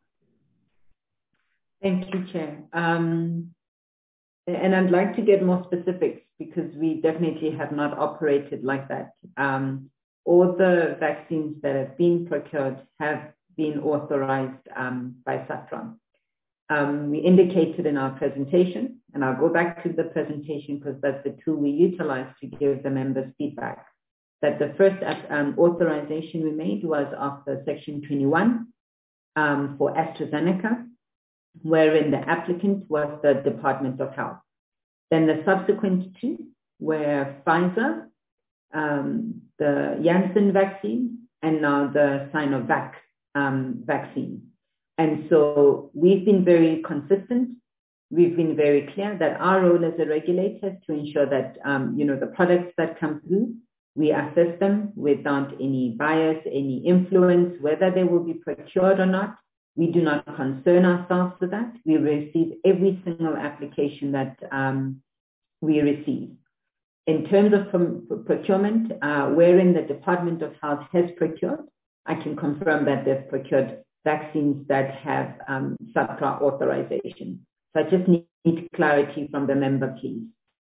Speaker 2: Thank you, Chair. Um, and I'd like to get more specifics because we definitely have not operated like that. Um, all the vaccines that have been procured have been authorized um, by SAPRA. Um, we indicated in our presentation, and I'll go back to the presentation because that's the tool we utilize to give the members feedback, that the first um, authorization we made was after Section twenty-one um, for AstraZeneca, wherein the applicant was the Department of Health. Then the subsequent two were Pfizer, um, the Janssen vaccine, and now the Sinovac um, vaccine. And so we've been very consistent. We've been very clear that our role as a regulator is to ensure that, um, you know, the products that come through, we assess them without any bias, any influence, whether they will be procured or not. We do not concern ourselves with that. We receive every single application that um, we receive. In terms of procurement, uh, wherein the Department of Health has procured, I can confirm that they've procured vaccines that have um, SAPRA authorization. So I just need clarity from the member, please.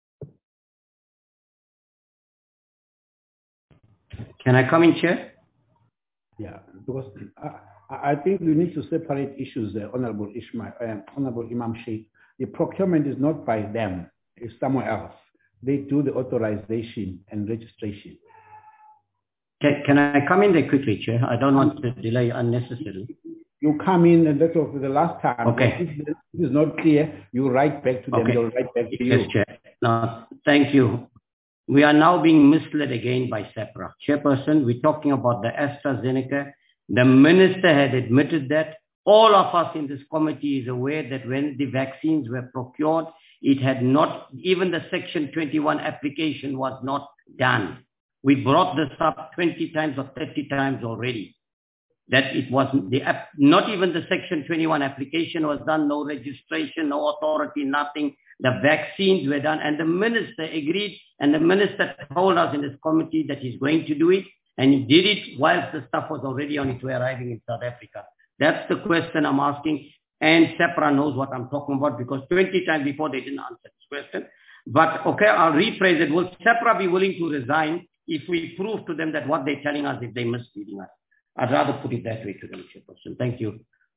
Speaker 12: Can I come in, Chair?
Speaker 1: Yeah, because I, I think we need to separate issues there, Honorable Ishmael, uh, Honorable Imam Sheikh. The procurement is not by them, it's somewhere else. They do the authorization and registration.
Speaker 12: Can, can I come in there quickly, Chair? I don't want to delay unnecessarily.
Speaker 1: You come in, and that's also the last time.
Speaker 12: Okay.
Speaker 1: If this is not clear, you write back to them.
Speaker 12: Okay.
Speaker 1: They'll write back to
Speaker 12: yes,
Speaker 1: you.
Speaker 12: Chair. Now, thank you. We are now being misled again by SAHPRA. Chairperson, we're talking about the AstraZeneca. The minister had admitted that. All of us in this committee is aware that when the vaccines were procured, it had not, even the Section twenty-one application was not done. We brought this up twenty times or thirty times already. That it wasn't, the not even the Section twenty-one application was done, no registration, no authority, nothing. The vaccines were done, and the minister agreed, and the minister told us in this committee that he's going to do it, and he did it whilst the stuff was already on its way arriving in South Africa. That's the question I'm asking, and SAHPRA knows what I'm talking about, because twenty times before they didn't answer this question. But okay, I'll rephrase it. Will SAHPRA be willing to resign if we prove to them that what they're telling us is they're misleading us? I'd rather put it that way to them, Chairperson. Thank you.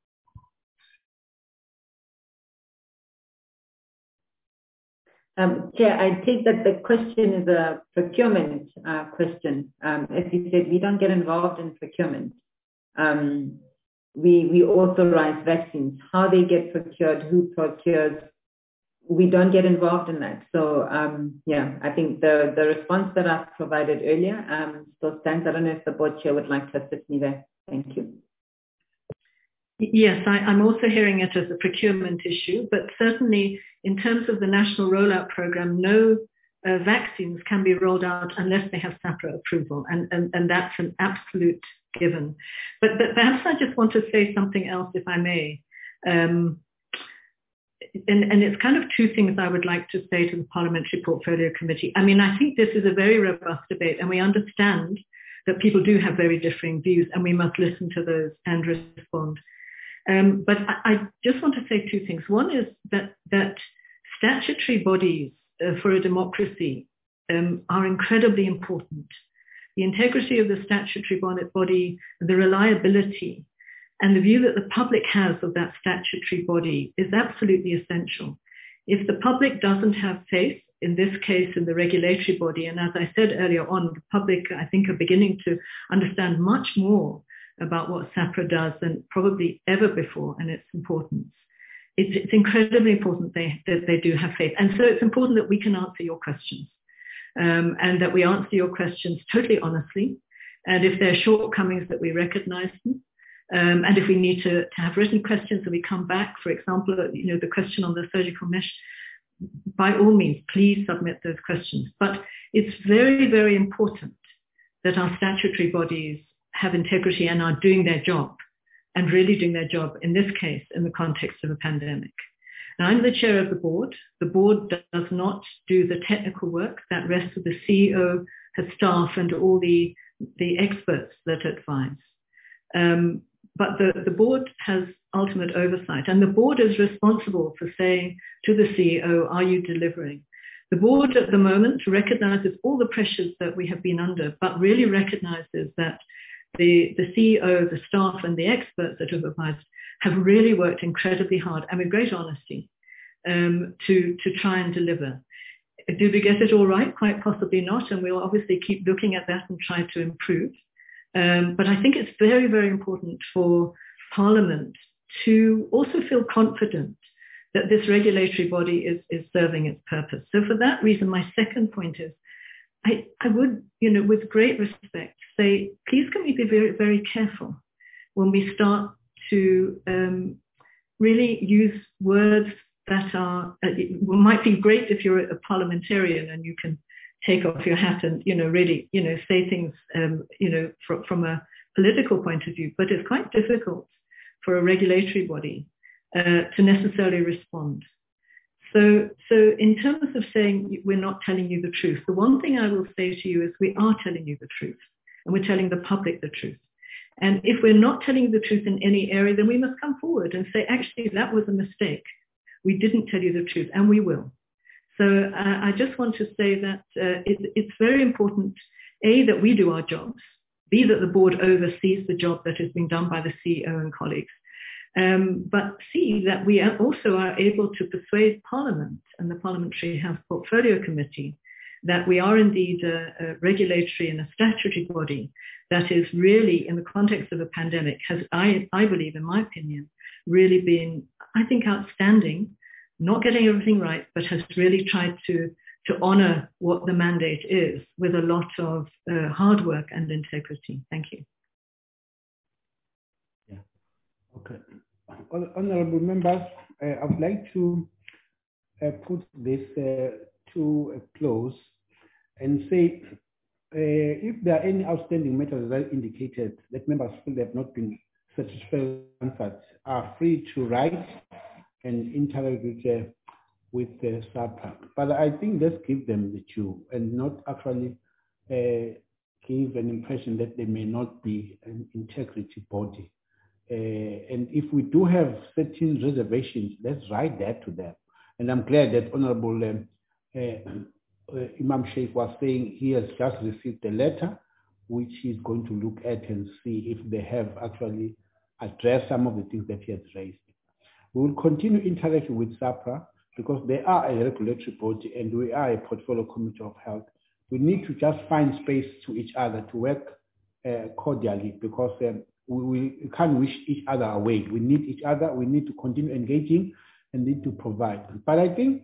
Speaker 2: Um, Chair, I take that the question is a procurement uh, question. Um, as you said, we don't get involved in procurement. Um, we, we authorize vaccines. How they get procured, who procures, we don't get involved in that. So, um, yeah, I think the, the response that I've provided earlier um, still stands. I don't know if the board chair would like to assist me there. Thank you.
Speaker 4: Yes, I, I'm also hearing it as a procurement issue, but certainly in terms of the national rollout program, no uh, vaccines can be rolled out unless they have SAHPRA approval, and, and, and that's an absolute given. But, but perhaps I just want to say something else, if I may. Um, and, and it's kind of two things I would like to say to the Parliamentary Portfolio Committee. I mean, I think this is a very robust debate, and we understand that people do have very differing views, and we must listen to those and respond. Um, but I, I just want to say two things. One is that, that statutory bodies uh, for a democracy um, are incredibly important. The integrity of the statutory body, the reliability, and the view that the public has of that statutory body is absolutely essential. If the public doesn't have faith, in this case in the regulatory body, and as I said earlier on, the public, I think, are beginning to understand much more about what SAHPRA does than probably ever before and its importance. It's, it's incredibly important they, that they do have faith. And so it's important that we can answer your questions um, and that we answer your questions totally honestly. And if there are shortcomings, that we recognize them. Um, and if we need to, to have written questions and we come back, for example, you know, the question on the surgical mesh, by all means, please submit those questions. But it's very, very important that our statutory bodies have integrity and are doing their job, and really doing their job in this case in the context of a pandemic. Now, I'm the chair of the board. The board does not do the technical work. That rests with the C E O, her staff, and all the, the experts that advise. Um, but the, the board has ultimate oversight, and the board is responsible for saying to the C E O, are you delivering? The board at the moment recognizes all the pressures that we have been under, but really recognizes that The, the C E O, the staff, and the experts that have advised have really worked incredibly hard and with great honesty um, to, to try and deliver. Do we get it all right? Quite possibly not, and we'll obviously keep looking at that and try to improve. Um, but I think it's very, very important for Parliament to also feel confident that this regulatory body is, is serving its purpose. So for that reason, my second point is, I, I would, you know, with great respect, say, please can we be very, very careful when we start to um, really use words that are, uh, it might be great if you're a parliamentarian and you can take off your hat and, you know, really, you know, say things, um, you know, from, from a political point of view, but it's quite difficult for a regulatory body uh, to necessarily respond. So, so in terms of saying we're not telling you the truth, the one thing I will say to you is we are telling you the truth, and we're telling the public the truth. And if we're not telling you the truth in any area, then we must come forward and say, actually, that was a mistake. We didn't tell you the truth, and we will. So uh, I just want to say that uh, it, it's very important, A, that we do our jobs, B, that the board oversees the job that is being done by the C E O and colleagues, Um, but see that we are also are able to persuade Parliament and the Parliamentary Health Portfolio Committee that we are indeed a, a regulatory and a statutory body that is really, in the context of a pandemic, has, I, I believe, in my opinion, really been, I think, outstanding, not getting everything right, but has really tried to, to honor what the mandate is with a lot of uh, hard work and integrity. Thank you.
Speaker 1: Yeah. Okay. Honorable members, uh, I would like to uh, put this uh, to a close and say, uh, if there are any outstanding matters that indicated that members feel they have not been satisfactorily answered, are free to write and interact with, uh, with uh, SAPRA. But I think let's give them the due and not actually uh, give an impression that they may not be an integrity body. Uh, and if we do have certain reservations, let's write that to them. And I'm glad that Honorable um, uh, uh, Imam Sheikh was saying he has just received a letter which he's going to look at and see if they have actually addressed some of the things that he has raised. We will continue interacting with SAPRA because they are a regulatory body and we are a portfolio committee of health. We need to just find space to each other to work uh, cordially because um, we, we can't wish each other away. We need each other. We need to continue engaging and need to provide. But I think,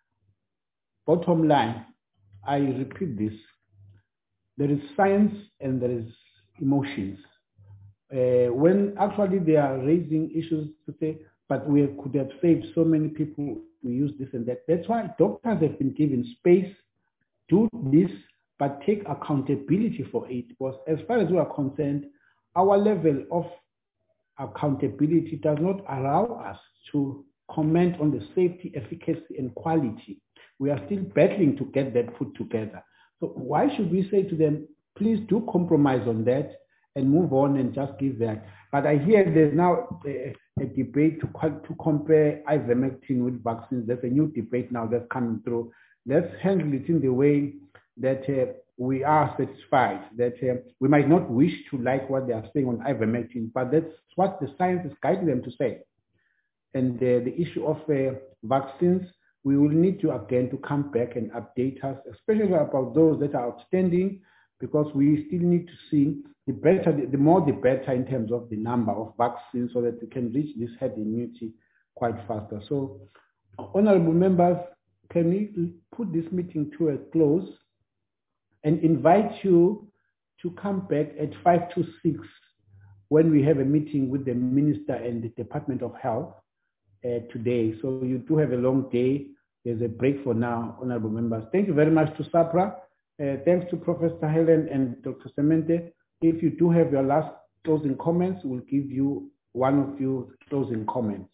Speaker 1: bottom line, I repeat this, there is science and there is emotions. Uh, when actually they are raising issues to say, but we could have saved so many people, we use this and that. That's why doctors have been given space, do this, but take accountability for it. Because as far as we are concerned, our level of accountability does not allow us to comment on the safety, efficacy, and quality. We are still battling to get that put together. So why should we say to them, please do compromise on that and move on and just give that? But I hear there's now a, a debate to, to compare ivermectin with vaccines. There's a new debate now that's coming through. Let's handle it in the way that uh, we are satisfied, that uh, we might not wish to like what they are saying on ivermectin, but that's what the science is guiding them to say. And uh, the issue of uh, vaccines, we will need to again to come back and update us, especially about those that are outstanding, because we still need to see the better, the more the better in terms of the number of vaccines so that we can reach this herd immunity quite faster. So, honorable members, can we put this meeting to a close and invite you to come back at five to six when we have a meeting with the Minister and the Department of Health uh, today. So you do have a long day. There's a break for now, honorable members. Thank you very much to SAPRA. Uh, thanks to Professor Helen and Doctor Semente. If you do have your last closing comments, we'll give you one of your closing comments.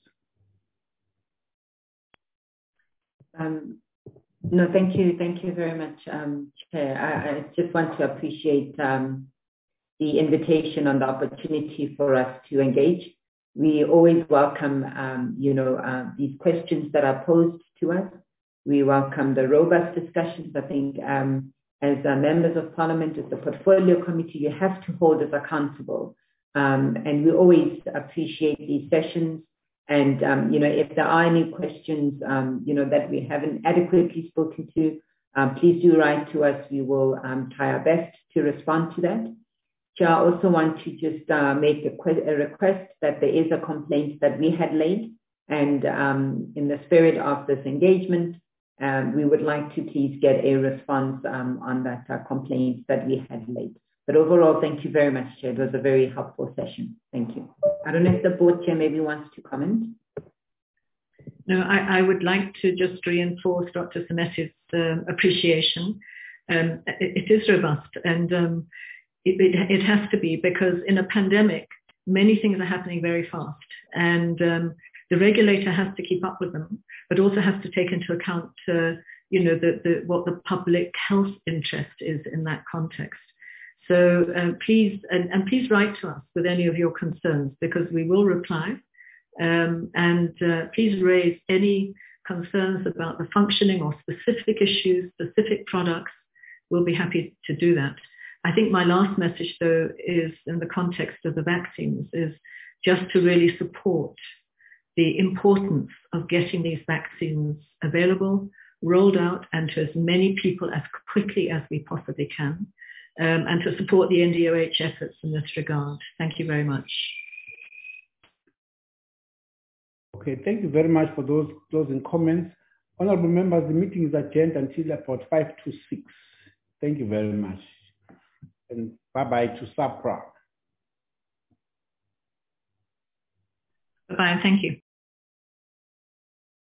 Speaker 2: Um, no, thank you. Thank you very much, um, Chair. I, I just want to appreciate um, the invitation and the opportunity for us to engage. We always welcome, um, you know, uh, these questions that are posed to us. We welcome the robust discussions. I think um, as uh, members of Parliament, as the Portfolio Committee, you have to hold us accountable. Um, and we always appreciate these sessions. And, um, you know, if there are any questions, um, you know, that we haven't adequately spoken to, um, please do write to us. We will um, try our best to respond to that. Chair, I also want to just uh, make a, a request that there is a complaint that we had laid. And um, in the spirit of this engagement, um, we would like to please get a response um, on that uh, complaint that we had laid. But overall, thank you very much, Chair. It was a very helpful session. Thank you. I don't know if the board chair maybe wants to comment.
Speaker 4: No, I, I would like to just reinforce Doctor Semete's um, appreciation. Um, it, it is robust and um, it, it, it has to be, because in a pandemic, many things are happening very fast, and um, the regulator has to keep up with them, but also has to take into account, uh, you know, the, the, what the public health interest is in that context. So uh, please, and, and please write to us with any of your concerns, because we will reply. Um, and uh, please raise any concerns about the functioning or specific issues, specific products. We'll be happy to do that. I think my last message, though, is in the context of the vaccines, is just to really support the importance of getting these vaccines available, rolled out and to as many people as quickly as we possibly can, um, and to support the N D O H efforts in this regard. Thank you very much.
Speaker 1: Okay, thank you very much for those closing comments. Honorable members, the meeting is adjourned until about five to six. Thank you very much. And bye-bye to SAPRA.
Speaker 4: Bye-bye, thank you.